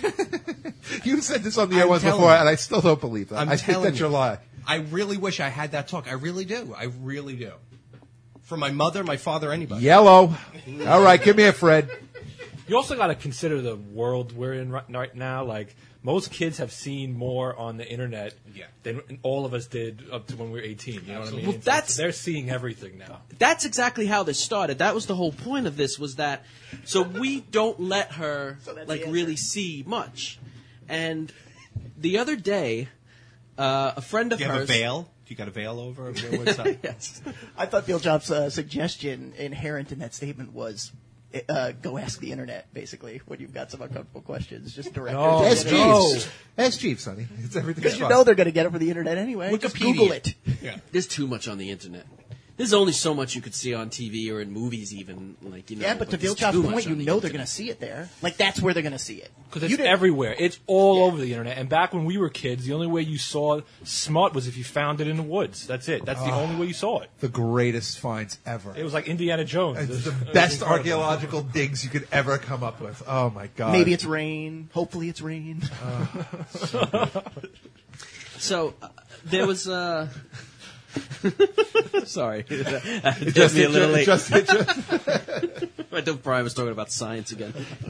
You said this on the air I'm once telling before, you. and I still don't believe that. I'm I think telling that's you. your lie. I really wish I had that talk. I really do. I really do. For my mother, my father, anybody. Yellow. All right, give me a Fred. You also got to consider the world we're in right, right now. Like, most kids have seen more on the internet Yeah. than all of us did up to when we were eighteen. You know what I mean? Well, It's- that's- they're seeing everything now. that's exactly how this started. That was the whole point of this was that so we don't let her that's like the answer. really see much. And the other day, uh, a friend of Do you have a hers. veil? Do you got a veil over? What's up? Yes. I thought Bill Jobs' uh, suggestion inherent in that statement was uh, go ask the internet, basically, when you've got some uncomfortable questions. Just direct No. her to Ask the internet. Jeeves. Ask Jeeves, sonny. It's everything. Because you know they're going to get it from the internet anyway. Just Wikipedia. Google it. Yeah. There's too much on the internet. There's only so much you could see on T V or in movies, even like you know. Yeah, but to there's Bill Jobs' too much point, you on the know they're internet. going to see it there. Like, that's where they're going to see it. Because You it's didn't- everywhere. It's all Yeah. over the internet. And back when we were kids, the only way you saw smut was if you found it in the woods. That's it. That's the only way you saw it. The greatest finds ever. It was like Indiana Jones. It's the It was best incredible. archaeological digs you could ever come up with. Oh my god. Maybe it's rain. Hopefully it's rain. So uh, there was. Uh, Sorry, it It hit just, me a it little late. just, it just, I thought Brian was talking about science again.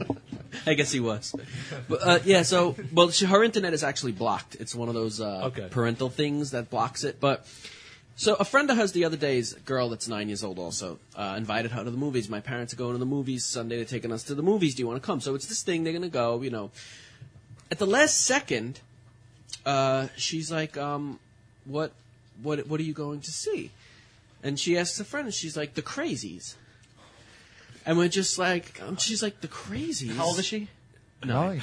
I guess he was. But, uh, yeah, so, well, she, her internet is actually blocked. It's one of those uh, Okay. parental things that blocks it. But so a friend of hers the other day is a girl that's nine years old also, uh, invited her to the movies. My parents are going to the movies Sunday. They're taking us to the movies. Do you want to come? So it's this thing. They're going to go, you know. At the last second, uh, she's like, um, what, what, what are you going to see? And she asks a friend, and she's like, The Crazies. And we're just like, um, she's like, The Crazies? How old is she? Nine.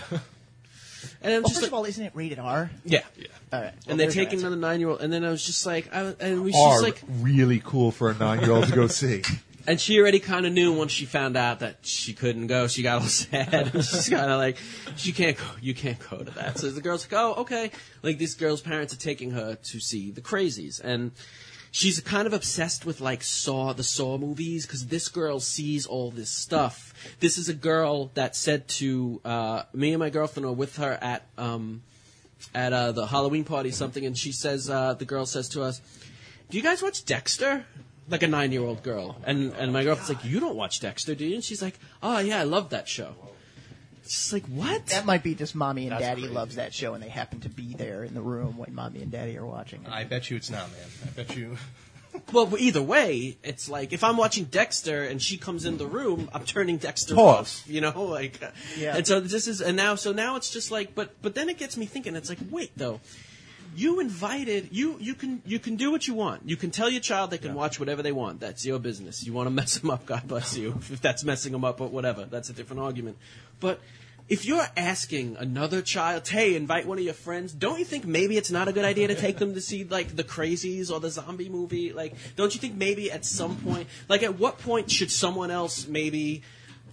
And I'm Well, just first like, of all, isn't it rated R? yeah. All right. And they're taking another nine-year-old, and then I was just like, I, was- and we, she's are like, really cool for a nine-year-old to go see. and she already kind of knew once she found out that she couldn't go. She got all sad. And she's kind of like, she can't go. You can't go to that. So the girl's like, oh, okay. Like this girl's parents are taking her to see The Crazies, and she's kind of obsessed with like Saw, the Saw movies, because this girl sees all this stuff. This is a girl that said to uh, me and my girlfriend are with her at um, at uh, the Halloween party something, and she says, uh, the girl says to us, "Do you guys watch Dexter?" Like a nine-year-old girl, and and my girlfriend's like, "You don't watch Dexter, do you?" And she's like, "Oh yeah, I love that show." She's like, "What?" That might be just mommy and That's daddy crazy. loves that show, and they happen to be there in the room when mommy and daddy are watching it. I bet you it's not, man. I bet you. Well, either way, it's like if I'm watching Dexter and she comes in the room, I'm turning Dexter Pause. off. You know, like, uh, Yeah. and so this is, and now, so now it's just like, but but then it gets me thinking. It's like, wait though, you invited you you can you can do what you want. You can tell your child they can watch whatever they want. That's your business. You want to mess them up, God bless you. If that's messing them up or whatever, that's a different argument. But if you're asking another child, hey, invite one of your friends, don't you think maybe it's not a good idea to take them to see, like, The Crazies or the zombie movie? Like, don't you think maybe at some point, like, at what point should someone else maybe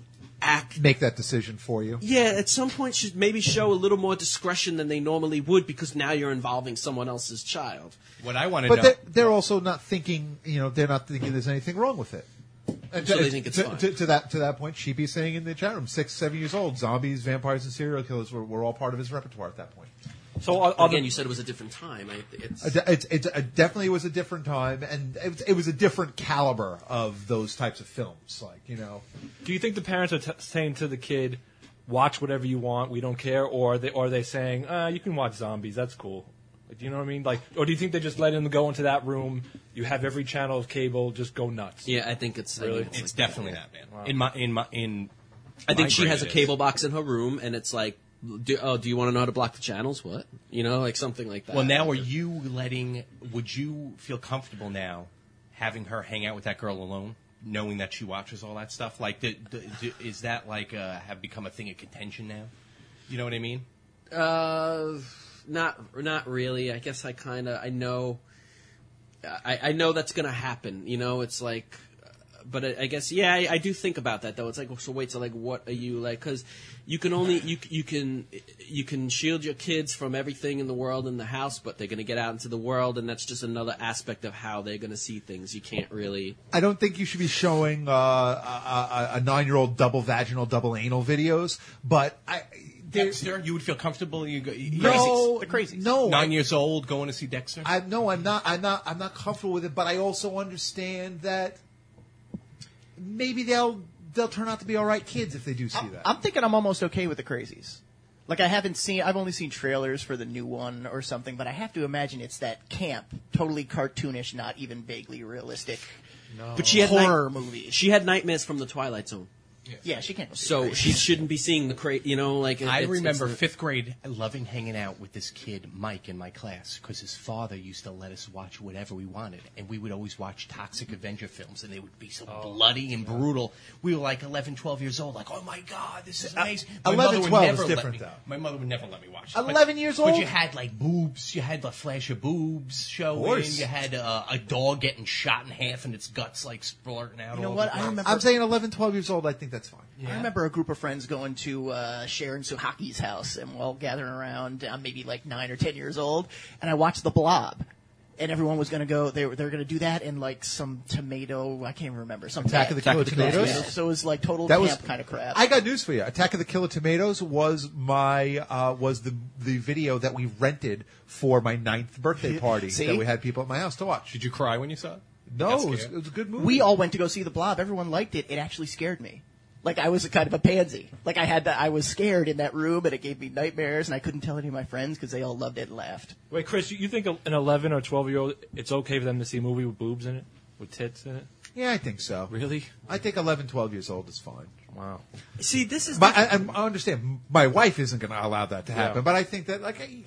act? Make that decision for you. Yeah, at some point should maybe show a little more discretion than they normally would because now you're involving someone else's child. What I want to But know. they're, they're also not thinking, you know, they're not thinking there's anything wrong with it. And So to, they think it's to, fine. To, to that to that point, Sheepy's saying in the chat room, six, seven years old, zombies, vampires, and serial killers were, were all part of his repertoire at that point. So are, are Again, the- you said it was a different time. I, it's, Uh, It's, it's, it definitely was a different time, and it was, it was a different caliber of those types of films. Like, you know, do you think the parents are t- saying to the kid, "Watch whatever you want, we don't care," or are they, or are they saying, uh, "You can watch zombies, that's cool"? Like, do you know what I mean? Like, or do you think they just let him go into that room? You have every channel of cable, just go nuts. yeah, I think it's I Really? think It's like that. definitely that, man. In my in my in I think she has a migrated cable box in her room, and it's like, do, oh, do you want to know how to block the channels? What? You know, like something like that. Well, now are you letting? Would you feel comfortable now having her hang out with that girl alone, knowing that she watches all that stuff? Like, do, do, do, is that like uh, have become a thing of contention now? You know what I mean? Uh, not not really. I guess I kind of I know. I, I know that's gonna happen. You know, it's like. But I, I guess yeah, I, I do think about that though. It's like, so wait, so like, what are you like? Because you can only you you can you can shield your kids from everything in the world in the house, but they're going to get out into the world, and that's just another aspect of how they're going to see things. You can't really. I don't think you should be showing uh, a, a, a nine-year-old double vaginal, double anal videos, but I. Dexter, you would feel comfortable. You go, you, No, the crazies. No, nine I- years old going to see Dexter. I no, I'm not. I'm not. I'm not comfortable with it. But I also understand that maybe they'll they'll turn out to be all right kids if they do see that. I'm thinking I'm almost okay with the crazies. Like, I haven't seen, I've only seen trailers for the new one or something, but I have to imagine it's that camp, totally cartoonish, not even vaguely realistic. No. But she had horror night- movie. She had nightmares from the Twilight Zone. Yeah, she can't. So she shouldn't be seeing the cra You know, like I it's- remember it's- fifth grade loving hanging out with this kid Mike in my class because his father used to let us watch whatever we wanted, and we would always watch Toxic Avenger films, and they would be so bloody and brutal. We were like eleven, twelve years old, like, oh my god, this is amazing. My eleven, mother would twelve never is let different, me- though. My mother would never let me watch it. eleven But- years But old? you had like boobs, you had the flash of boobs showing, course. you had uh, a dog getting shot in half and its guts like splurting out. You know all what? over I the- remember- I'm saying eleven, twelve years old. I think that's fine. I remember a group of friends going to uh, Sharon Suhaki's house, and we're all gathering around. I'm maybe like nine or ten years old, and I watched The Blob, and everyone was going to go. They were they were going to do that in like some tomato. I can't even remember. Some Attack of the Killer Tomatoes? Yeah, so it was like total That camp was kind of crap. I got news for you. Attack of the Killer Tomatoes was my uh, was the the video that we rented for my ninth birthday party See? that we had people at my house to watch. Did you cry when you saw it? No, Got it was, scared? it was a good movie. We all went to go see The Blob. Everyone liked it. It actually scared me. Like, I was a kind of a pansy. Like, I had to, I was scared in that room, and it gave me nightmares, and I couldn't tell any of my friends because they all loved it and laughed. Wait, Chris, you you think an eleven or twelve year old, it's okay for them to see a movie with boobs in it, with tits in it? Yeah, I think so. Really? I think eleven, twelve years old is fine. Wow. See, this is. But I, I I understand my wife isn't going to allow that to happen, Yeah. but I think that like. I-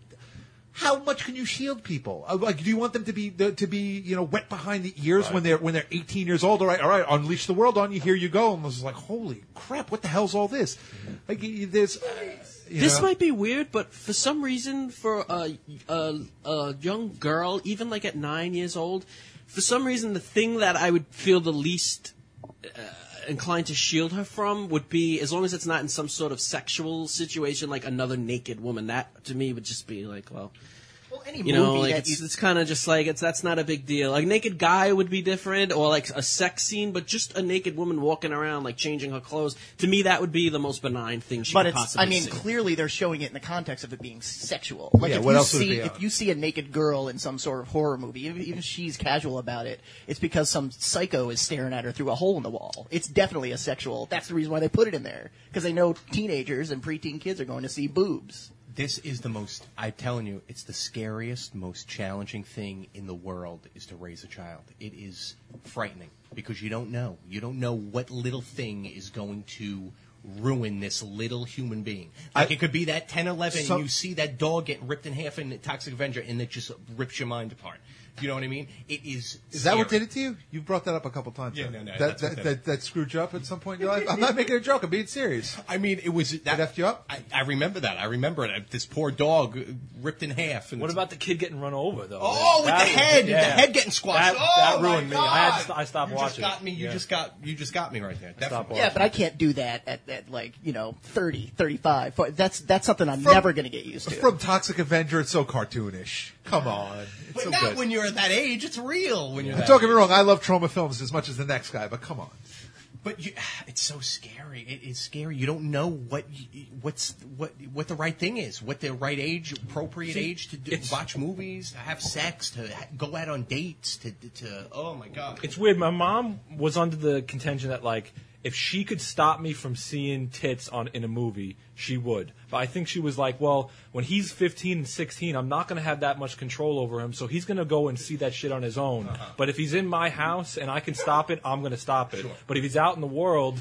How much can you shield people? Uh, Like, do you want them to be the, to be you know wet behind the ears when they're when they're eighteen years old? All right, all right, unleash the world on you. Here you go. And I was like, holy crap! What the hell's all this? Like, y- there's. uh, you This know. might be weird, but for some reason, for a, a, a young girl, even like at nine years old, for some reason, the thing that I would feel the least uh, inclined to shield her from would be, as long as it's not in some sort of sexual situation, like another naked woman. That to me would just be like, well. Well, any You know, movie like that it's, you- it's kind of just like it's that's not a big deal. Like naked guy would be different, or like a sex scene, but just a naked woman walking around like changing her clothes. To me, that would be the most benign thing she But could it's, possibly I mean, see. clearly they're showing it in the context of it being sexual. Like Yeah, if what you else would it see, be? if you see a naked girl in some sort of horror movie, even, even if she's casual about it, it's because some psycho is staring at her through a hole in the wall. It's definitely a sexual. That's the reason why they put it in there, because they know teenagers and preteen kids are going to see boobs. This is the most, I'm telling you, it's the scariest, most challenging thing in the world is to raise a child. It is frightening because you don't know. You don't know what little thing is going to ruin this little human being. Like I- it could be that ten, eleven, So- and you see that dog getting ripped in half in Toxic Avenger, and it just rips your mind apart. You know what I mean? It is. Is that what scary. did it to you? You've brought that up a couple times. Yeah, now. no, no, That that's that, what that, did that, screwed you up at some point in your life. I'm not making a joke. I'm being serious. I mean, it was that effed you up. I, I remember that. I remember it. This poor dog uh, ripped in half. And What it's- about the kid getting run over, though? Oh, with That the was- head, yeah. the head getting squashed. That, oh, that my ruined me. God. I had to, st- I stopped you watching. just got me. You Yeah. just got. You just got me right there. Definitely. Yeah, but I can't do that at, at like, you know, thirty, thirty-five. But That's, that's something I'm From- never going to get used to. From Toxic Avenger, it's so cartoonish. Come on, it's But so not good. when you're at that age. It's real when you're. That Don't get me age. wrong. I love trauma films as much as the next guy, but come on. But you, it's so scary. It, it's scary. You don't know what you, what's what what the right thing is. What the right age, appropriate See, age to do, it's- watch movies, to have sex, to ha- go out on dates, to to. Oh my God. It's weird. My mom was under the contention that like if she could stop me from seeing tits on in a movie, she would. But I think she was like, well, when he's fifteen and sixteen, I'm not going to have that much control over him, so he's going to go and see that shit on his own. Uh-huh. But if he's in my house and I can stop it, I'm going to stop it. But if he's out in the world,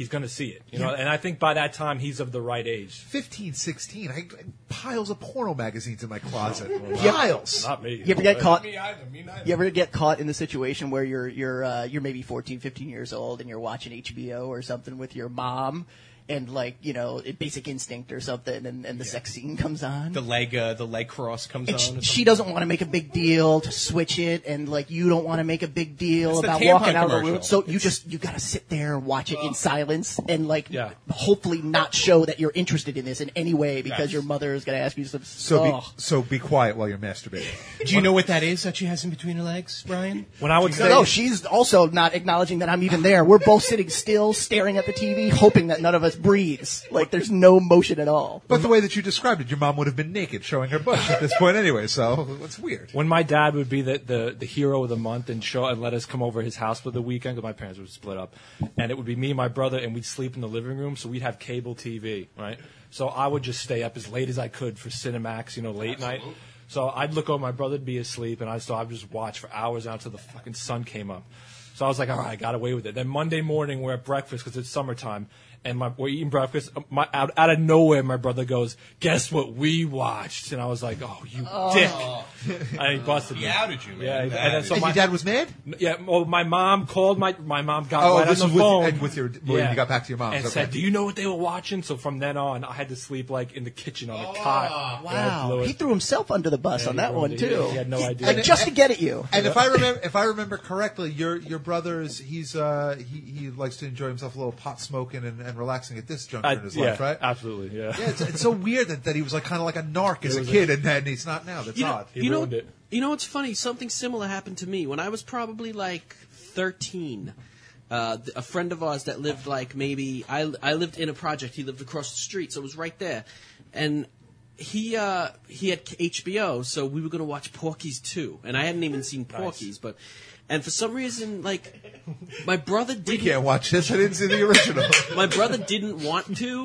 he's going to see it. You know, and I think by that time he's of the right age. fifteen, sixteen, I, piles of porno magazines in my closet. Yeah. Piles. Not me. You ever get caught? Me either. Me neither. You ever get caught in the situation where you're you're uh, you're maybe fourteen, fifteen years old and you're watching H B O or something with your mom, and like you know, Basic Instinct or something, and, and the sex scene comes on. The leg, uh, the leg cross comes And on. she, or something. she doesn't want to make a big deal to switch it, and like you don't want to make a big deal It's the about tampon walking out of the room. commercial. So you just you gotta sit there and watch it in silence, and like Yeah. hopefully not show that you're interested in this in any way because Yes. your mother is gonna ask you some. So be, oh. so be quiet while you're masturbating. Do you know what that is that she has in between her legs, Brian? When I would No, say, no, she's also not acknowledging that I'm even there. We're both sitting still, staring at the T V, hoping that none of us breathes. Like there's no motion at all. But the way that you described it, your mom would have been naked showing her bush at this point anyway, so it's weird. when my dad would be the, the, the hero of the month and show and let us come over his house for the weekend, because my parents would split up, and it would be me and my brother, and we'd sleep in the living room, so we'd have cable T V, right? So I would just stay up as late as I could for Cinemax, you know, late night. So I'd look over, my brother'd be asleep, and I so I'd just watch for hours out until the fucking sun came up. So I was like, all right, I got away with it. Then Monday morning, we're at breakfast because it's summertime, and my, we're eating breakfast. My, out, out of nowhere, my brother goes, "Guess what we watched?" And I was like, "Oh, you dick!" And he busted me. He outed you, man. Yeah, That and then is- so And my your dad was mad? yeah. Well, my mom called my my mom got Oh, right this on the was with- phone and with your- when you got back to your mom's, and okay. said, "Do you know what they were watching?" So from then on, I had to sleep like in the kitchen on the cot. And I blew Wow, it. he threw himself under the bus Yeah, on he that one ruined it. too. He had no idea. And just to get at you. And if I remember, if I remember correctly, your your brother is he's uh, he he likes to enjoy himself a little pot smoking and, and relaxing at this juncture I- in his yeah, life, right? absolutely, yeah. Yeah, it's, it's so weird that, that he was like kind of like a narc as It a was kid, and then he's not now. That's You know, odd. He you know, ruined it. you know what's funny? Something similar happened to me when I was probably like thirteen. Uh, th- a friend of ours that lived like maybe I I lived in a project. He lived across the street, so it was right there, and he uh, he had H B O, so we were going to watch Porky's two, and I hadn't even seen Porky's, but. And for some reason, like, my brother We didn't. can't watch this. I didn't see the original. My brother didn't want to.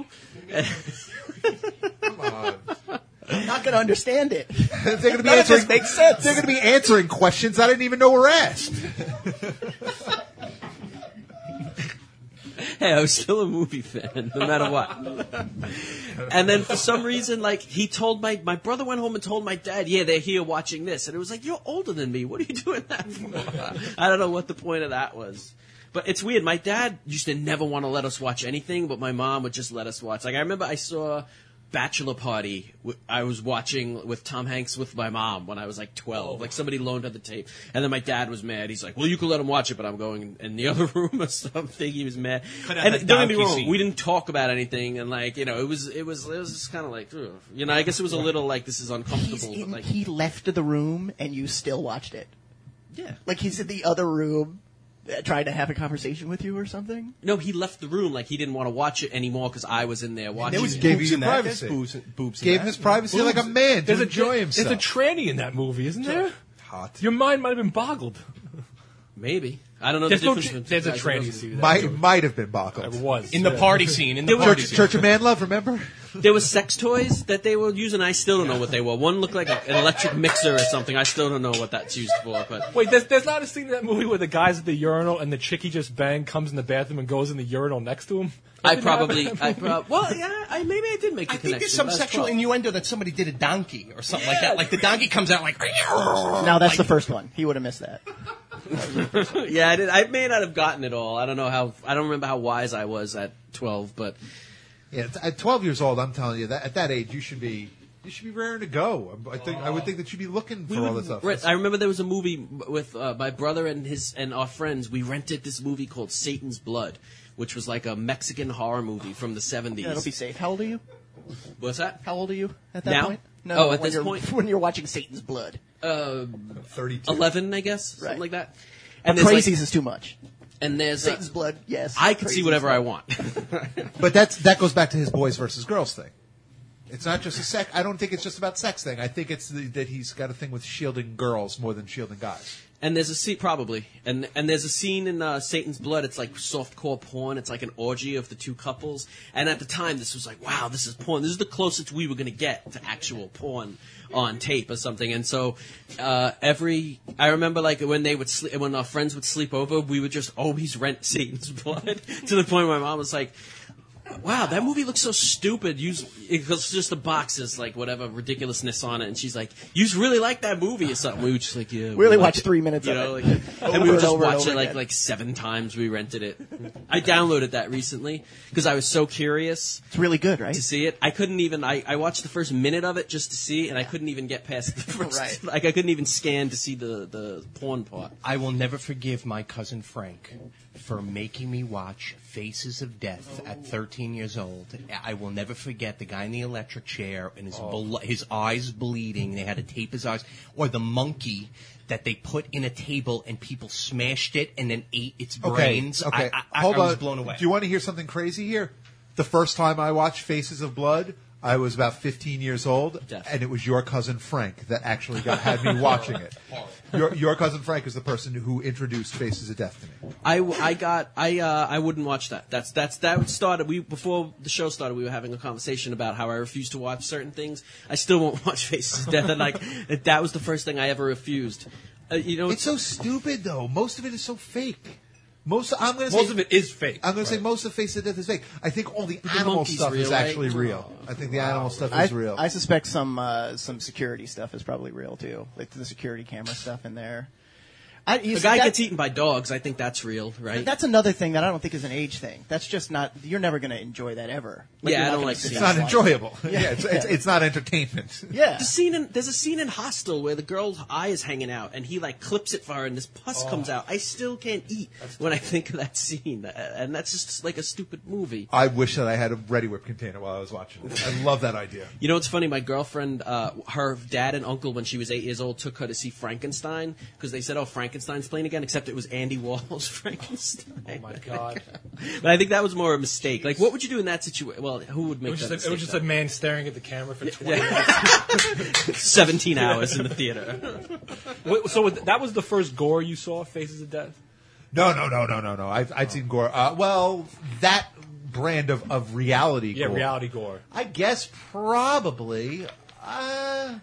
Come on. I'm not going to understand it. They're going to be None of answering. this makes sense. They're going to be answering questions I didn't even know were asked. Hey, I was still a movie fan, no matter what. And then for some reason, like, he told my, my brother went home and told my dad, yeah, they're here watching this. And it was like, you're older than me. What are you doing that for? I don't know what the point of that was. But it's weird. My dad used to never want to let us watch anything, but my mom would just let us watch. Like, I remember I saw Bachelor Party. I was watching with Tom Hanks with my mom when I was like twelve. Like somebody loaned her the tape, and then my dad was mad. He's like, "Well, you can let him watch it, but I'm going in the other room or something." He was mad. Cut out And that don't get me donkey wrong, scene. we didn't talk about anything, and like you know, it was it was it was just kind of like, ugh. You know, I guess it was a little like this is He's uncomfortable. in, But like, he left the room and you still watched it. yeah. Like he's in the other room uh, trying to have a conversation with you or something. No, he left the room like he didn't want to watch it anymore because I was in there watching. There was it. Gave boobs you in that. privacy. There's boobs, boobs in Gave that. him his privacy like a man to There's a enjoy himself. There's a tranny in that movie, isn't there? Hot. Your mind might have been boggled. Maybe I don't know There's the no difference. tra- between there's a guys and tranny girls. scene. Might might have been boggled. It was in the yeah. party scene. In the There was- party Church, scene. Church of Man Love, remember? There was sex toys that they were using. I still don't know what they were. One looked like a, an electric mixer or something. I still don't know what that's used for. But Wait, there's, there's not a scene in that movie where the guy's at the urinal and the chick he just banged comes in the bathroom and goes in the urinal next to him? That I didn't happen probably, in that I movie? prob- well, yeah, I, maybe I did make the I think connection. there's some That's sexual probably- innuendo that somebody did a donkey or something like that. Like the donkey comes out like. Now that's the first one. He would have missed that. Yeah, I did. I may not have gotten it all. I don't know how. I don't remember how wise I was at twelve, but Yeah, t- at twelve years old, I'm telling you that at that age you should be you should be raring to go. I think I would think that you'd be looking for we all would this stuff. rent- I remember there was a movie with uh, my brother and his and our friends. We rented this movie called Satan's Blood, which was like a Mexican horror movie from the seventies. That'll be safe. How old are you? What's that? How old are you at that Now? point? No, Oh, at when this you're, point? when you're watching Satan's Blood. Uh, thirty-two. eleven, I guess, something Right. like that. And there's, Crazies like- is too much. and there's uh, Satan's Blood, yes. I can see Crazies, whatever no. I want. But that's that goes back to his boys versus girls thing. It's not just a sex. I don't think it's just about sex thing. I think it's the, that he's got a thing with shielding girls more than shielding guys. And there's a scene, probably, and and there's a scene in uh, Satan's Blood. It's like softcore porn. It's like an orgy of the two couples. And at the time, this was like, wow, this is porn. This is the closest we were going to get to actual porn on tape or something. And so uh, every, I remember like when they would sleep, when our friends would sleep over, we would just always rent Satan's Blood to the point where my mom was like, wow, that movie looks so stupid. You, it's just the boxes, like whatever ridiculousness on it, and she's like, "You really like that movie or something?" We were just like, "Yeah." We only watched three minutes you of know, it. like, and we would Over just and over and watch over it like again. like seven times. We rented it. I downloaded that recently because I was so curious. It's really good, right? To see it, I couldn't even. I, I watched the first minute of it just to see, and I couldn't even get past the first. Right. Like I couldn't even scan to see the the porn part. I will never forgive my cousin Frank for making me watch Faces of Death at thirteen years old. I will never forget the guy in the electric chair and his blo- his eyes bleeding. They had to tape his eyes. Or the monkey that they put in a table and people smashed it and then ate its Okay, brains. okay. I, I, Hold I was on. blown away. Do you want to hear something crazy here? The first time I watched Faces of Blood, I was about fifteen years old, and it was your cousin Frank that actually got, had me watching it. Your, your cousin Frank is the person who introduced Faces of Death to me. I, I got I uh, I wouldn't watch that. That's that's that started. We before the show started, we were having a conversation about how I refuse to watch certain things. I still won't watch Faces of Death, and like that was the first thing I ever refused. Uh, you know, It's so stupid, though. Most of it is so fake. Most, I'm going to say Most of it is fake. I'm going to say most of Faces of Death is fake. I think all the the animal monkey's stuff is real, right? actually real. I think the animal stuff I, is real. I suspect some uh, some security stuff is probably real too, like the security camera stuff in there. I, you a see, guy that- gets eaten by dogs. I think that's real, right? That's another thing that I don't think is an age thing. That's just not. You're never going to enjoy that ever. Like, Yeah, you're I not don't gonna like sit it's down not and watch enjoyable. it. Yeah, it's, it's, it's not entertainment. Yeah. The scene in, there's a scene in Hostel where the girl's eye is hanging out, and he like clips it for her, and this pus Oh. comes out. I still can't eat when I think of that scene, uh, and that's just like a stupid movie. I wish that I had a Ready Whip container while I was watching it. I love that idea. You know what's funny? My girlfriend, uh, her dad and uncle, when she was eight years old, took her to see Frankenstein because they said, "Oh, Frankenstein's playing again," except it was Andy Warhol's Frankenstein. Oh my god! But I think that was more a mistake. Like, what would you do in that situation? Well, who would It make was that just a, it was mistake, just a man staring at the camera for twenty minutes. seventeen hours in the theater. Wait, so that was the first gore you saw, Faces of Death? No, no, no, no, no, no. I've, I've seen gore. Uh, well, that brand of, of reality Yeah, gore. reality gore. I guess probably. Uh,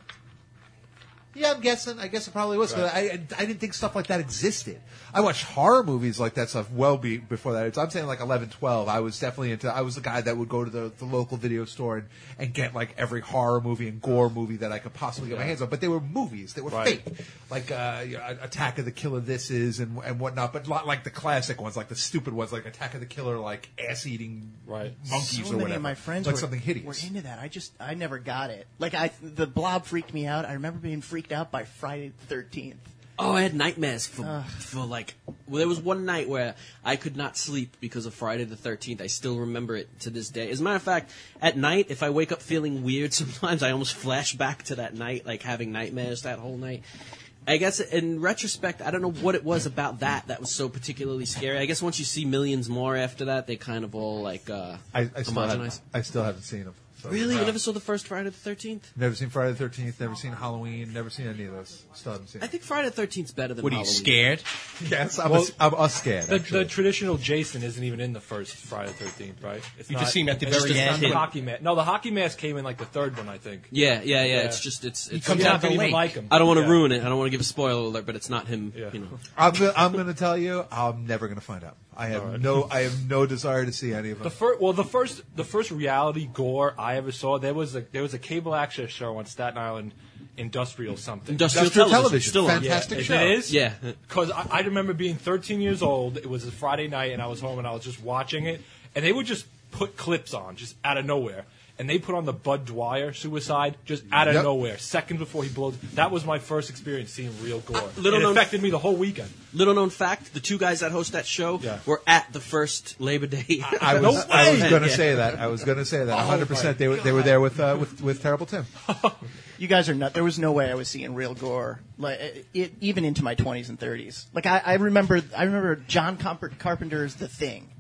yeah, I'm guessing. I guess it probably was. 'Cause I, I didn't think stuff like that existed. I watched horror movies like that stuff well be, before that. It's, I'm saying like eleven, twelve. I was definitely into. I was the guy that would go to the, the local video store and, and get like every horror movie and gore movie that I could possibly get my hands on. But they were movies. They were Right. fake, like uh, you know, Attack of the Killer. This is and and whatnot. But not like the classic ones, like the stupid ones, like Attack of the Killer, like ass eating Right. monkeys so or many whatever. of my friends like were, something hideous. were into that. I just I never got it. Like I, the Blob freaked me out. I remember being freaked out by Friday the thirteenth. Oh, I had nightmares for for like. Well, there was one night where I could not sleep because of Friday the thirteenth. I still remember it to this day. As a matter of fact, at night, if I wake up feeling weird, sometimes I almost flash back to that night, like having nightmares that whole night. I guess in retrospect, I don't know what it was about that that was so particularly scary. I guess once you see millions more after that, they kind of all like uh, I, I still homogenize. haven't, I still haven't seen them. So. Really, you never saw the first Friday the thirteenth? Never seen Friday the thirteenth. Never seen Halloween. Never seen any of those. Still haven't seen. I think Friday the thirteenth is better than What are you Halloween. scared? Yes, I'm, Well, a, I'm a scared. The, actually. the traditional Jason isn't even in the first Friday the thirteenth, right? It's You just see him at the it's very just end. not the hockey mask. No, the hockey mask came in like the third one, I think. Yeah, yeah, yeah. Yeah. It's just it's. it's comes You're out not the gonna even lake. like him. I don't want to Yeah. ruin it. I don't want to give a spoiler alert, but it's not him. Yeah. You know. I'm gonna, I'm going to tell you, I'm never going to find out. I have All right. no, I have no desire to see any of them. The first, well, the first, the first reality gore I ever saw, there was a there was a cable access show on Staten Island, Industrial something. Industrial, Industrial television, television. still on. Fantastic yeah, show. It is? Yeah. Because I, I remember being thirteen years old. It was a Friday night, and I was home, and I was just watching it. And they would just put clips on, just out of nowhere. And they put on the Bud Dwyer suicide just out of Yep. nowhere, seconds before he blows. That was my first experience seeing real gore. little it known- affected me the whole weekend. Little known fact: the two guys that host that show Yeah. were at the first Labor Day. I No was, I was way! going to Yeah. say that. I was going to say that. Oh, one hundred percent. They were, they were there with, uh, with, with Terrible Tim. You guys are not. There was no way I was seeing real gore, like it, it, even into my twenties and thirties. Like I, I remember, I remember John Carp- Carpenter's The Thing.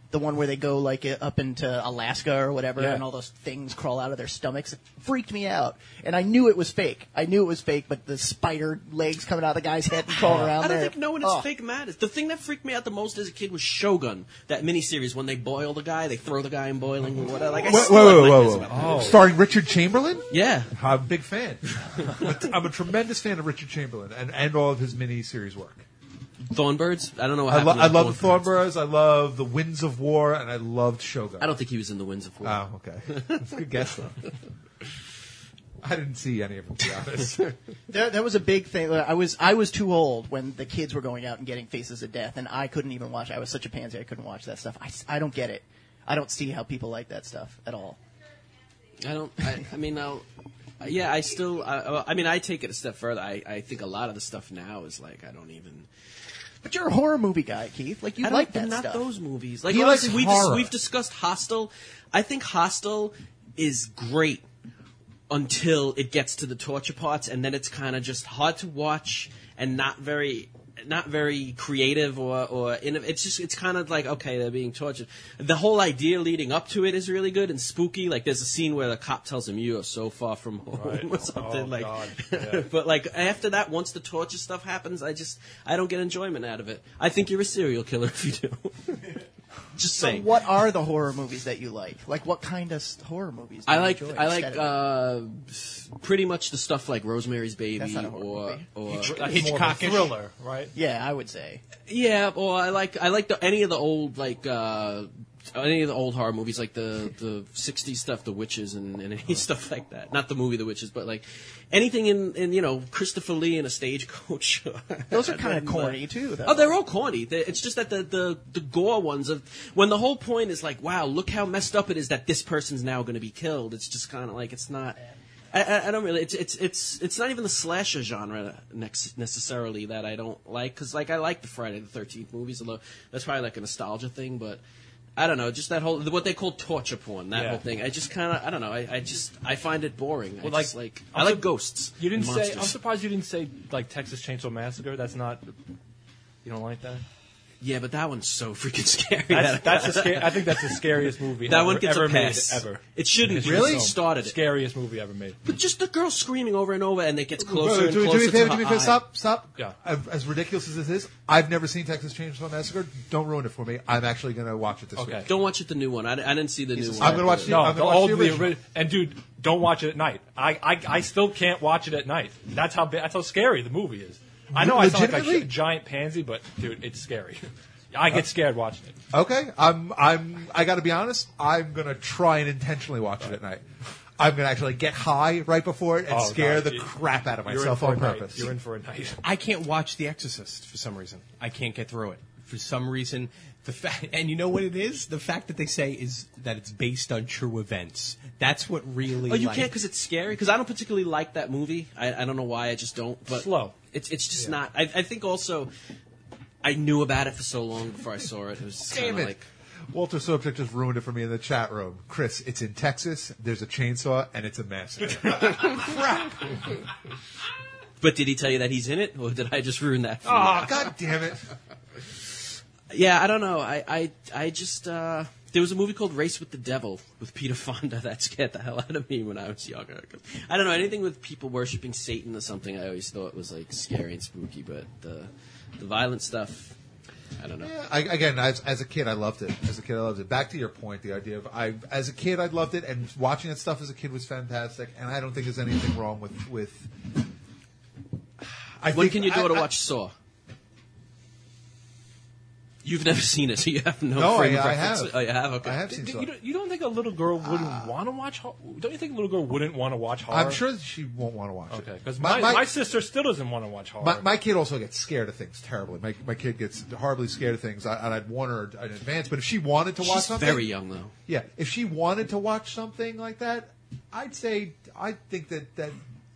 the one where they go like uh, up into Alaska or whatever, Yeah. and all those things crawl out of their stomachs. It freaked me out, and I knew it was fake. I knew it was fake, but the spider legs coming out of the guy's head and crawling around I don't there. think knowing it's Oh. fake matters. The thing that freaked me out the most as a kid was Shogun, that miniseries when they boil the guy, they throw the guy in boiling or whatever. Like I Whoa, still whoa, have whoa, nightmares whoa, about whoa. that. Starring Richard Chamberlain? Yeah. I'm a big fan. I'm a tremendous fan of Richard Chamberlain and, and all of his mini-series work. Thornbirds? I don't know what I, lo- happened I to love the Thornbirds. Thornbirds, I love the Winds of War, and I loved Shogun. I don't think he was in the Winds of War. Oh, okay. That's a good guess, though. I didn't see any of them, to be honest. There, that was a big thing. I was I was too old when the kids were going out and getting Faces of Death, and I couldn't even watch. I was such a pansy, I couldn't watch that stuff. I, I don't get it. I don't see how people like that stuff at all. I don't. I, I mean, I'll, yeah, I still. I, I mean, I take it a step further. I, I think a lot of the stuff now is like I don't even. But you're a horror movie guy, Keith. Like you I like don't, that not stuff. those movies. Like He honestly, likes we dis- horror. we've discussed Hostel. I think Hostel is great until it gets to the torture parts, and then it's kind of just hard to watch and not very. Not very creative or or innov- it's just it's kind of like okay they're being tortured. The whole idea leading up to it is really good and spooky. Like there's a scene where the cop tells him you are so far from home Right. or something Oh, like. God. Yeah. But like after that, once the torture stuff happens, I just I don't get enjoyment out of it. I think you're a serial killer if you do. Just So saying. what are the horror movies that you like? Like what kind of s- horror movies? Do I you like enjoy I like aesthetically? uh, pretty much the stuff like Rosemary's Baby That's not a horror or movie. or That's more of a thriller, right? Yeah, I would say. Yeah, or I like I like the, any of the old like uh, any of the old horror movies like the the sixties stuff, The Witches and, and any stuff like that. Not the movie The Witches, but like anything in, in you know Christopher Lee in a stagecoach. Those are kind of And, uh, corny too, though. Oh, they're all corny. They- It's just that the, the, the gore ones of when the whole point is like, wow, look how messed up it is that this person's now going to be killed. It's just kind of like it's not. I, I, I don't really. It's it's it's it's not even the slasher genre next, necessarily that I don't like because like I like the Friday the thirteenth movies, although that's probably like a nostalgia thing, but. I don't know, just that whole what they call torture porn, that Yeah. whole thing. I just kind of, I don't know, I, I just I find it boring. Well, I just like- like I'm I like sup- ghosts. You didn't and say. monsters. I'm surprised you didn't say like Texas Chainsaw Massacre. That's not. You don't like that? Yeah, but that one's so freaking scary. That's, that- that's the sca- I think that's the scariest movie. That ever, one gets a ever pass. made ever. It shouldn't be. Really? It started it. Scariest movie ever made. But just the girl screaming over and over, and it gets closer Wait, and do, me- closer do me a favor, to do me a her favor, eye. stop, stop. Yeah. As, as ridiculous as this is, I've never seen Texas Chainsaw Massacre. Don't ruin it for me. I'm actually going to watch it this Okay. week. Don't watch it, the new one. I, I didn't see the new one. I'm going to watch the, No, I'm the gonna watch old, the the original. ori- and dude, don't watch it at night. I, I, I still can't watch it at night. That's how ba- that's how scary the movie is. I know I sound like a Legitimately? sh- giant pansy, but dude, it's scary. I get scared watching it. Okay, I'm. I'm. I got to be honest. I'm gonna try and intentionally watch it at night. I'm gonna actually get high right before it and Oh, scare no, the you- crap out of you're in myself for on a night. purpose. You're in for a night. I can't watch The Exorcist for some reason. I can't get through it for some reason. The fact, and you know what it is? The fact that they say is that it's based on true events. That's what really. Oh, you like, can't because it's scary. Because I don't particularly like that movie. I, I don't know why. I just don't. But Slow. It's it's just not. I, I think also, I knew about it for so long before I saw it. It was Damn kind it. of like. Walter Sobchak just ruined it for me in the chat room. Chris, it's in Texas. There's a chainsaw and it's a massacre. Crap. But did he tell you that he's in it, or did I just ruin that? For Oh, you? God damn it. Yeah, I don't know. I, I, I just uh, there was a movie called Race with the Devil with Peter Fonda that scared the hell out of me when I was younger. I don't know, anything with people worshiping Satan or something. I always thought was like scary and spooky, but the the violent stuff, I don't know. I, again, as, as a kid, I loved it. As a kid, I loved it. Back to your point, the idea of I, as a kid, I loved it, and watching that stuff as a kid was fantastic. And I don't think there's anything wrong with with. I When think- can your daughter I- I- watch Saw? You've never seen it, so you have no. No, frame I- of I reference. have. Oh, you have. Okay. I have seen Do- Saw. You don't, you don't think a little girl wouldn't want to watch? Ho- Don't you think a little girl wouldn't want to watch horror? I'm sure that she won't want to watch Okay, it. because my, my, sister still doesn't want to watch horror. My, my kid also gets scared of things terribly. My, my kid gets horribly scared of things, I, and I'd warn her in advance. But if she wanted to watch She's something, very young though. yeah, if she wanted to watch something like that, I'd say I think that that.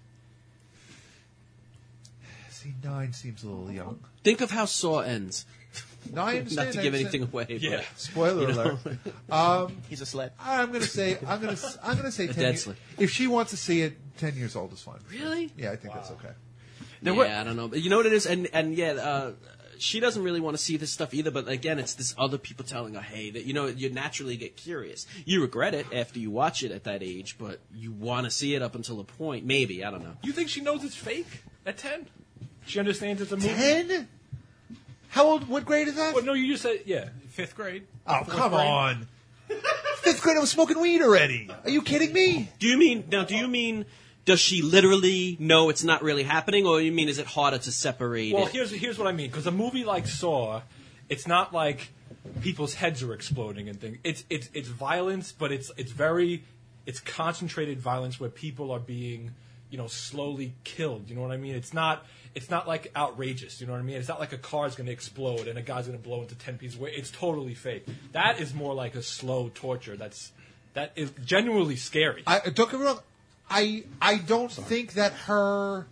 See, nine seems a little young. Think of how Saw ends. No, I understand. Not to I give understand. anything away. Yeah. But, Spoiler you know. alert. Um, He's a sled. I'm gonna say I'm gonna I'm gonna say A ten. dead years- sled. If she wants to see it, ten years old is fine. Really? Yeah, I think that's okay. yeah, I don't know. But you know what it is, and and yeah, uh, she doesn't really want to see this stuff either. But again, it's this other people telling her, "Hey, that you know, you naturally get curious. You regret it after you watch it at that age, but you want to see it up until a point. Maybe I don't know. You think she knows it's fake at ten? She understands it's a movie. Ten? How old? What grade is that? Well, no, you just said yeah. Fifth grade. Oh, Fourth come grade. on. Fifth grade, I was smoking weed already. Are you kidding me? Do you mean now? Do you mean does she literally know it's not really happening, or you mean is it harder to separate Well, it? here's here's what I mean. Because a movie like Saw, it's not like people's heads are exploding and things. It's it's it's violence, but it's it's very it's concentrated violence where people are being, you know, slowly killed. You know what I mean? It's not it's not like outrageous. You know what I mean? It's not like a car's going to explode and a guy's going to blow into ten pieces. It's totally fake. That is more like a slow torture. That's that is genuinely scary. I, don't get me wrong. I I don't think that her.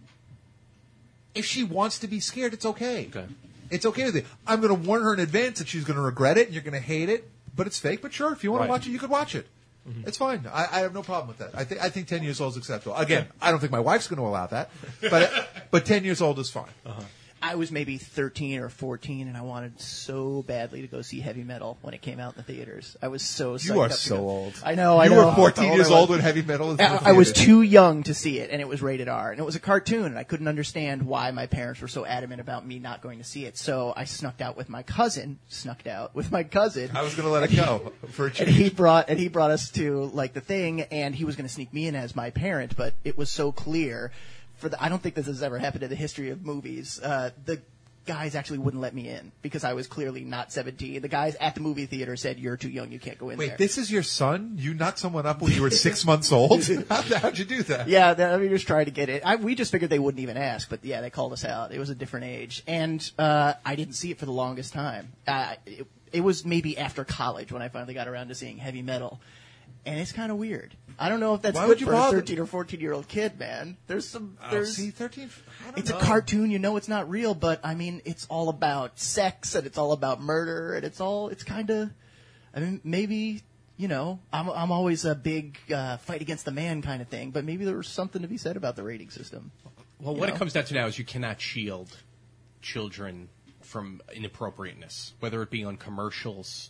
If she wants to be scared, it's okay. Okay. It's okay with it. I'm going to warn her in advance that she's going to regret it and you're going to hate it. But it's fake. But sure, if you want Right. to watch it, you could watch it. Mm-hmm. It's fine. I, I have no problem with that. I think I think ten years old is acceptable. Again, I don't think my wife's going to allow that, but but ten years old is fine. Uh-huh. I was maybe thirteen or fourteen, and I wanted so badly to go see Heavy Metal when it came out in the theaters. I was so psyched You are up to so go. old. I know. I You know. were fourteen How years I was. old when Heavy Metal was in the I, I was theaters. too young to see it, and it was rated R, and it was a cartoon, and I couldn't understand why my parents were so adamant about me not going to see it. So I snuck out with my cousin. Snuck out with my cousin. I was going to let it go for a And change. he brought and he brought us to like the thing, and he was going to sneak me in as my parent, but it was so clear. For the, I don't think this has ever happened in the history of movies. Uh, the guys actually wouldn't let me in because I was clearly not seventeen. The guys at the movie theater said, "You're too young. You can't go in Wait, there." this is your son? You knocked someone up when you were six months old? How, how'd you do that? Yeah, they- I mean, just trying to get it. I, we just figured they wouldn't even ask, but yeah, they called us out. It was a different age, and uh, I didn't see it for the longest time. Uh, it, it was maybe after college when I finally got around to seeing Heavy Metal, and it's kind of weird. I don't know if that's Why good would you for a bother? thirteen or fourteen year old kid, man. There's some. Oh, There's see, thirteen? I don't It's know. a cartoon, you know it's not real, but I mean, it's all about sex and it's all about murder and it's all, it's kind of, I mean, maybe, you know, I'm, I'm always a big uh, fight against the man kind of thing, but maybe there was something to be said about the rating system. Well, You what know? it comes down to now is you cannot shield children from inappropriateness, whether it be on commercials,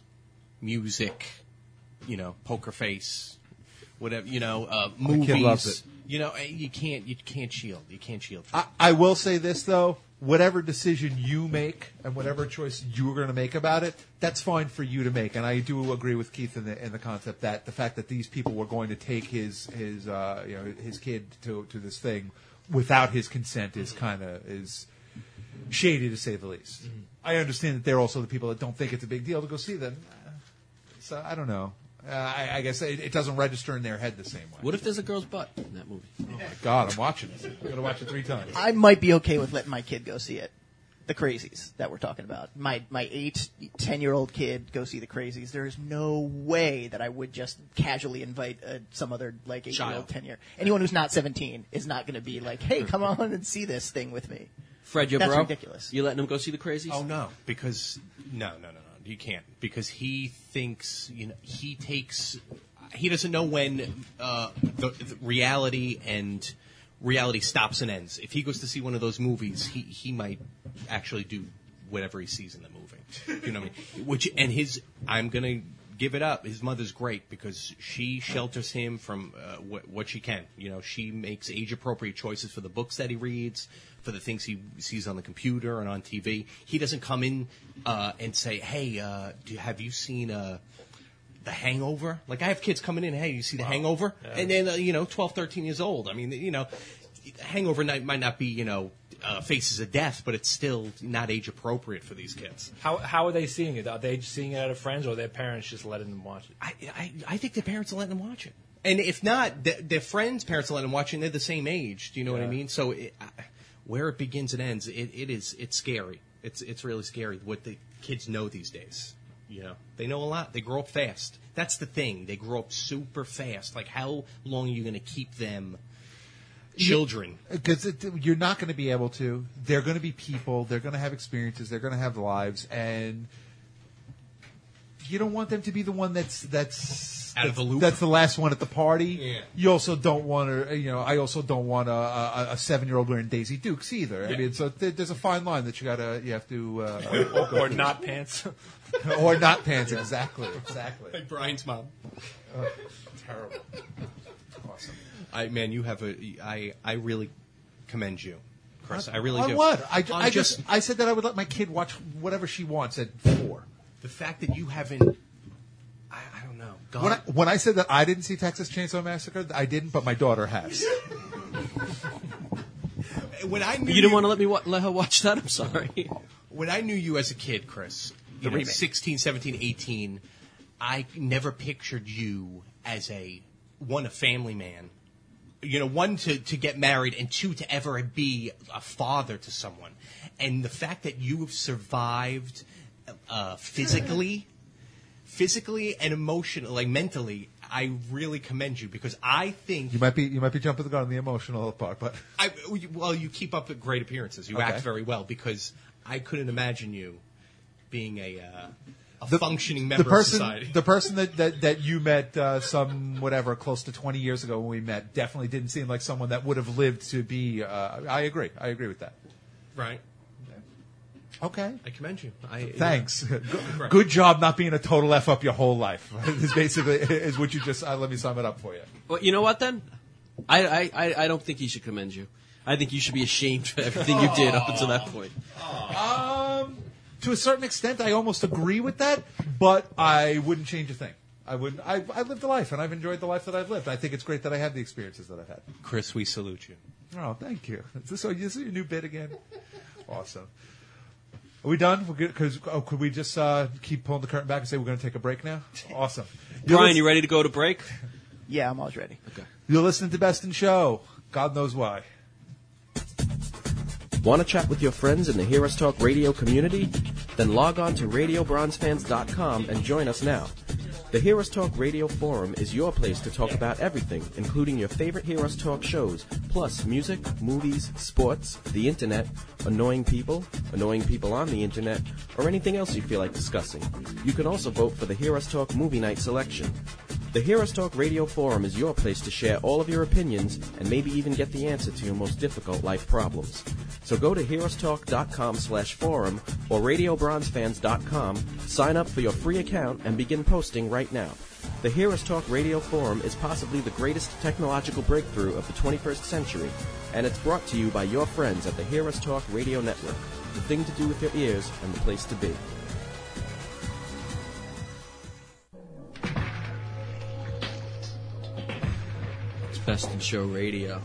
music, you know, Poker Face, whatever, you know, uh, movies. kid loves it. You know, eh, you can't, you can't shield, you can't shield. I, I will say this, though. Whatever decision you make and whatever choice you're going to make about it, that's fine for you to make. And I do agree with Keith in the in the concept that the fact that these people were going to take his his uh, you know his kid to to this thing without his consent is kind of is shady to say the least. Mm-hmm. I understand that they're also the people that don't think it's a big deal to go see them. So I don't know. Uh, I, I guess it, it doesn't register in their head the same way. What if there's a girl's butt in that movie? Oh my God, I'm watching it. I'm going to watch it three times. I might be okay with letting my kid go see it. The Crazies that we're talking about. My my eight, ten year old kid go see the Crazies. There is no way that I would just casually invite uh, some other like eight year old, Child. ten year. Anyone who's not seventeen is not going to be like, hey, come on and see this thing with me. Fred, your That's bro? ridiculous. You letting him go see the Crazies? Oh no, because no, no, no, no, you can't because he thinks you know he takes he doesn't know when uh, the, the reality and reality stops and ends. If he goes to see one of those movies, he he might actually do whatever he sees in the movie. You know what I mean? Which and his I'm gonna give it up. His mother's great because she shelters him from uh, what, what she can. You know, she makes age appropriate choices for the books that he reads, for the things he sees on the computer and on T V. He doesn't come in uh, and say, "Hey, uh, do, have you seen uh, The Hangover?" Like I have kids coming in, "Hey, you see The Hangover?" Yeah. And then uh, you know, twelve, thirteen years old. I mean, you know, Hangover night might not be you know uh, Faces of Death, but it's still not age appropriate for these kids. How how are they seeing it? Are they seeing it out of friends, or are their parents just letting them watch it? I, I, I think their parents are letting them watch it. And if not, their, their friends' parents are letting them watch it, and they're the same age. Do you know what I Yeah. mean? So it, I, where it begins and ends, it, it is it's scary. It's it's really scary what the kids know these days. You know, they know a lot. They grow up fast. That's the thing. They grow up super fast. Like, how long are you going to keep them children? Because you're not going to be able to. They're going to be people. They're going to have experiences. They're going to have lives, and you don't want them to be the one that's that's Out of the loop. That's the last one at the party. Yeah. You also don't want to, you know, I also don't want a, a, a seven-year-old wearing Daisy Dukes either. I Yeah. mean, so th- there's a fine line that you gotta, you have to, uh, or, go or through. not pants. or not pants. Exactly, exactly. Like Brian's mom. Uh, terrible. Awesome. I man, you have a. I I really commend you, Chris. I really On do. what? I, ju- On I just, I said that I would let my kid watch whatever she wants at four. the fact that you haven't. I, I don't know. Gone, When I, when I said that I didn't see Texas Chainsaw Massacre, I didn't, but my daughter has. when I knew You didn't want to let me wa- let her watch that? I'm sorry. When I knew you as a kid, Chris, you The know, remake. sixteen, seventeen, eighteen, I never pictured you as a, one, a family man, you know, one, to, to get married, and two, to ever be a father to someone. And the fact that you have survived uh, physically, physically and emotionally, like mentally, I really commend you, because I think You might be, you might be jumping the gun on the emotional part, but I, well, you keep up with great appearances. You Okay. act very well, because I couldn't imagine you being a uh, a the, functioning the member person, of society. the person that, that, that you met uh, some whatever close to twenty years ago when we met definitely didn't seem like someone that would have lived to be. Uh, I agree. I agree with that. Right. Okay. I commend you. I, Thanks. yeah. Good, Right. good job not being a total F up your whole life. Is basically is what you just. Uh, let me sum it up for you. Well, you know what then? I, I, I, I don't think he should commend you. I think you should be ashamed for everything you did up until that point. Um, to a certain extent, I almost agree with that, but I wouldn't change a thing. I wouldn't. I, I lived a life, and I've enjoyed the life that I've lived. I think it's great that I had the experiences that I've had. Chris, we salute you. Oh, thank you. Is this, is this your new bit again? Awesome. Are we done? We're good. Because oh, could we just uh, keep pulling the curtain back and say we're going to take a break now? Awesome. You're Brian, lis- you ready to go to break? Yeah, I'm always ready. Okay. You're listening to Best in Show. God knows why. Want to chat with your friends in the Heroes Talk radio community? Then log on to radio bronze fans dot com and join us now. The Heroes Talk Radio Forum is your place to talk about everything, including your favorite Heroes Talk shows, plus music, movies, sports, the internet, annoying people, annoying people on the internet, or anything else you feel like discussing. You can also vote for the Heroes Talk Movie Night selection. The Heroes Talk Radio Forum is your place to share all of your opinions and maybe even get the answer to your most difficult life problems. So go to heroes talk dot com slash forum or radio bronze fans dot com, sign up for your free account, and begin posting right now. The Heroes Talk Radio Forum is possibly the greatest technological breakthrough of the twenty-first century, and it's brought to you by your friends at the Heroes Talk Radio Network, the thing to do with your ears and the place to be. It's Best in Show Radio.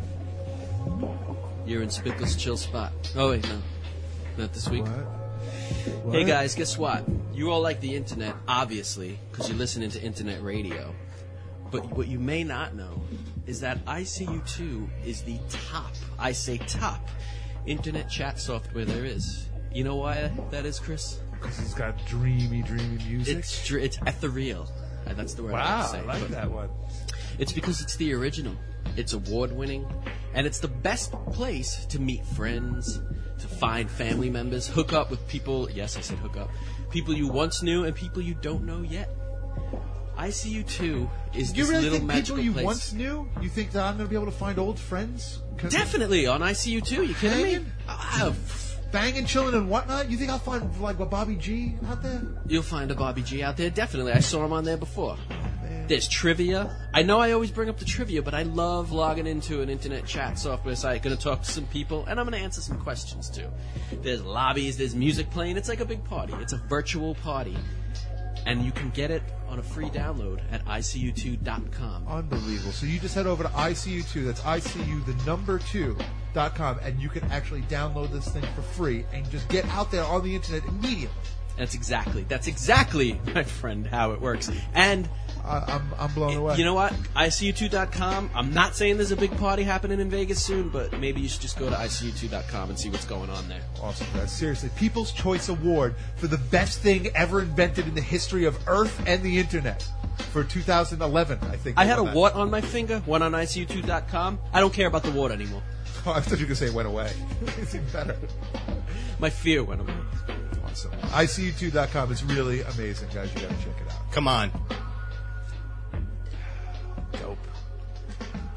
You're in Spinkle's chill spot. Oh wait, no, not this week. What? Hey guys, guess what? You all like the internet, obviously, because you're listening to internet radio. But what you may not know is that I C U two is the top, I say top, internet chat software there is. You know why that is, Chris? Because it's got dreamy, dreamy music. It's dr- it's ethereal. Uh, That's the word I Wow, would say. I like But that one. It's because it's the original. It's award-winning, and it's the best place to meet friends, to find family members, hook up with people. Yes, I said hook up. People you once knew and people you don't know yet. I C U two is You this really little think magical people you place. once knew? You think that I'm going to be able to find old friends? 'Cause Definitely on I C U two. You kidding me? Hanging? Ah, banging, chilling, and whatnot? You think I'll find like a Bobby G out there? You'll find a Bobby G out there. Definitely. I saw him on there before. There's trivia. I know I always bring up the trivia, but I love logging into an internet chat software site, going to talk to some people, and I'm going to answer some questions too. There's lobbies, there's music playing. It's like a big party. It's a virtual party. And you can get it on a free download at I C U two dot com. Unbelievable. So you just head over to I C U two, that's I C U the number two dot com, and you can actually download this thing for free and just get out there on the internet immediately. That's exactly, that's exactly, my friend, how it works. And I, I'm, I'm blown away. you know what? I C U two dot com. I'm not saying there's a big party happening in Vegas soon, but maybe you should just go to I C U two dot com and see what's going on there. Awesome, guys. Seriously, People's Choice Award for the best thing ever invented in the history of Earth and the internet for two thousand eleven, I think. I they had a won that. wart on my finger, one on I C U two dot com. I don't care about the wart anymore. Oh, I thought you were going to say it went away. It's even better. My fear went away. Awesome. I C U two dot com is really amazing, guys. You got to check it out. Come on.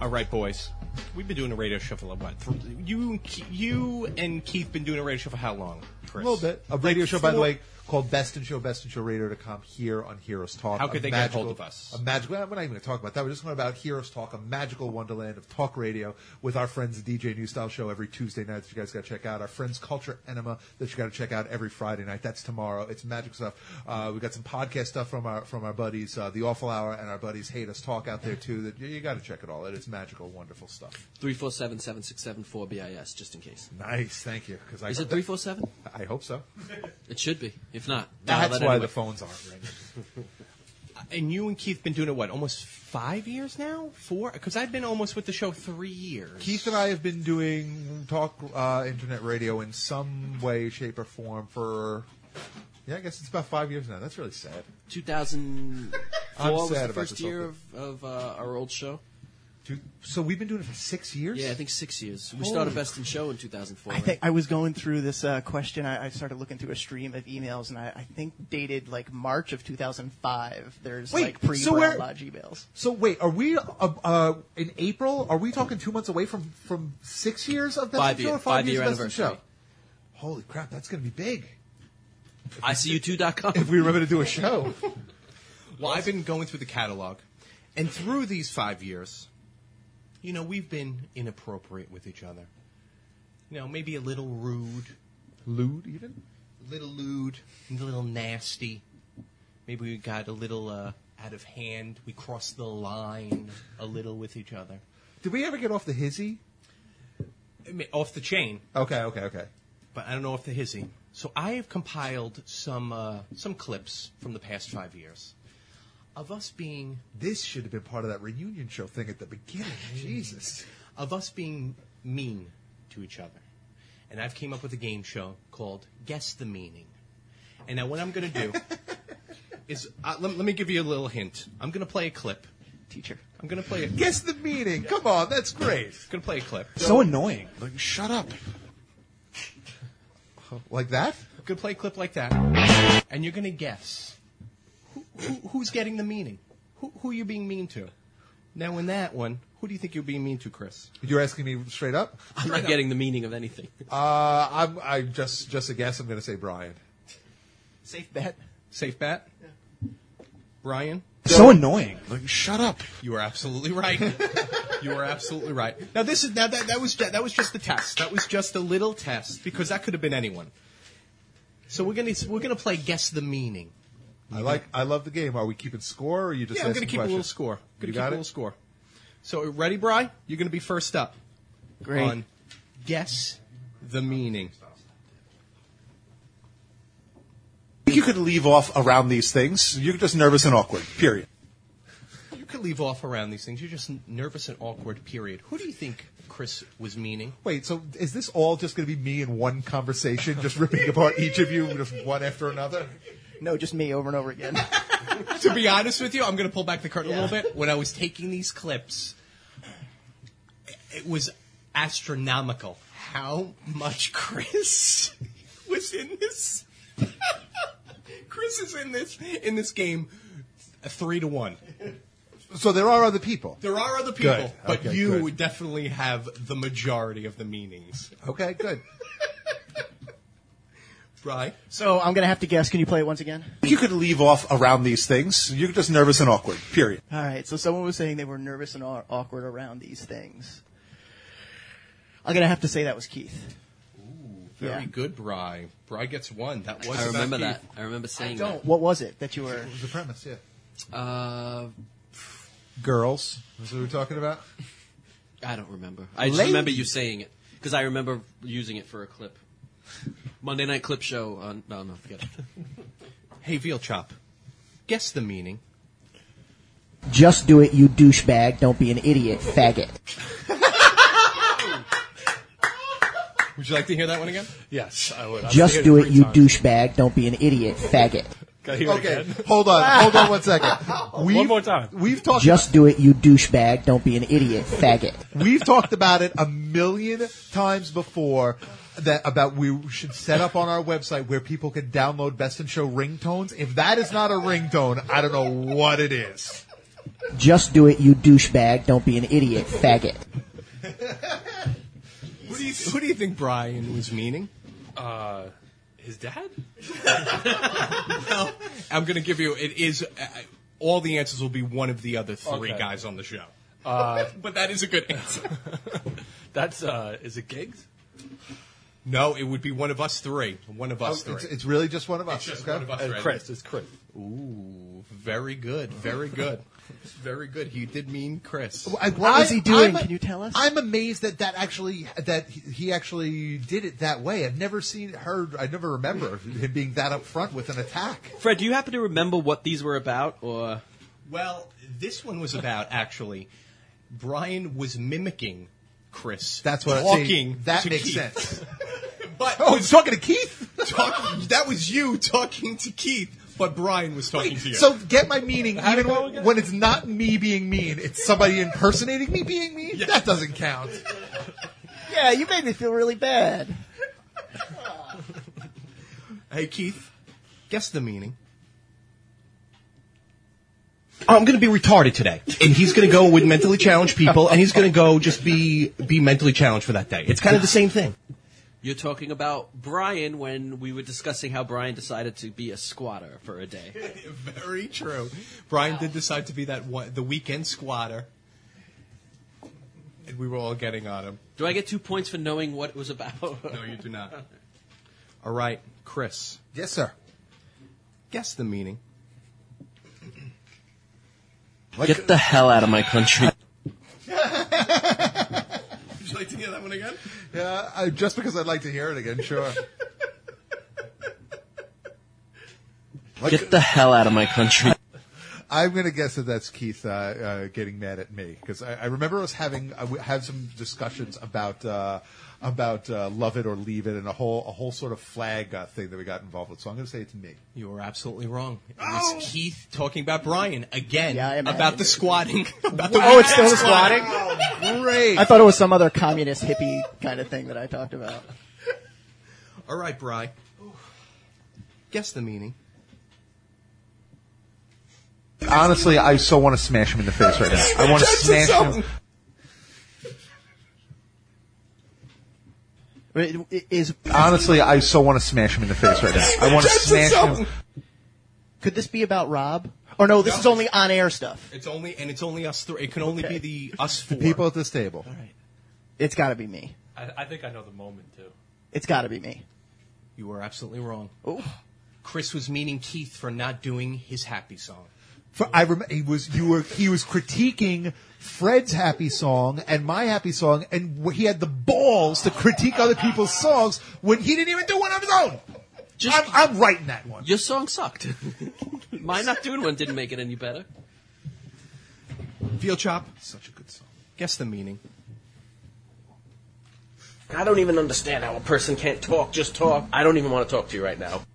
All right, boys. We've been doing a radio show for what? Th- You, you and Keith been doing a radio show for how long, A Chris? little bit. A radio Like show, by the four- way, called Best in Show, best in show radio dot com here on Heroes Talk. How could A they get magical- hold of us? A magical. We're not even going to talk about that. We're just going about Heroes Talk, a magical wonderland of talk radio with our friends, the D J New Style Show every Tuesday night that you guys got to check out. Our friends, Culture Enema, that you got to check out every Friday night. That's tomorrow. It's magical stuff. Uh, we got some podcast stuff from our from our buddies, uh, the Awful Hour, and our buddies Hate Us Talk out there too. That you, you got to check it all. It is magical, wonderful stuff. three four seven, seven six seven, four B I S, just in case. Nice, thank you. Because I Is it three four seven? I hope so. It should be. If not, That's no, why anyway. the phones aren't ringing. And you and Keith been doing it, what, almost five years now? Four? Because I've been almost with the show three years. Keith and I have been doing talk uh, internet radio in some way, shape, or form for, yeah, I guess it's about five years now. That's really sad. two thousand four I'm was sad the about first this year whole of, of uh, our old show. Dude, so we've been doing it for six years? Yeah, I think six years. We Holy started Best in Show in two thousand four. I think I was going through this uh, question. I, I started looking through a stream of emails, and I, I think dated like March of two thousand five. There's Wait, like pre so Brown we're- Lodge emails. So wait, are we uh, uh, in April? Are we talking two months away from, from six years of Best Five in Show? year- or five, five years year of Best in anniversary. Show? Holy crap, that's going to be big. I C U two dot com. If we remember to do a show. Well, I've been going through the catalog, and through these five years, you know, we've been inappropriate with each other. You know, maybe a little rude. Lewd, even? A little lewd, a little nasty. Maybe we got a little uh, out of hand. We crossed the line a little with each other. Did we ever get off the hizzy? I mean, off the chain. Okay, okay, okay. But I don't know if the hizzy. So I have compiled some uh, some clips from the past five years of us being This should have been part of that reunion show thing at the beginning. Jesus. of us being mean to each other. And I've came up with a game show called Guess the Meaning. And now what I'm going to do is uh, let, let me give you a little hint. I'm going to play a clip. Teacher. I'm going to play a Guess the meaning. Come on, that's great. I'm going to play a clip. So annoying. Like, shut up. Like that? I'm going to play a clip like that. And you're going to guess who, who, who's getting the meaning. Who, who you're being mean to. Now in that one, who do you think you're being mean to, Chris? You're asking me straight up? I'm not getting the meaning of anything. Uh, I'm, I just, just a guess. I'm going to say Brian. Safe bet. Safe bet? Brian? So annoying. Like, shut up. You are absolutely right. You are absolutely right. Now this is now that that was ju- that was just a test. That was just a little test because that could have been anyone. So we're gonna we're gonna play guess the meaning. I like. I love the game. Are we keeping score, or are you just? Yeah, I'm gonna asking keep a little questions? score. Gonna You keep a got little it? score. So ready, Bri? You're gonna be first up. Great. On guess the meaning. You could leave off around these things. You're just nervous and awkward, period. You could leave off around these things. You're just nervous and awkward. Period. Who do you think Chris was meaning? Wait. So is this all just going to be me in one conversation, just ripping apart each of you, just one after another? No, just me over and over again. To be honest with you, I'm going to pull back the curtain a little bit. When I was taking these clips, it was astronomical how much Chris was in this. Chris is in this in this game three to one. So there are other people. There are other people, Good. but Okay, you good. definitely have the majority of the meanings. Okay, good. Right. So I'm gonna have to guess. Can you play it once again? You could leave off around these things. You're just nervous and awkward, period. All right. So someone was saying they were nervous and aw- awkward around these things. I'm gonna have to say that was Keith. Very Yeah. good, Bri. Bri gets one. That was I remember about that. Keith. I remember saying Don't. What was it that you were? What was the premise? Yeah. that. Uh, Girls. Is what we're talking about? I don't remember. I just Ladies. remember you saying it because I remember using it for a clip. Monday Night Clip Show on. No, no, forget it. Hey, Veal Chop. Guess the meaning. Just do it, you douchebag. Don't be an idiot, faggot. Would you like to hear that one again? Yes, I would. I've Just seen do it, three you times. douchebag. Don't be an idiot, faggot. Gotta hear it Okay, again. hold on, hold on one second. We've, One more time. We've talked. Just do it, you douchebag. Don't be an idiot, faggot. We've talked about it a million times before. That about we should set up on our website where people can download Best in Show ringtones. If that is not a ringtone, I don't know what it is. Just do it, you douchebag. Don't be an idiot, faggot. Who do you, who do you think Brian was meaning? Uh, his dad? Well, I'm going to give you. It is. Uh, all the answers will be one of the other three Okay. guys on the show. Uh, but that is a good answer. That's, uh, is it Giggs? No, it would be one of us three. One of us Oh, three. it's, it's really just one of us. It's just okay? one of us. And right? Chris, it's Chris. Ooh, very good, very good, very good. He did mean Chris. I- What was he doing? I'm- Can you tell us? I'm amazed that that actually that he actually did it that way. I've never seen heard. I never remember him being that upfront with an attack. Fred, do you happen to remember what these were about, or? Well, this one was about actually. Brian was mimicking Chris. That's what talking. see, that to makes Keith. sense. But Oh, he's talking to Keith. talking, that was you talking to Keith, but Brian was talking to you. So get my meaning, How'd even it go when, again? when it's not me being mean, it's somebody impersonating me being mean. That doesn't count. Yeah, you made me feel really bad. Hey, Keith, guess the meaning. I'm going to be retarded today. And he's going to go with mentally challenged people, and he's going to go just be be mentally challenged for that day. It's kind of the same thing. You're talking about Brian when we were discussing how Brian decided to be a squatter for a day. Very true. Brian did decide to be that one, the weekend squatter, and we were all getting on him. Do I get two points for knowing what it was about? No, you do not. All right, Chris, Yes, sir. guess the meaning. Get the hell out of my country. Would you like to hear that one again? Yeah, I, just because I'd like to hear it again, sure. Get the hell out of my country. I'm going to guess that that's Keith uh, uh, getting mad at me because I, I remember us having uh, we had some discussions about uh, about uh, love it or leave it and a whole a whole sort of flag uh, thing that we got involved with. So I'm going to say it's me. You were absolutely wrong. It was Keith talking about Brian again Yeah, I imagine. about the squatting. About the Oh, it's still the weekend squatting? Great. I thought it was some other communist hippie kind of thing that I talked about. All right, Bri. Guess the meaning. Honestly, I so want to smash him in the face right now. I want to smash him. It Is Honestly, I so want to smash him in the face right now. I want to smash him. could this be about Rob? Or no, this No. is only on air stuff. It's only and it's only us three. It can only Okay. be the us four. People at this table. It's got to be me. I, I think I know the moment, too. It's got to be me. You were absolutely wrong. Oh, Chris was meaning Keith for not doing his happy song. For, I remember he was you were he was critiquing Fred's happy song and my happy song, and wh- he had the balls to critique other people's songs when he didn't even do one of his own. Just- I'm, I'm writing that one. Your song sucked. My not doing one didn't make it any better. Field Chop. Such a good song. Guess the meaning. I don't even understand how a person can't talk, just talk. I don't even want to talk to you right now.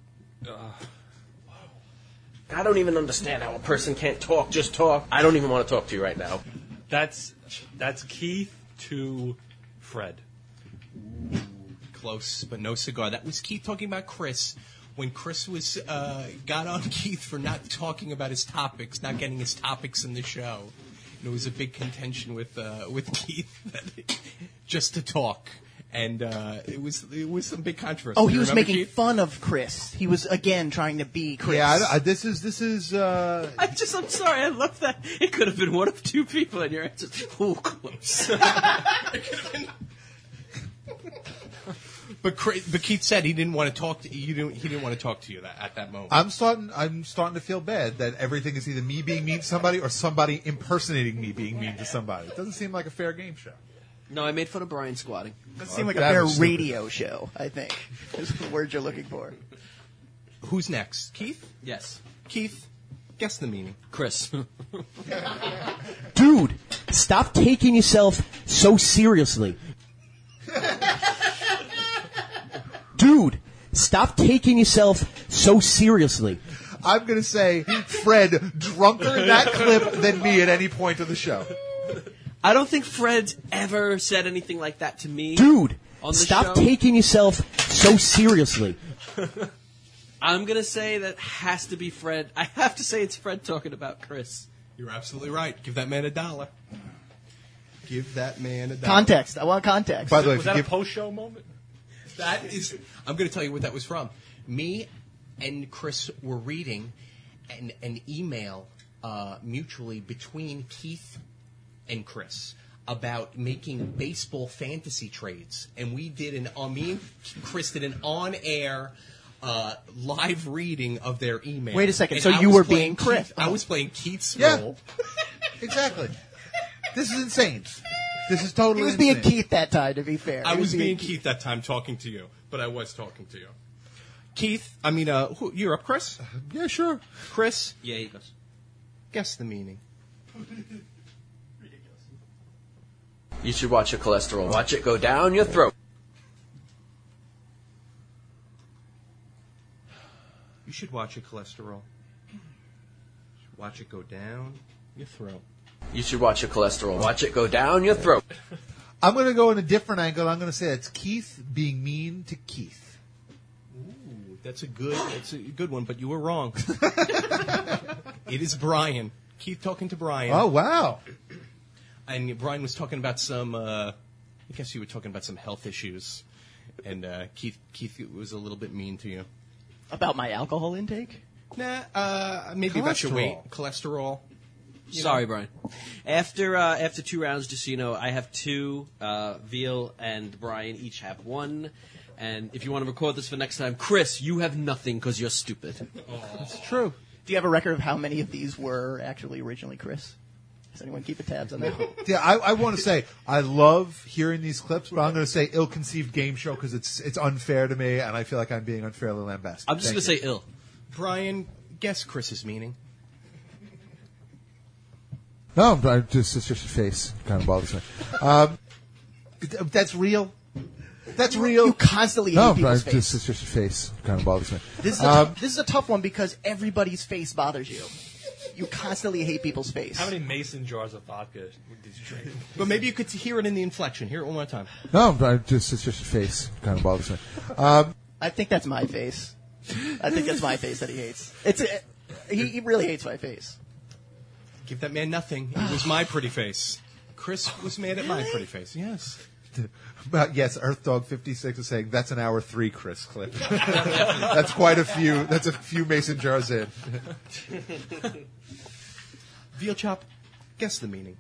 I don't even understand how a person can't talk, just talk. I don't even want to talk to you right now. That's, that's Keith to Fred. Close, but no cigar. That was Keith talking about Chris. When Chris was uh, got on Keith for not talking about his topics, not getting his topics in the show. And it was a big contention with uh, with Keith that just to talk, and uh, it was it was some big controversy. oh, he You was remember, making Keith? fun of Chris. He was again trying to be Chris. Yeah, I, I, this is this is. Uh, I just, I'm sorry, I love that. It could have been one of two people, and your answer, oh, close. But Chris, but Keith said he didn't want to talk to you. Didn't, he didn't want to talk to you that, at that moment. I'm starting. I'm starting to feel bad that everything is either me being mean to somebody or somebody impersonating me being mean to somebody. It doesn't seem like a fair game show. No, I made fun of Brian squatting. Doesn't seem like a That fair was stupid. radio show, I think, is the word you're looking for. Who's next? Keith. Yes. Keith. Guess the meaning. Chris. Dude, stop taking yourself so seriously. Dude, stop taking yourself so seriously. I'm going to say Fred drunker in that clip than me at any point of the show. I don't think Fred's ever said anything like that to me. Dude, On the stop show? taking yourself so seriously. I'm going to say that has to be Fred. I have to say it's Fred talking about Chris. You're absolutely right. Give that man a dollar. Give that man a dollar. Context. I want context. By the way, was that a post-show moment? That is, I'm going to tell you what that was from. Me and Chris were reading an, an email uh, mutually between Keith and Chris about making baseball fantasy trades. And we did an, uh, me and Chris did an on-air uh, live reading of their email. Wait a second, And so I you was were playing being Chris. Keith- I was playing Keith's Yeah. role. Exactly. This is insane. This is totally He was being insane. Keith that time, to be fair. I He was being Keith that time talking to you, but I was talking to you. Keith, I mean, uh, who, you're up, Chris? Yeah, sure. Chris, Yeah, he goes. guess the meaning. You should watch your cholesterol. Watch it go down your throat. You should watch your cholesterol. You should watch it go down your throat. You should watch your cholesterol. Watch it go down your throat. I'm going to go in a different angle. I'm going to say it's Keith being mean to Keith. Ooh, that's a good, that's a good one, but you were wrong. It is Brian. Keith talking to Brian. Oh, wow. And Brian was talking about some, uh, I guess you were talking about some health issues. And uh, Keith, Keith was a little bit mean to you. About my alcohol intake? Nah, uh, maybe about your Cholesterol. weight, cholesterol. You Sorry, know. Brian. After uh, after two rounds, just so you know, I have two. Uh, Veal and Brian each have one. And if you want to record this for next time, Chris, you have nothing because you're stupid. That's true. Do you have a record of how many of these were actually originally Chris? Does anyone keep a tabs on that? Yeah, I, I want to say I love hearing these clips, but I'm going to say ill-conceived game show because it's it's unfair to me, and I feel like I'm being unfairly lambasted. I'm just Thank going to you. say ill. Brian, guess Chris's meaning. No, I'm just it's just your face kind of bothers me. Um, that's real. That's real. You constantly hate no, people's but face. just it's just your face kind of bothers me. This is, a Um, tou- this is a tough one because everybody's face bothers you. You constantly hate people's face. How many mason jars of vodka did you drink? But maybe you could hear it in the inflection. Hear it one more time. no, but just it's just your face kind of bothers me. Um, I think that's my face. I think that's my face that he hates. It's a, he, he really hates my face. Give that man nothing. It was my pretty face. Chris was mad at my pretty face. Yes. But yes, Earth Dog fifty-six is saying that's an hour three Chris clip. That's quite a few. That's a few mason jars in. Veal chop, guess the meaning.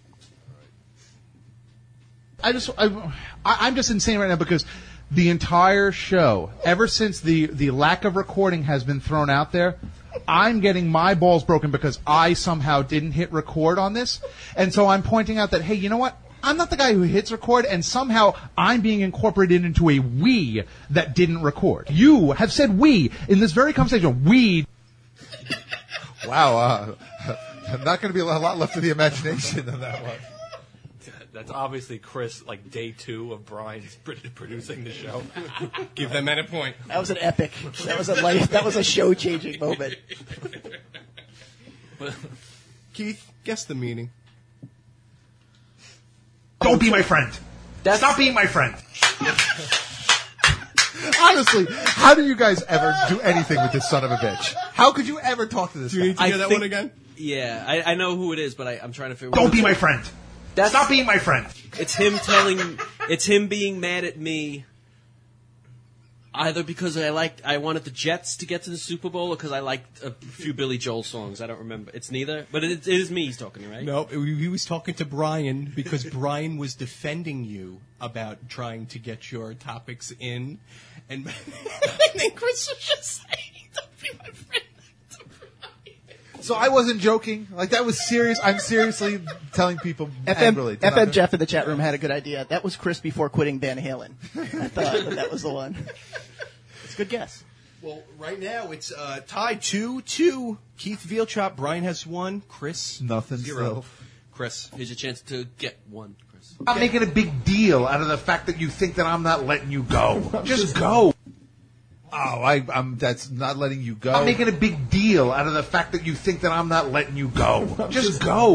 I just, I, I- I'm just insane right now because the entire show, ever since the, the lack of recording has been thrown out there, I'm getting my balls broken because I somehow didn't hit record on this. And so I'm pointing out that, hey, you know what? I'm not the guy who hits record, and somehow I'm being incorporated into a we that didn't record. You have said we in this very conversation. We. Wow, uh, not going to be a lot left of the imagination on that one. That's obviously Chris, like day two of Brian's pr- producing the show. Give that man a point. That was an epic. That was a life. That was a show changing moment. Keith, guess the meaning. Don't be my friend. Stop being my friend. Honestly, how do you guys ever do anything with this son of a bitch? How could you ever talk to this Do you guy? need to hear that think- one again? Yeah, I, I know who it is, but I, I'm trying to figure. Don't be my friend. That's, Stop being my friend. It's him telling. It's him being mad at me. Either because I liked, I wanted the Jets to get to the Super Bowl, or because I liked a few Billy Joel songs. I don't remember. It's neither, but it, it is me he's talking to, right? No, he was talking to Brian because Brian was defending you about trying to get your topics in, and, and then Chris was just saying, "Don't be my friend." So I wasn't joking. Like, that was serious. I'm seriously telling people F M, angrily. to F M not- Jeff in the chat room had a good idea. That was Chris before quitting Van Halen. I thought that, that was the one. It's a good guess. Well, right now it's uh, tied two two. Keith Vealchop, Brian has one. Chris Nothing zero. still. Chris, Here's your chance to get one, Chris. I'm making a big deal out of the fact that you think that I'm not letting you go. Just go. Oh, I, I'm. That's not letting you go. I'm making a big deal out of the fact that you think that I'm not letting you go. Just go.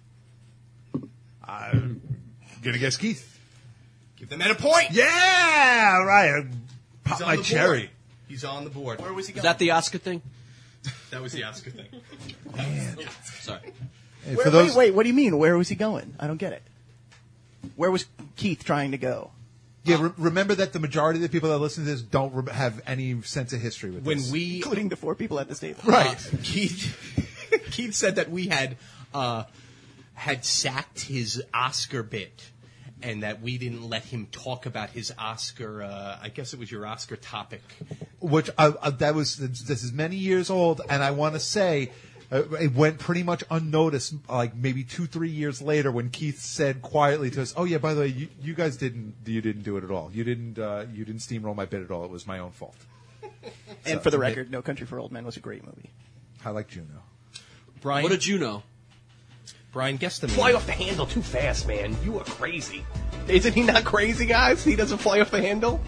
I'm gonna guess Keith. give the man a point. Yeah, right. I Pop He's on my the cherry. board. He's on the board. Where was he Is going? that the Oscar thing? That was the Oscar thing. Sorry. Wait, For those, wait, wait, what do you mean? Where was he going? I don't get it. Where was Keith trying to go? yeah, re- remember that the majority of the people that listen to this don't re- have any sense of history with When this. we Including the four people at this table. Right. Uh, Keith Keith said that we had uh, had sacked his Oscar bit, and that we didn't let him talk about his Oscar. Uh, I guess it was your Oscar topic. Which uh, uh, that was this is many years old, and I want to say uh, it went pretty much unnoticed. Like maybe two, three years later, when Keith said quietly to us, "Oh yeah, by the way, you, you guys didn't you didn't do it at all. You didn't uh, you didn't steamroll my bit at all. It was my own fault." And So, for the it- record, No Country for Old Men was a great movie. I like Juno. Brian, What did you know? Brian, guess the Fly meaning. off the handle too fast, man. You are crazy. Isn't he not crazy, guys? He doesn't fly off the handle?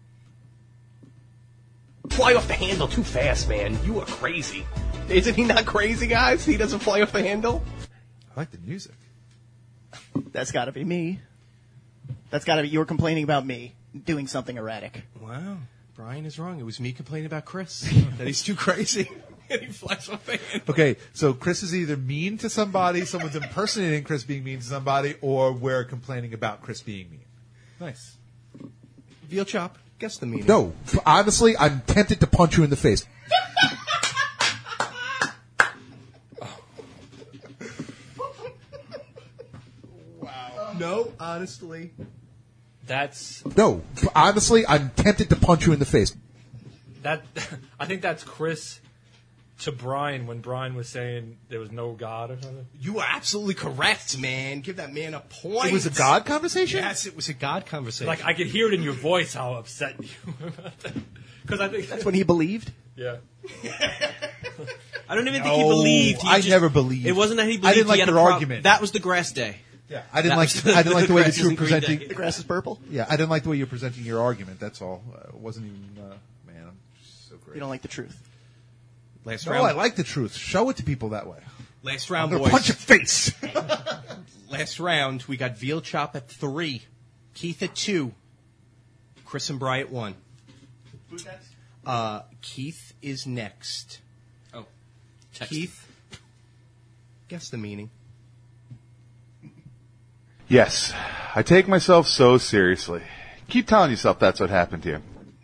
Fly off the handle too fast, man. You are crazy. Isn't he not crazy, guys? He doesn't fly off the handle? I like the music. That's got to be me. That's got to be you were complaining about me doing something erratic. Wow, Brian is wrong. It was me complaining about Chris that he's too crazy and he flies off the handle. Okay, so Chris is either mean to somebody, someone's impersonating Chris being mean to somebody, or we're complaining about Chris being mean. Nice. Veal chop. Guess the meaning. No, honestly, I'm tempted to punch you in the face. Wow. No, honestly. That's No, honestly, I'm tempted to punch you in the face. that. I think that's Chris to Brian when Brian was saying there was no God or something. You are absolutely correct, man. Give that man a point. It was a God conversation? Yes, it was a God conversation. Like I could hear it in your voice how upset you were about that. Because I think That's when he believed. yeah. I don't even No, think he believed. He I just- never believed. It wasn't that he I believed. didn't like he had a their prob- argument. That was the grass day. Yeah, I didn't That like. was I didn't like the way grass that you were isn't green presenting. day. The grass is purple. Yeah, I didn't like the way you're presenting your argument. That's all. Uh, it wasn't even. Uh, man, I'm so great. You don't like the truth. Last No, round. I like the truth. Show it to people that way. Last I'm round, gonna boys. punch your face. Last round, we got Veal Chop at three, Keith at two, Chris and Bry at one. Who's next? Uh, Keith is next. Oh, text. Keith, guess the meaning. Yes, I take myself so seriously. Keep telling yourself that's what happened to you.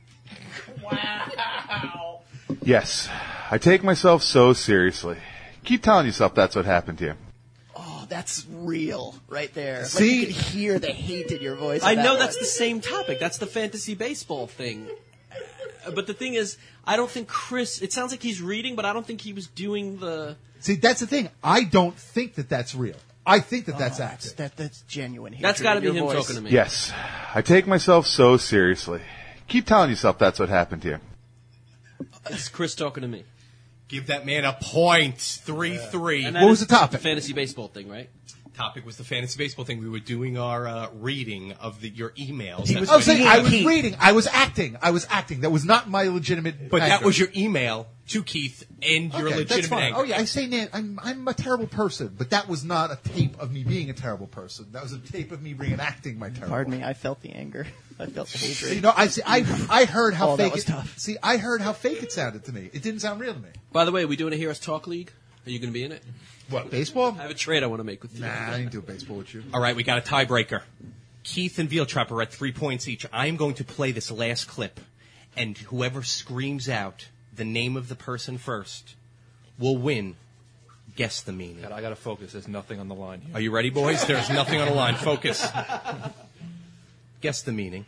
Wow. Yes, I take myself so seriously. Keep telling yourself that's what happened to you. Oh, that's real right there. See? Like you could hear the hate in your voice. I on that know one. that's the same topic. That's the fantasy baseball thing. Uh, But the thing is, I don't think Chris. It sounds like he's reading, but I don't think he was doing the. See, that's the thing. I don't think that that's real. I think that that's Oh, acting. That, that's genuine. That's got to be in your him voice. talking to me. Yes, I take myself so seriously. Keep telling yourself that's what happened to you. It's Chris talking to me. Give that man a point. Three, three. And that What was is the topic? Fantasy baseball thing, right? Topic was the fantasy baseball thing. We were doing our uh, reading of the, your emails. He That's was- I what was saying it I is. was reading. I was acting. I was acting. That was not my legitimate. But that anger. was your email to Keith and your Okay, that's legitimate fine. anger. Oh yeah, I say Nan, I'm I'm a terrible person, but that was not a tape of me being a terrible person. That was a tape of me reenacting my terrible. Pardon me. I felt the anger. I felt the hatred. You know, I see. I I heard how Oh, that fake was it. tough. See, I heard how fake it sounded to me. It didn't sound real to me. By the way, are we doing a Heroes Talk League? Are you going to be in it? What baseball? I have a trade I want to make with you. Nah, I didn't do baseball with you. All right, we got a tiebreaker. Keith and Veal Chop are at three points each. I'm going to play this last clip, and whoever screams out the name of the person first will win. Guess the meaning. God, I got to focus. There's nothing on the line here. Are you ready, boys? There's nothing on the line. Focus. Guess the meaning.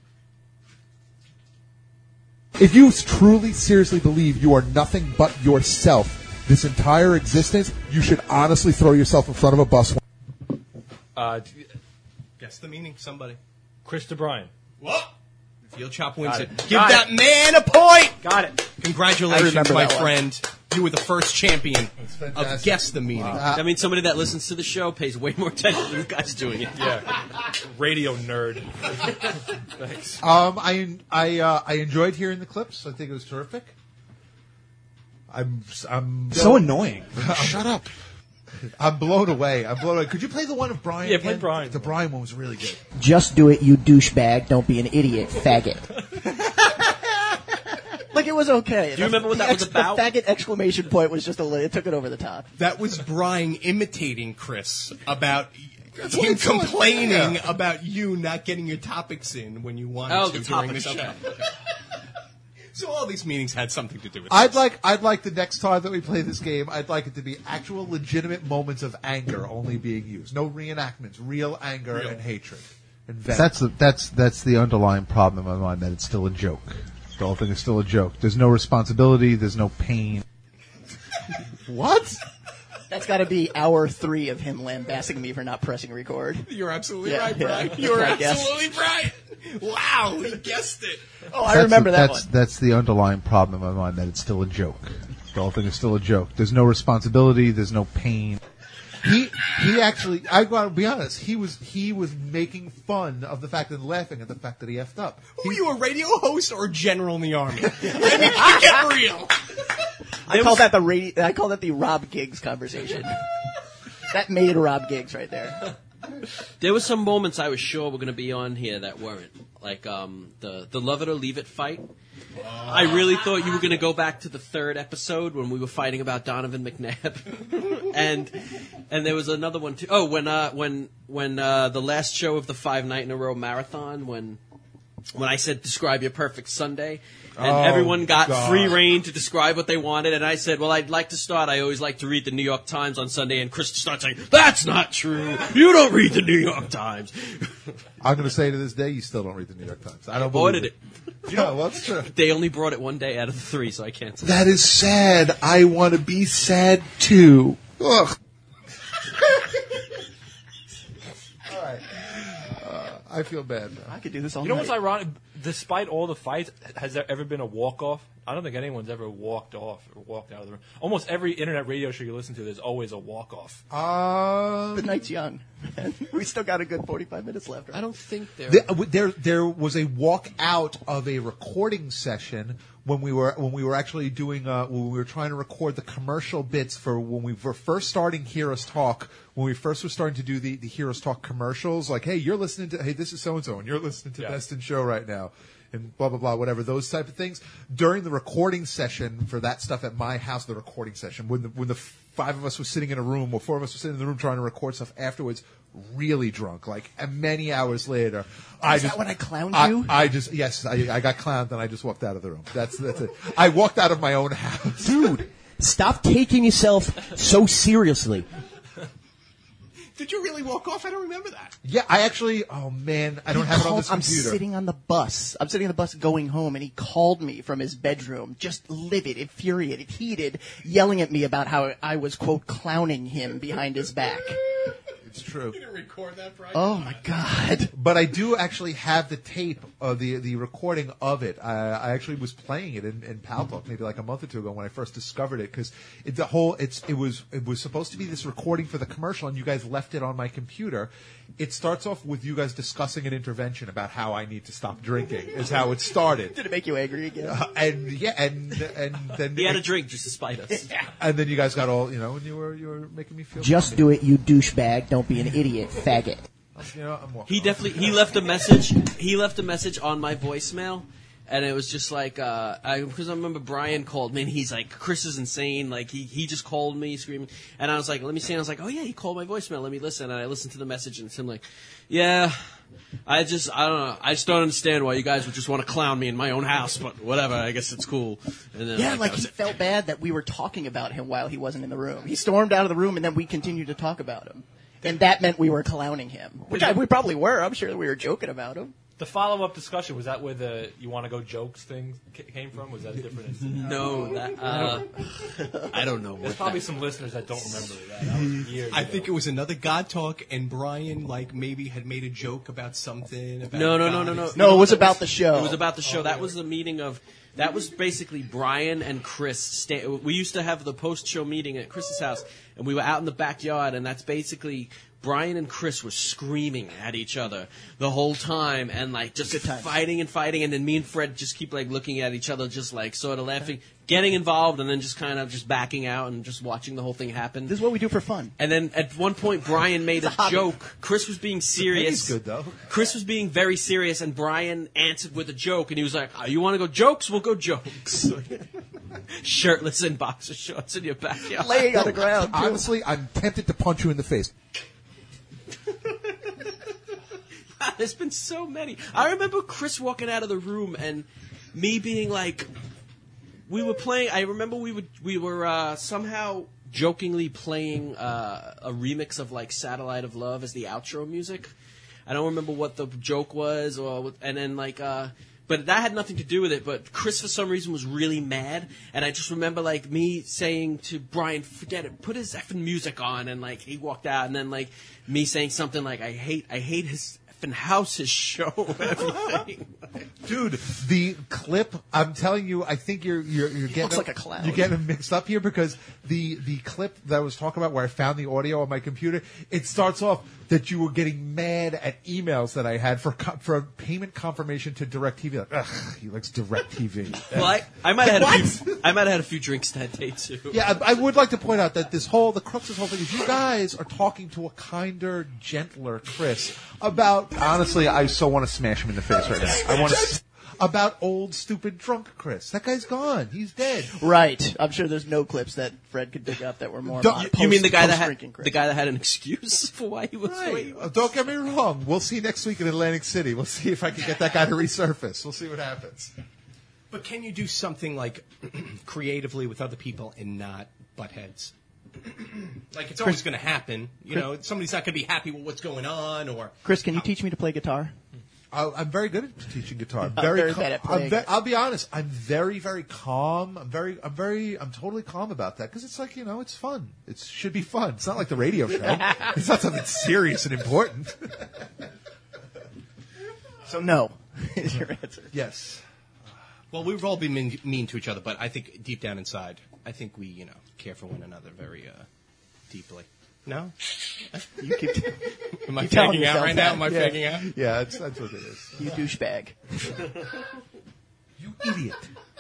If you truly, seriously believe you are nothing but yourself this entire existence, you should honestly throw yourself in front of a bus. Uh, Guess the meaning. Somebody. Chris to Brian. What? Veal Chop wins Got it. it. Give Got that it. man a point. Got it. I Congratulations, remember my that one. friend. You were the first champion of Guess the Meaning. I mean, somebody that listens to the show pays way more attention than the guy's doing it. Yeah. Radio nerd. Thanks. Um, I I uh, I enjoyed hearing the clips. I think it was terrific. I'm I'm So annoying. Shut up. I'm blown away. I'm blown away. Could you play the one of Brian? Yeah, play again? Brian. The Brian one was really good. Just do it, you douchebag. Don't be an idiot, faggot. Like like it was okay. Do you remember what The that was ex- about? The faggot exclamation point was just a little, it took it over the top. That was Brian imitating Chris about That's what him it's all- complaining yeah. about you not getting your topics in when you wanted Oh, to the during the topics, show. okay. So all these meetings had something to do with I'd this. like I'd like the next time that we play this game, I'd like it to be actual legitimate moments of anger only being used. No reenactments, real anger Real. and hatred. And venom. That's the, that's that's the underlying problem in my mind, that it's still a joke. The whole thing is still a joke. There's no responsibility. There's no pain. What? That's got to be hour three of him lambasting me for not pressing record. You're absolutely Yeah, right, yeah, Brian. that's You're what I guessed. absolutely right. Wow, he guessed it. Oh, I That's remember the, that that's, one. That's the underlying problem in my mind, that it's still a joke. The whole thing is still a joke. There's no responsibility. There's no pain. He he actually I gotta be honest, he was he was making fun of the fact and laughing at the fact that he effed up. Who are you, a radio host or a general in the army? I mean, get real. I call that the radi- I call that the Rob Giggs conversation. That made Rob Giggs right there. There were some moments I was sure were going to be on here that weren't. Like um, the the love it or leave it fight. I really thought you were going to go back to the third episode when we were fighting about Donovan McNabb, and and there was another one too. Oh, when uh, when when uh, the last show of the five night in a row marathon, when when I said describe your perfect Sunday, and Oh, everyone got God. free reign to describe what they wanted, and I said, well, I'd like to start. I always like to read the New York Times on Sunday, and Chris starts saying, that's not true. You don't read the New York Times. I'm going to say to this day, you still don't read the New York Times. I don't Avoided believe it. You know, well, that's true. They only brought it one day out of the three, so I can't say That is sad. I want to be sad too. Ugh. All right. Uh, I feel bad now. I could do this all You know night. what's ironic? Despite all the fights, has there ever been a walk-off? I don't think anyone's ever walked off or walked out of the room. Almost every internet radio show you listen to, there's always a walk-off. Um, The night's young. We still got a good forty-five minutes left. Right? I don't think there. There, there, there was a walk out of a recording session when we were when we were actually doing uh, when we were trying to record the commercial bits for when we were first starting Hear Us Talk. When we first were starting to do the the Hear Us Talk commercials, like, hey, you're listening to, hey, this is so and so, and you're listening to Yeah. Best in Show right now, and blah blah blah, whatever, those type of things. During the recording session for that stuff at my house, the recording session, when the when the five of us were sitting in a room, or four of us were sitting in the room trying to record stuff afterwards, really drunk, like and many hours later. I Is just, that when I clowned I, you? I just yes, I, I got clowned and I just walked out of the room. That's that's it. I walked out of my own house, Dude, stop taking yourself so seriously. Did you really walk off? I don't remember that. Yeah, I actually. Oh man, I don't He have it on called- this I'm computer. sitting on the bus. I'm sitting on the bus going home, and he called me from his bedroom, just livid, infuriated, heated, yelling at me about how I was, quote, clowning him behind his back. It's true. You didn't record that, Brian? Oh, my God. But I do actually have the tape of the the recording of it. I, I actually was playing it in, in Pal Talk maybe like a month or two ago when I first discovered it, because it, the whole it's it was it was supposed to be this recording for the commercial, and you guys left it on my computer. It starts off with you guys discussing an intervention about how I need to stop drinking. Is how it started. Did it make you angry again? Uh, and yeah, and and then He had a drink just to spite us. and then you guys got all you know, and you were you were making me feel. Just do it, you douchebag. Don't be an idiot, faggot. You know, I'm walking He off. definitely he left a message. He left a message on my voicemail, and it was just like uh, I because I remember Brian called me, and he's like, "Chris is insane." Like he he just called me screaming, and I was like, "Let me see." And I was like, "Oh yeah, he called my voicemail. Let me listen." And I listened to the message, and it's him like, "Yeah, I just I don't know. I just don't understand why you guys would just want to clown me in my own house, but whatever. I guess it's cool." And then Yeah, like, like that he was it. felt bad that we were talking about him while he wasn't in the room. He stormed out of the room, and then we continued to talk about him. And that meant we were clowning him. Which I, we probably were. I'm sure we were joking about him. The follow-up discussion, was that where the you want to go jokes thing ca- came from? Was that a different incident? No, that uh, I don't know. There's what probably that- some listeners that don't remember that. That was years I ago. think it was another God Talk, and Brian, like, maybe had made a joke about something. About No, no, no, God no, no. and- No, it was about the show. It was about the show. That was the meeting of. That was basically Brian and Chris. Sta- we used to have the post-show meeting at Chris's house, and we were out in the backyard, and that's basically Brian and Chris were screaming at each other the whole time and like just fighting and fighting, and then me and Fred just keep like looking at each other, just like sort of laughing, getting involved, and then just kind of just backing out and just watching the whole thing happen. This is what we do for fun. And then at one point, Brian made a, a joke. Chris was being serious. He's good though. Chris was being very serious, and Brian answered with a joke, and he was like, oh, "You want to go jokes? We'll go jokes." Shirtless in boxer shorts in your backyard, laying on the ground. Too. Honestly, I'm tempted to punch you in the face. There's been so many. I remember Chris walking out of the room and me being like, we were playing. I remember we would we were uh, somehow jokingly playing uh, a remix of like "Satellite of Love" as the outro music. I don't remember what the joke was, or and then like. Uh, But that had nothing to do with it. But Chris, for some reason, was really mad. And I just remember, like, me saying to Brian, forget it, put his effing music on. And, like, he walked out. And then, like, me saying something like, I hate I hate his effing house, his show, everything. Dude, the clip, I'm telling you, I think you're you're, you're getting looks like a clown. You're getting mixed up here because the the clip that I was talking about where I found the audio on my computer, it starts off that you were getting mad at emails that I had for co- for payment confirmation to DirecTV. Like, ugh, he likes DirecTV. Well, I, I might have had a few, I might have had a few drinks that day too. Yeah, I, I would like to point out that this whole the crux of this whole thing is you guys are talking to a kinder, gentler Chris about. Honestly, I so want to smash him in the face right now. I want to. About old, stupid, drunk Chris. That guy's gone. He's dead. Right. I'm sure there's no clips that Fred could dig up that were more. Don't- about You post, mean the guy that had post-drinking Chris. the guy that had an excuse for why he was the way he Right. was? Don't get me wrong. We'll see next week in Atlantic City. We'll see if I can get that guy to resurface. We'll see what happens. But can you do something like creatively with other people and not butt heads? Like it's always going to happen. You know, somebody's not going to be happy with what's going on, or Chris, can you teach me to play guitar? I- I'm very good at teaching guitar. I'm Very, very cal- bad at I'm playing ve- it. I'll be honest. I'm very, very calm. I'm very, I'm very, I'm totally calm about that because it's like you know, it's fun. It should be fun. It's not like the radio show. It's not something serious and important. So no, is your answer. Yes. Well, we've all been mean, mean to each other, but I think deep down inside, I think we, you know, care for one another very uh, deeply. No? You keep. Am I you telling faking out yourself right now? that. Am I Yeah. faking out? Yeah, that's that's what it is. You douchebag. You idiot.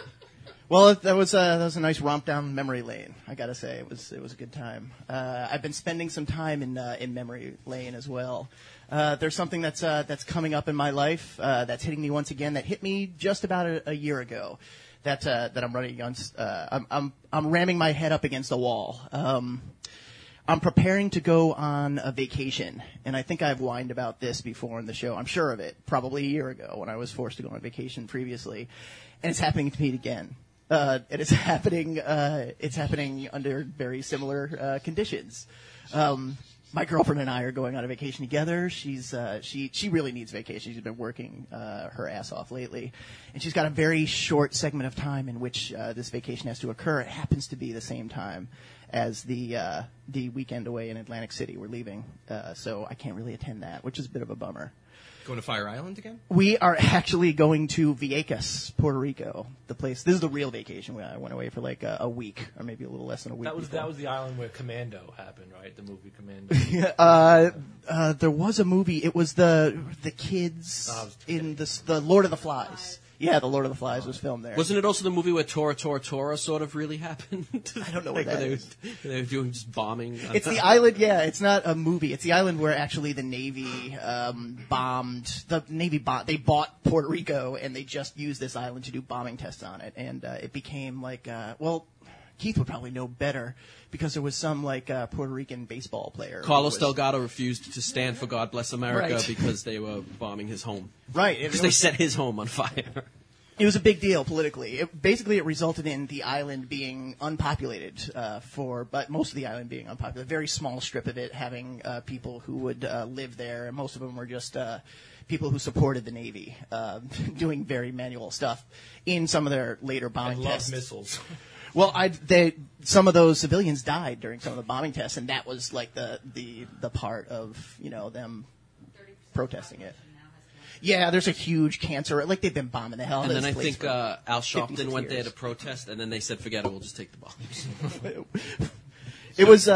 Well, that was uh, that was a nice romp down memory lane. I gotta say, it was it was a good time. Uh, I've been spending some time in uh, in memory lane as well. Uh, there's something that's uh, that's coming up in my life uh, that's hitting me once again. That hit me just about a, a year ago. That uh, that I'm running against. Uh, I'm I'm I'm ramming my head up against a wall. Um, I'm preparing to go on a vacation, and I think I've whined about this before in the show. I'm sure of it. Probably a year ago when I was forced to go on vacation previously, and it's happening to me again. Uh, and it's happening. Uh, it's happening under very similar uh, conditions. Um, my girlfriend and I are going on a vacation together. She's uh, she she really needs vacation. She's been working uh, her ass off lately, and she's got a very short segment of time in which uh, this vacation has to occur. It happens to be the same time as the uh, the weekend away in Atlantic City. We're leaving, uh, so I can't really attend that, which is a bit of a bummer. Going to Fire Island again? We are actually going to Vieques, Puerto Rico. The place. This is the real vacation. I went away for like a, a week, or maybe a little less than a week. That was before. that was the island where Commando happened, right? The movie Commando. uh, uh, there was a movie. It was the the kids Oh, it was- in the the Lord of the Flies. Yeah, the Lord of the Flies was filmed there. Wasn't it also the movie where Tora Tora Tora sort of really happened? I don't know like what that where they, is. Were, they were doing just bombing. It's the island, yeah. It's not a movie. It's the island where actually the Navy um, bombed. The Navy bought. They bought Puerto Rico, and they just used this island to do bombing tests on it, and uh, it became like, uh, well, Keith would probably know better because there was some like uh, Puerto Rican baseball player. who Carlos was- Delgado refused to stand for God Bless America Right. because they were bombing his home. Right, Because it they was- set his home on fire. It was a big deal politically. It, basically, it resulted in the island being unpopulated uh, for, but most of the island being unpopulated. A very small strip of it having uh, people who would uh, live there, and most of them were just uh, people who supported the Navy, uh, doing very manual stuff in some of their later bombing And love tests. missiles. Well, I, they, some of those civilians died during some of the bombing tests, and that was like the, the, the part of, you know, them protesting it. Yeah, there's a huge cancer. Like, they've been bombing the hell out And of then this I place think for uh, Al fifty-six Sharpton went there years. to protest, and then they said, forget it, we'll just take the bombs. It was, uh,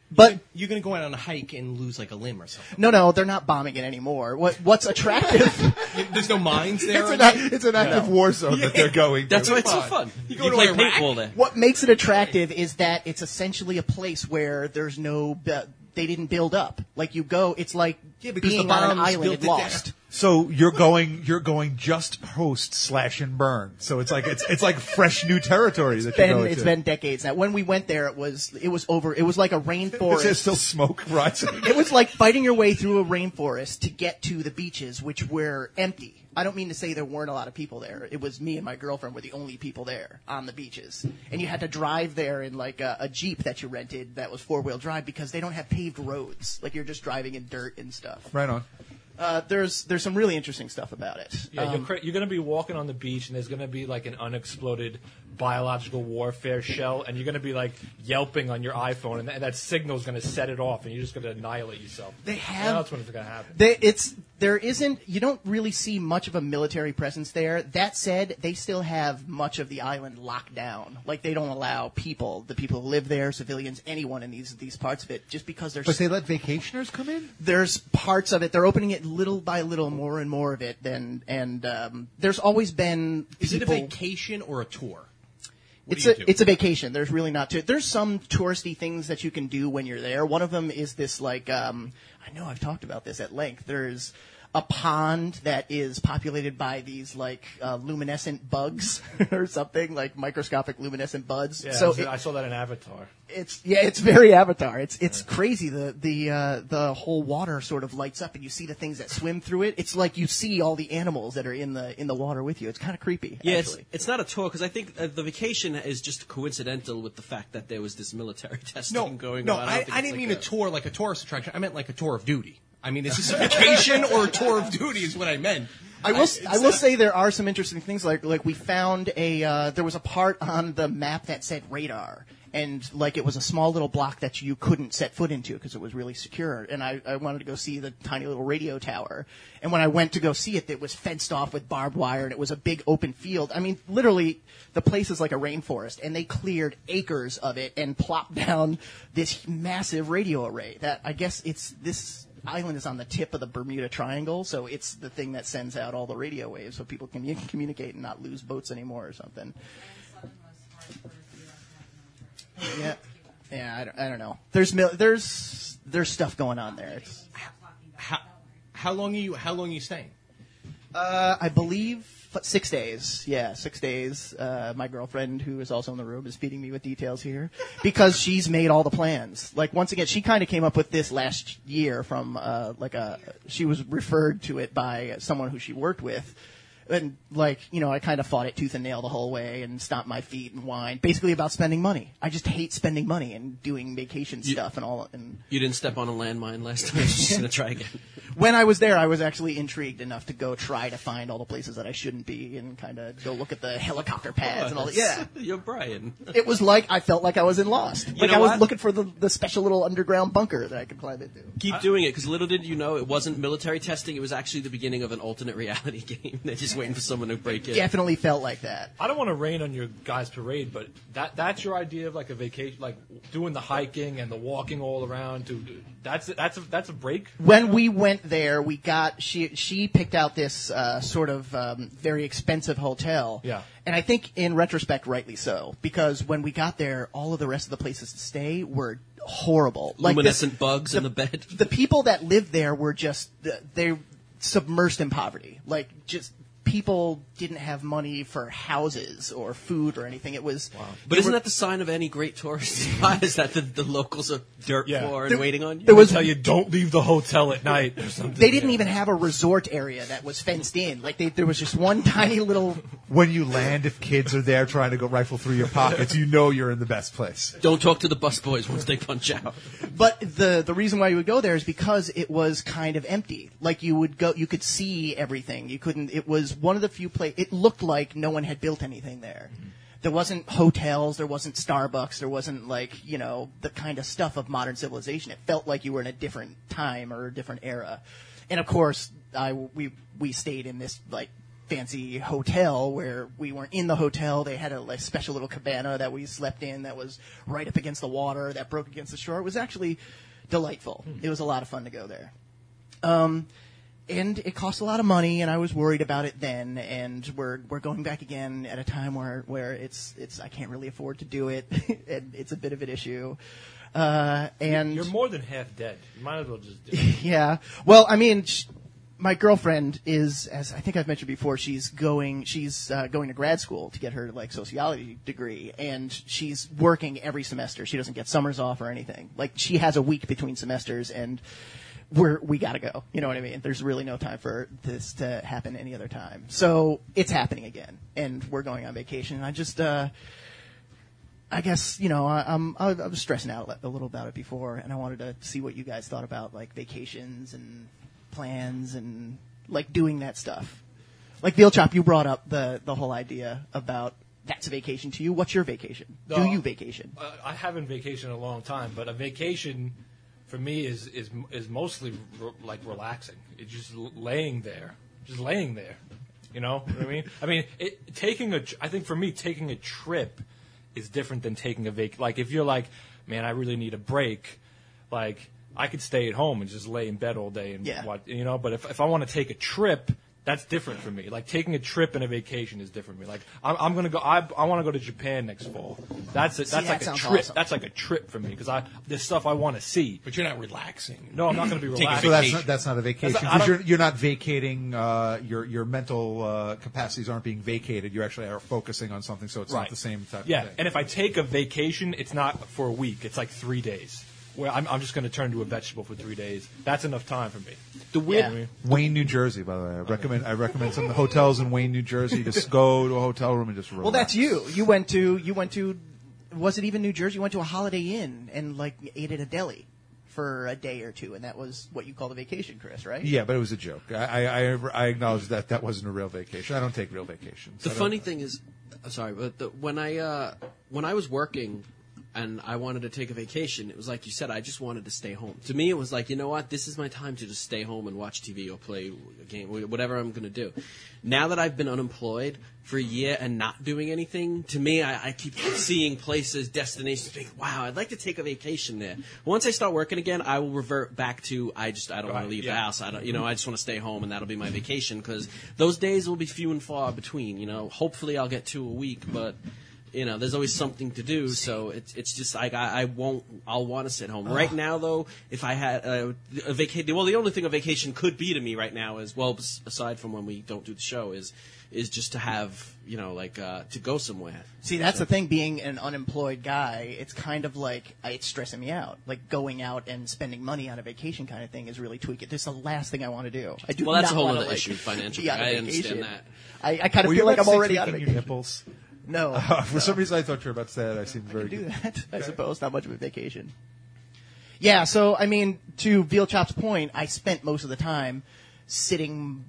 But you're going to go out on a hike and lose like a limb or something. no, no, they're not bombing it anymore. What what's attractive? There's no mines there. It's an, act- it's an active war zone that they're going. That's to. why it's so fun. You, go to play Iraq. paintball there. What makes it attractive is that it's essentially a place where there's no. Uh, they didn't build up. Like you go, it's like Yeah, because being the on an bombs island built and it lost. there. So you're going, you're going just post slash and burn. So it's like it's it's like fresh new territory that you're Been, going it's to. been decades now. When we went there, it was it was over. It was like a Is rainforest. there still smoke rising? It was like fighting your way through a rainforest to get to the beaches, which were empty. I don't mean to say there weren't a lot of people there. It was me and my girlfriend were the only people there on the beaches. And you had to drive there in like a, a Jeep that you rented that was four-wheel drive because they don't have paved roads. Like you're just driving in dirt and stuff. Right on. Uh, there's there's some really interesting stuff about it. Yeah, Um, you're, cra- you're going to be walking on the beach, and there's going to be like an unexploded biological warfare shell, and you're going to be like yelping on your iPhone, and, th- and that signal is going to set it off, and you're just going to annihilate yourself. They have- That's when it's going to happen. They, it's there isn't you don't really see much of a military presence there. That said, they still have much of the island locked down. Like they don't allow people, the people who live there, civilians, anyone in these these parts of it, just because there's But they let vacationers come in? there's parts of it. They're opening it little by little, more and more of it. Then and um, there's always been Is it a people- vacation or a tour? What It's do you a do? it's a vacation. There's really not to. There's some touristy things that you can do when you're there. One of them is this like um, I know I've talked about this at length. There's a pond that is populated by these like uh, luminescent bugs or something like microscopic luminescent buds. Yeah, so I, was- it- I saw that in Avatar. it's yeah, it's very Avatar. It's it's crazy. The the uh, the whole water sort of lights up, and you see the things that swim through it. It's like you see all the animals that are in the in the water with you. It's kind of creepy. Yeah, actually. it's, it's not a tour because I think uh, the vacation is just coincidental with the fact that there was this military testing No, going no, on. don't I, think I it's didn't like mean a tour like a tourist attraction. I meant like a tour of duty. I mean, is this a vacation or a tour of duty is what I meant. I will. I will say there are some interesting things. Like like we found a uh, there was a part on the map that said radar, and like it was a small little block that you couldn't set foot into because it was really secure. And I, I wanted to go see the tiny little radio tower. And when I went to go see it, it was fenced off with barbed wire, and it was a big open field. I mean, literally, the place is like a rainforest, and they cleared acres of it and plopped down this massive radio array. That I guess it's this. Island is on the tip of the Bermuda Triangle, so it's the thing that sends out all the radio waves so people can commu- communicate and not lose boats anymore or something. Yeah, yeah, I don't, I don't know. There's mil- there's there's stuff going on there. It's, How, how long are you? How long are you staying? uh, I believe six days. Yeah, six days. Uh, my girlfriend, who is also in the room, is feeding me with details here because she's made all the plans. Like once again, she kind of came up with this last year from uh, like a. She was referred to it by someone who she worked with. And, like, you know, I kind of fought it tooth and nail the whole way and stomped my feet and whined. Basically about spending money. I just hate spending money and doing vacation You- stuff and all. And You didn't step on a landmine last time. You're just going to try again. when I was there, I was actually intrigued enough to go try to find all the places that I shouldn't be and kind of go look at the helicopter pads and all that. Yeah. You're Brian. It was like, I felt like I was in Lost. Like know I was what? looking for the, the special little underground bunker that I could climb into. Keep doing it, because little did you know it wasn't military testing. It was actually the beginning of an alternate reality game. They're just waiting for someone to break in. Definitely felt like that. I don't want to rain on your guys' parade, but that that's your idea of like a vacation, like doing the hiking and the walking all around. To that's that's a, that's a break. When we went there, we got she she picked out this uh, sort of um, very expensive hotel. Yeah. And I think in retrospect, rightly so, because when we got there, all of the rest of the places to stay were horrible. Like Luminescent this- bugs the, in the bed. The people that lived there were just they submersed in poverty. Like just people didn't have money for houses or food or anything. It was. But isn't that the sign of any great tourist spot? Is that the, the locals are dirt poor and There- waiting on you? there was- Tell you don't leave the hotel at night or something. They didn't even have a resort area that was fenced in. Like they, there was just one tiny little. When you land, if kids are there trying to go rifle through your pockets, you know you're in the best place. Don't talk to the busboys once they punch out. But the the reason why you would go there is because it was kind of empty. Like you would go, you could see everything. You couldn't. It was one of the few places. It looked like no one had built anything there. There wasn't hotels. There wasn't Starbucks. There wasn't like you know the kind of stuff of modern civilization. It felt like you were in a different time or a different era. And of course, I we we stayed in this like fancy hotel where we weren't in the hotel. They had a like, special little cabana that we slept in that was right up against the water that broke against the shore. It was actually delightful. It was a lot of fun to go there. Um, and it cost a lot of money, and I was worried about it then. And we're we're going back again at a time where where it's it's I can't really afford to do it, and it's a bit of an issue. Uh, and You're more than half dead. You might as well just do it. yeah. Well, I mean, sh- my girlfriend is, as I think I've mentioned before, she's going she's uh, going to grad school to get her like sociology degree, and she's working every semester. She doesn't get summers off or anything. Like she has a week between semesters, and we're we gotta go. You know what I mean? There's really no time for this to happen any other time. So it's happening again, and we're going on vacation. And I just. Uh, I guess, you know, I, I'm, I was stressing out a little about it before, and I wanted to see what you guys thought about, like, vacations and plans and, like, doing that stuff. Like, Veal Chop, you brought up the, the whole idea about that's a vacation to you. What's your vacation? No, Do you vacation? Uh, I haven't vacationed in a long time, but a vacation for me is, is, is mostly, re- like, relaxing. It's just l- laying there. Just laying there. You know what I mean? I mean, it, taking a, I think for me, taking a trip is different than taking a vac. Like if you're like, man, I really need a break. Like I could stay at home and just lay in bed all day and Yeah. watch, you know. But if if I want to take a trip, that's different for me. Like taking a trip and a vacation is different for me. Like I'm, I'm gonna go. I I want to go to Japan next fall. That's a, See, that's that like a sounds trip. awesome. That's like a trip for me because I there's stuff I want to see. But you're not relaxing. No, I'm not going to be Taking relaxing. So that's not, that's not a vacation That's not- I because don't- you're you're not vacating. Uh, your your mental uh, capacities aren't being vacated. You actually are focusing on something, so it's not the same type Yeah, of thing. and if I take a vacation, it's not for a week. It's like three days. Where I'm, I'm just going to turn to a vegetable for three days. That's enough time for me. The weird. Yeah. Wayne, New Jersey, by the way. I recommend I recommend some of the hotels in Wayne, New Jersey. Just go to a hotel room and just relax. Well, that's you. You went to, you went to, was it even New Jersey? You went to a Holiday Inn and, like, ate at a deli for a day or two, and that was what you called a vacation, Chris, right? Yeah, but it was a joke. I I, I, I acknowledge that that wasn't a real vacation. I don't take real vacations. The I don't- funny thing is, I'm sorry, but the, when I uh, when I was working and I wanted to take a vacation, it was like you said, I just wanted to stay home. To me, it was like, you know what, this is my time to just stay home and watch T V or play a game, whatever I'm going to do. Now that I've been unemployed for a year and not doing anything, to me, I, I keep seeing places, destinations, thinking, wow, I'd like to take a vacation there. Once I start working again, I will revert back to, I just, I don't want Right, to leave yeah. the house. I don't, you know, I just want to stay home, and that'll be my vacation, because those days will be few and far between, you know. Hopefully I'll get two a week, but you know, there's always something to do, so it's it's just like I, I won't. I'll want to sit home. Right now, though, if I had uh, a vacation, well, the only thing a vacation could be to me right now is, well, bes- aside from when we don't do the show, is is just to have, you know, like uh, to go somewhere. See, that's the thing. Being an unemployed guy, it's kind of like uh, it's stressing me out. Like going out and spending money on a vacation kind of thing is really tweaking. This is the last thing I want to do. I do Well, that's not a whole wanna, other like, issue, financially. be on a I understand vacation. that. I, I kind of Were you feel like about I'm to say already on a tweaking vacation. your nipples? No, Uh, for no. some reason, I thought you were about to say that. I seemed very I can do good. that, I suppose. Not much of a vacation. Yeah, so, I mean, to Veal Chop's point, I spent most of the time sitting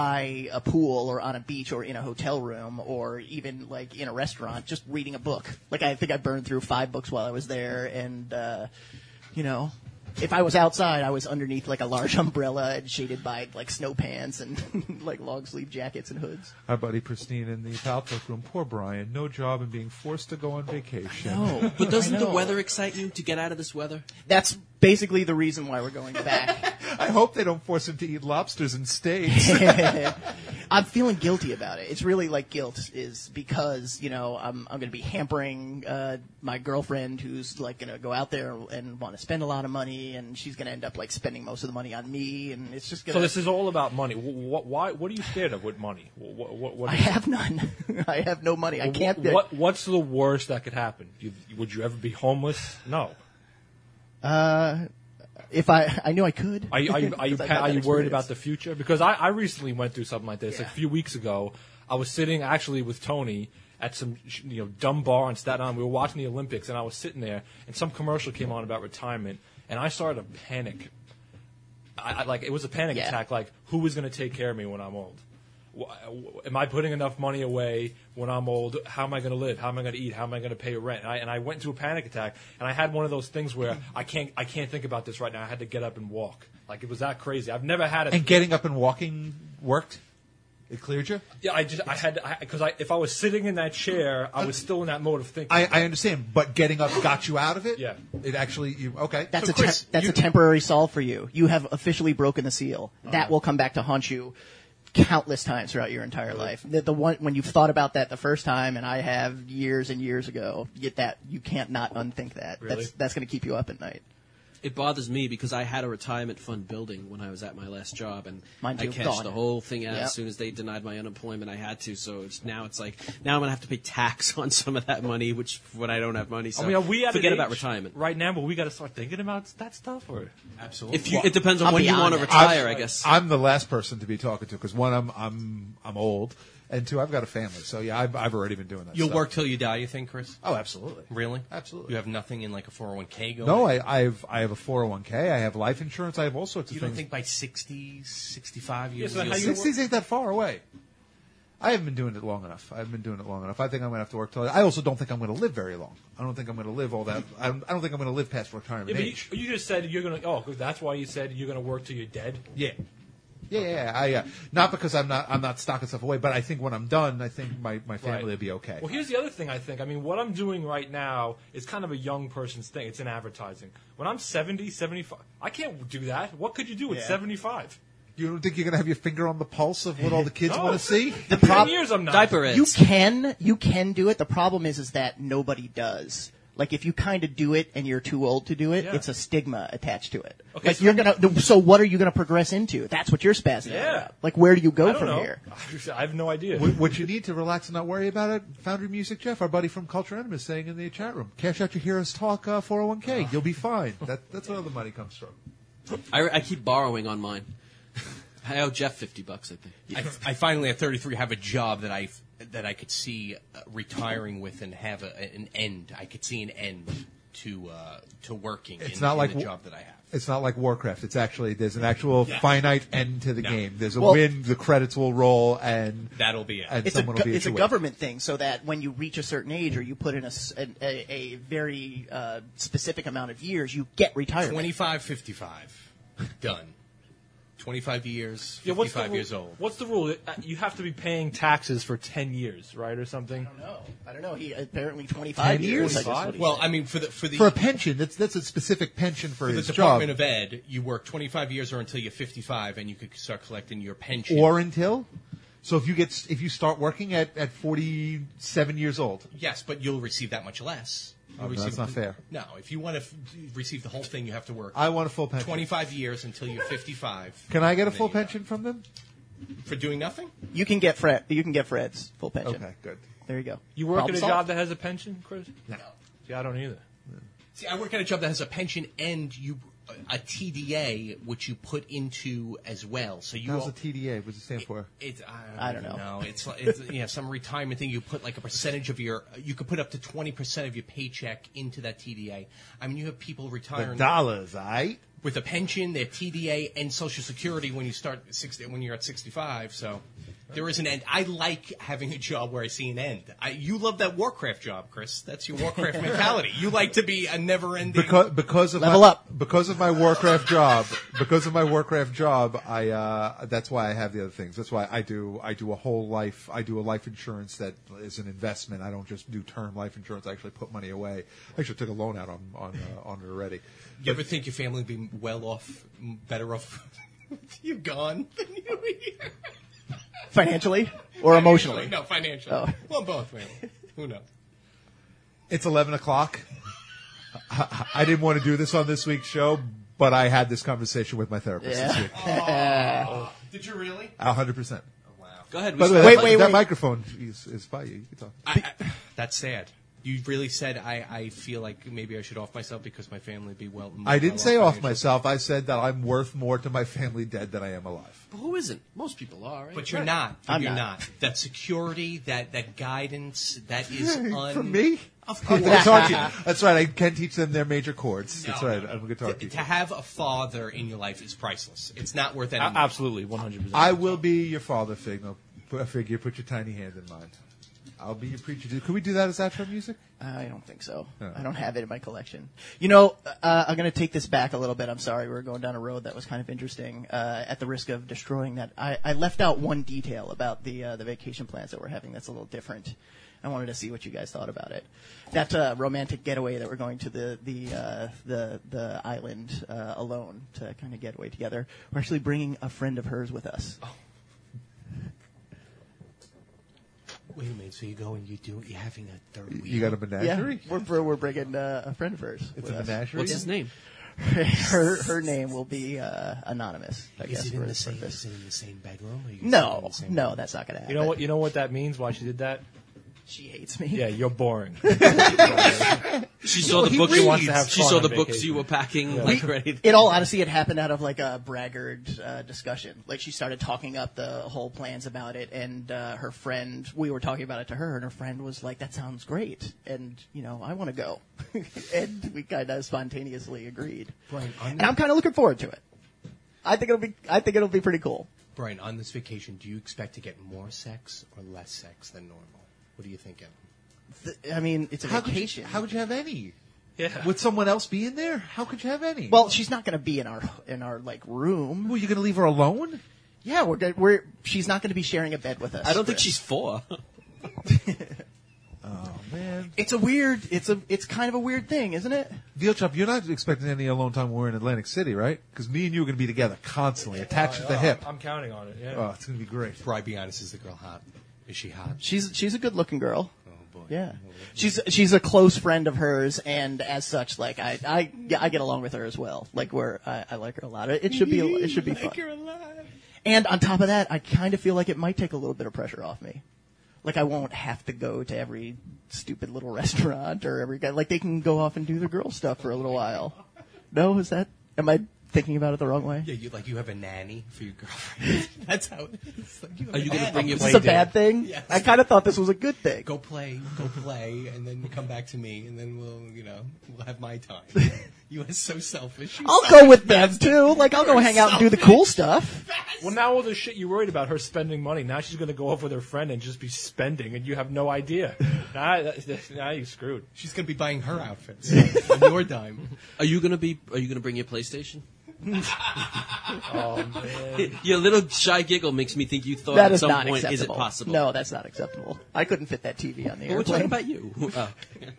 by a pool or on a beach or in a hotel room or even, like, in a restaurant just reading a book. Like, I think I burned through five books while I was there, and, uh, you know, if I was outside, I was underneath, like, a large umbrella and shaded by, like, snow pants and, like, long-sleeve jackets and hoods. Our buddy Pristine in the Paltalk room. Poor Brian. No job and being forced to go on vacation. No. But doesn't I the know. weather excite you to get out of this weather? That's basically the reason why we're going back. I hope they don't force him to eat lobsters and steaks. I'm feeling guilty about it. It's really like guilt is because, you know, I'm I'm going to be hampering uh, my girlfriend who's like going to go out there and want to spend a lot of money, and she's going to end up like spending most of the money on me, and it's just going So to. this is all about money. What, why? What are you scared of with money? What, what, what I have none. I have no money. I can't. What, what What's the worst that could happen? You, would you ever be homeless? No. Uh, if I I knew I could. Are you, are you, are you, 'Cause I've pa- had are that you worried experience. about the future? Because I, I recently went through something like this. Yeah. A few weeks ago, I was sitting actually with Tony at some sh- you know dumb bar on Staten Island. We were watching the Olympics, and I was sitting there, and some commercial came on about retirement, and I started to panic. I, I, like it was a panic Yeah. attack. Like, who is going to take care of me when I'm old? Wh- Am I putting enough money away when I'm old? How am I going to live? How am I going to eat? How am I going to pay rent? And I, and I went into a panic attack, and I had one of those things where I can't I can't think about this right now. I had to get up and walk. Like it was that crazy. I've never had it. And getting up and walking worked? It cleared you? Yeah, I just I had because I, if I was sitting in that chair, I was still in that mode of thinking. I, I understand, but getting up got you out of it? Yeah. It actually, you okay. That's So a te- Chris, that's you- a temporary solve for you. You have officially broken the seal. That will come back to haunt you countless times throughout your entire life. The, the one when you've thought about that the first time, and I have years and years ago, you get that you can't not unthink that. Really? That's that's going to keep you up at night. It bothers me because I had a retirement fund building when I was at my last job, and Mine I too. cashed Gone. the whole thing out Yep. as soon as they denied my unemployment. I had to, so it's, now it's like now I'm gonna have to pay tax on some of that money, which when I don't have money. So I mean, are we at forget an about age retirement. right now? But we got to start thinking about that stuff, or absolutely. If you, it depends on when you want to retire, I guess. I'm the last person to be talking to because one, I'm I'm I'm old, and two, I've got a family. So yeah, I've I've already been doing that. You'll stuff. work till you die, you think, Chris? Oh, absolutely. Really? Absolutely. You have nothing in like a four oh one k going? No, I I have I have a four oh one k. I have life insurance. I have all sorts of You things. don't think by sixty, sixty-five years Yeah, so you'll- sixties ain't that far away. I haven't been doing it long enough. I haven't been doing it long enough. I think I'm going to have to work till. I also don't think I'm going to live very long. I don't think I'm going to live all that. I don't, I don't think I'm going to live past retirement Yeah, but age. you, you just said you're gonna. Oh, 'cause that's why you said you're gonna work till you're dead. Yeah. Yeah, yeah, yeah. I, uh, not because I'm not I'm not stocking stuff away, but I think when I'm done, I think my, my family Right. will be okay. Well, here's the other thing I think. I mean, what I'm doing right now is kind of a young person's thing. It's in advertising. When I'm seventy, seventy-five, I can't do that. What could you do at Yeah. seventy-five? You don't think you're going to have your finger on the pulse of what all the kids No. want to see? The prob- years I'm not. Diaper You ads. can you can do it. The problem is is that nobody does. Like if you kind of do it and you're too old to do it, Yeah. it's a stigma attached to it. Okay, like so- you're gonna. So what are you gonna progress into? That's what you're spazzing out Yeah. about. Like where do you go I don't from know. here? I have no idea. What, what you need to relax and not worry about it, Foundry Music Jeff, our buddy from Culture Enemy, is saying in the chat room, cash out your Heroes Talk uh, four oh one k. You'll be fine. That, that's where all the money comes from. I, I keep borrowing on mine. I owe Jeff fifty bucks, I think. I, I finally at thirty-three have a job that I that I could see uh, retiring with and have a, an end. I could see an end to uh, to working It's in, not in like the wa- job that I have. It's not like Warcraft. It's actually there's an actual Yeah. finite end to the No. game. There's a Well- win, the credits will roll, and That'll be it. And It's a someone go- will be it's a at your government thing, so that when you reach a certain age or you put in a s- a, a- a very uh, specific amount of years, you get retirement. twenty-five, fifty-five, done. twenty-five years, Yeah, what's the fifty-five rule- years old. What's the rule? Uh, You have to be paying taxes for ten years, right, or something? I don't know. I don't know. He apparently ten twenty-five years. years. I guess what he Well, said. I mean, for the for the for a pension. That's that's a specific pension for, for the his Department job, of Ed, you work twenty-five years or until you're fifty-five, and you could start collecting your pension. or until. So if you get if you start working at at forty-seven years old, yes, but you'll receive that much less. Oh, You'll no, that's receive- not fair. No, if you want to f- receive the whole thing, you have to work. I want a full pension. twenty-five years until you're fifty-five. Can I get a Then full you- pension from them? for doing nothing? You can get Fred. You can get Fred's full pension. Okay, good. There you go. You work Problem at a solved. job that has a pension, Chris? No. See, I don't either. See, I work at a job that has a pension and you a T D A, which you put into as well. So you How's all- a T D A? What's it stand for? It's I I don't don't know. know. It's like it's, you know some retirement thing. You put like a percentage of your. You could put up to twenty percent of your paycheck into that T D A. I mean, you have people The retiring dollars, right? with a pension, their T D A, and Social Security when you start at sixty, when you're at sixty-five. So there is an end. I like having a job where I see an end. I, you love that Warcraft job, Chris. That's your Warcraft mentality. You like to be a never-ending. Because because of Level my, up. because of my Warcraft job, because of my Warcraft job, I uh, that's why I have the other things. That's why I do I do a whole life. I do a life insurance that is an investment. I don't just do term life insurance. I actually put money away. I actually took a loan out on on uh, on it already. You ever think your family would be well off, m- better off with you gone than you were here? Financially or emotionally? No, financially. Oh. Well, both, man. Who knows? It's eleven o'clock. I, I didn't want to do this on this week's show, but I had this conversation with my therapist this week. Oh, did you really? A hundred percent. Go ahead. By the way, Wait, that, wait, that wait. microphone is, is by you. You can talk. I, I, that's sad. You really said I, I feel like maybe I should off myself because my family would be well. I didn't well say off financially. myself. I said that I'm worth more to my family dead than I am alive. But who isn't? Most people are, right? But you're Right. not. I'm you're not. not. That security, that that guidance, that is un. From me? Of I'm course. gonna talk to you. That's right. I can teach them their major chords. That's No, right. no, no. I'm going to talk to you. To have a father in your life is priceless. It's not worth any. A- absolutely, one hundred percent. I will be your father, Figno. Put- Figure, put your tiny hand in mine. I'll be your preacher. Could we do that as outro music? I don't think so. Oh. I don't have it in my collection. You know, uh, I'm going to take this back a little bit. I'm sorry. We were going down a road that was kind of interesting. Uh, at the risk of destroying that, I, I left out one detail about the uh, the vacation plans that we're having that's a little different. I wanted to see what you guys thought about it. That uh, romantic getaway that we're going to the the uh, the the island uh, alone to kind of get away together. We're actually bringing a friend of hers with us. Oh. Wait a minute. So you go and you do you're having a third wheel. You got a menagerie? Yeah, we're we're bringing uh, a friend of hers. It's with a us. menagerie? What's his name? her her name will be uh, anonymous. I Is guess it in for- the for same? this. Is it in the same bedroom? Or you can sleep in No, the same no, room? that's not going to happen. You know what? You know what that means? Why she did that? She hates me. Yeah, you're boring. She saw the He books. She wants to have She fun saw on the books vacation. you were packing. Yeah. Like ready. In all honesty, it happened out of like a braggart uh, discussion. Like she started talking up the whole plans about it, and uh, her friend, we were talking about it to her, and her friend was like, "That sounds great," and you know, I want to go, and we kind of spontaneously agreed. Brian, on And I'm kind of looking forward to it. I think it'll be. I think it'll be pretty cool. Brian, on this vacation, do you expect to get more sex or less sex than normal? What are you thinking? Th- I mean, it's a How could you- vacation. how could you have any? Yeah. Would someone else be in there? How could you have any? Well, she's not going to be in our in our like room. Well, you're going to leave her alone? Yeah, we're good. We're she's not going to be sharing a bed with us. I don't think Chris. she's four. Oh man, It's a weird. It's a. It's kind of a weird thing, isn't it? Veal Chop, you're not expecting any alone time when we're in Atlantic City, right? Because me and you are going to be together constantly, attached at the hip. I'm counting on it. Yeah. Oh, it's going to be great. Brian, be honest, is the girl hot? Is she hot? She's she's a good looking girl. Oh boy. Yeah, she's she's a close friend of hers, and as such, like I I yeah, I get along with her as well. Like we're I, I like her a lot. It, it should be it should be fun. And on top of that, I kind of feel like it might take a little bit of pressure off me. Like I won't have to go to every stupid little restaurant or every guy. Like they can go off and do their girl stuff for a little while. No, is that? Am I thinking about it the wrong way? Yeah, you like you have a nanny for your girlfriend. That's how it is. Like, you have Are you a gonna nanny. bring your Is this a bad thing? Yes. I kind of thought this was a good thing. Go play, go play, and then come back to me, and then we'll, you know, we'll have my time. You are so selfish. You're I'll so go with them too. Like I'll go hang out and do the cool stuff. Well, now all the shit you worried about her spending money, now she's going to go off with her friend and just be spending, and you have no idea. now, that- now you're screwed. She's gonna be buying her outfits on your dime. Are you gonna be? Are you gonna bring your PlayStation? Oh man. Your little shy giggle makes me think you thought That at is some not point, acceptable. is it possible? No, that's not acceptable. I couldn't fit that T V on the Well, we're airplane. talking about you. Oh.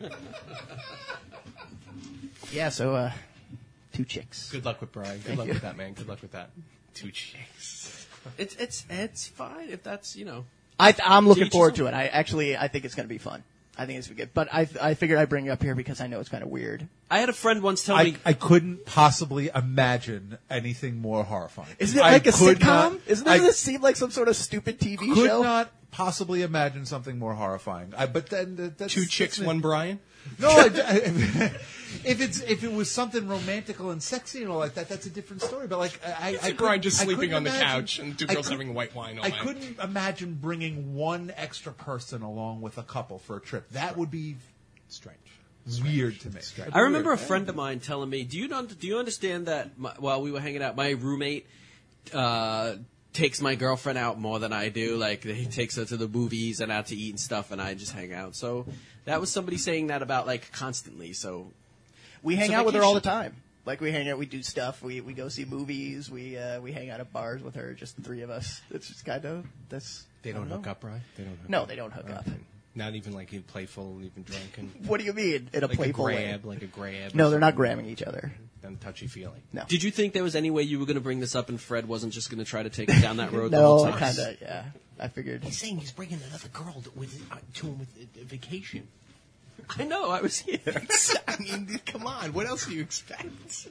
Yeah, so uh, two chicks. Good luck with Brian. Good Thank luck you. with that, man. Good luck with that. Two chicks. It's it's it's fine if that's you know. I, I'm looking each forward his to own. it. I actually I think it's going to be fun. I think it's going to be good. But I I figured I'd bring it up here because I know it's kind of weird. I had a friend once tell I, me. I couldn't possibly imagine anything more horrifying. Isn't it I like a could sitcom? not- Isn't I doesn't this seem like some sort of stupid T V could show? not possibly imagine something more horrifying. I, but then uh, that's, Two chicks, that's- one Brian. No, I, I- if it's if it was something romantical and sexy and all like that, that's a different story. But like I, I, I Brian just I sleeping couldn't on the imagine- couch and two I girls couldn't- having white wine all I night. couldn't imagine bringing one extra person along with a couple for a trip. That would be Strange. weird to me. I remember a friend of mine telling me, "Do you know, do you understand that my, while we were hanging out, my roommate uh, takes my girlfriend out more than I do. Like he takes her to the movies and out to eat and stuff, and I just hang out." So that was somebody saying that about like constantly. So We hang It's a out with her all the vacation. time. Like we hang out, we do stuff. We we go see movies. We uh, we hang out at bars with her. Just the three of us. It's just kind of that's. They I don't know. hook up, right? They don't. Hook No, up. they don't hook up. Not even like in playful, even drunk and. What do you mean in a like playful a way? grab, like a grab? No, they're not grabbing each other. And touchy feely. No. Did you think there was any way you were going to bring this up and Fred wasn't just going to try to take it down that road? the No, whole I time? kind of yeah. I figured. He's saying he's bringing another girl to, with, uh, to him with a, a vacation. I know, I was here. I mean, come on. What else do you expect?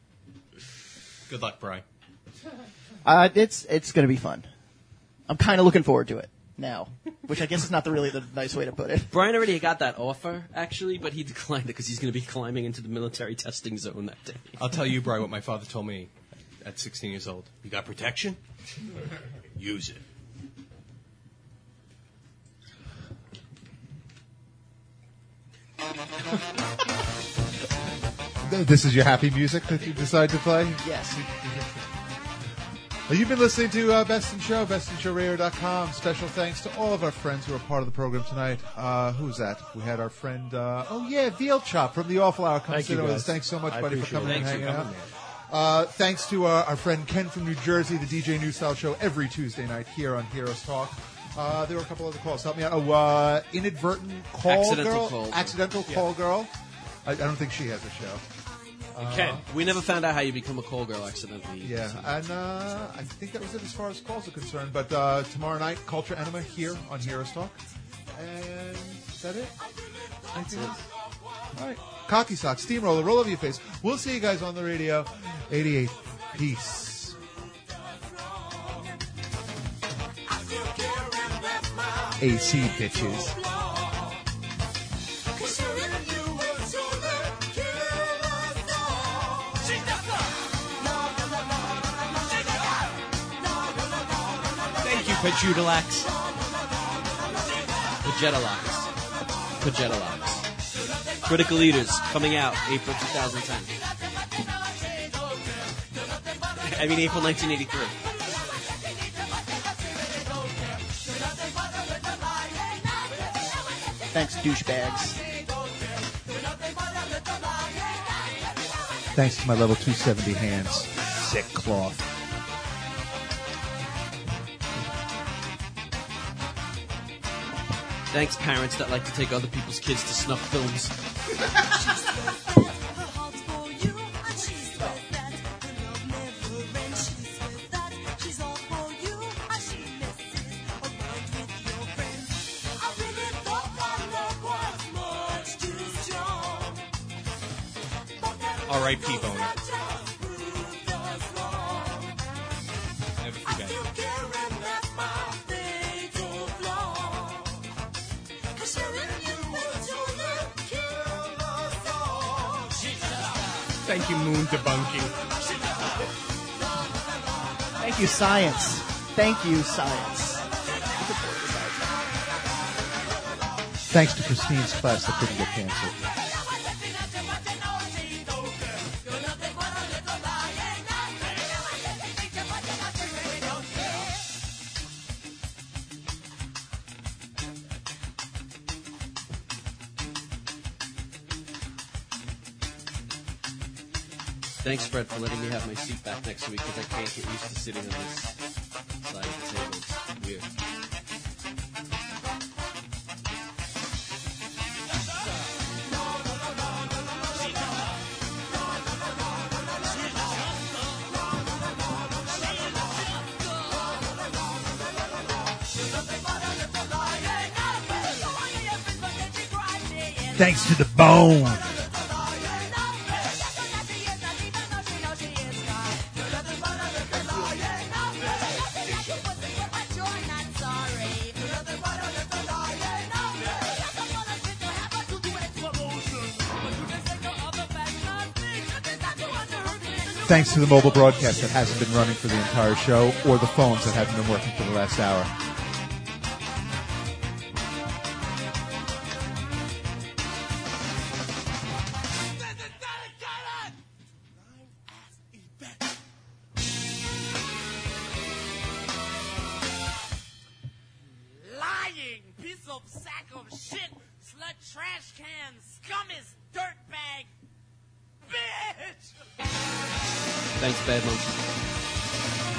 Good luck, Brian. Uh, it's it's gonna be fun. I'm kind of looking forward to it now, which I guess is not the really the nice way to put it. Brian already got that offer, actually, but he declined it because he's going to be climbing into the military testing zone that day. I'll tell you, Brian, what my father told me at sixteen years old. You got protection? Use it. This is your happy music that you decide to play? Yes. Well, you've been listening to uh, Best in Show, best in show radio dot com. Special thanks to all of our friends who are part of the program tonight. Uh, who's that? We had our friend, uh, oh yeah, Veal Chop from the Awful Hour. Come Thank sit you, with guys. us. Thanks so much, I buddy, for appreciate coming it. and Thanks for hanging coming, out. Uh, thanks to our, our friend Ken from New Jersey, the D J New Style Show every Tuesday night here on Heroes Talk. Uh, there were a couple other calls. Help me out. Oh, uh, inadvertent call Accidental girl. call. Accidental Yeah. call girl. I, I don't think she has a show. Uh, Ken, we never found out how you become a call girl accidentally. Yeah, and uh, I think that was it as far as calls are concerned. But uh, tomorrow night, Culture Enema here on Heroes Talk. And is that it? That's it. All right. Cocky Sock, Steamroller, Roll Over Your Face. We'll see you guys on the radio. eighty-eight. Peace. A C bitches. Thank you, Pajutalax. Pajetalax. Pajetalax. Critical Leaders, coming out April twenty ten. I mean, April nineteen eighty-three. Thanks, douchebags. Thanks to my level two seventy hands. Sick cloth. Thanks, parents that like to take other people's kids to snuff films. R I P Boner. Never forget. Thank you, Moon Debunking. Thank you, science. Thank you, science. Thanks to Christine's class that couldn't get canceled. Thanks, Fred, for letting me have my seat back next to me because I can't get used to sitting on this side of the table. It's weird. Thanks to the bone. Thanks to the mobile broadcast that hasn't been running for the entire show, or the phones that haven't been working for the last hour. Lying piece of sack of shit, slut, trash can, scummiest dirtbag, bitch! Thanks, Bad Monkey.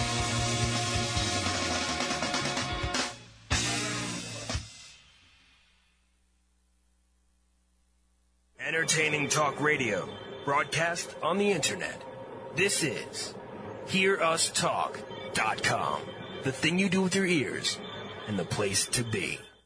Entertaining talk radio, broadcast on the internet. This is hear us talk dot com. The thing you do with your ears and the place to be.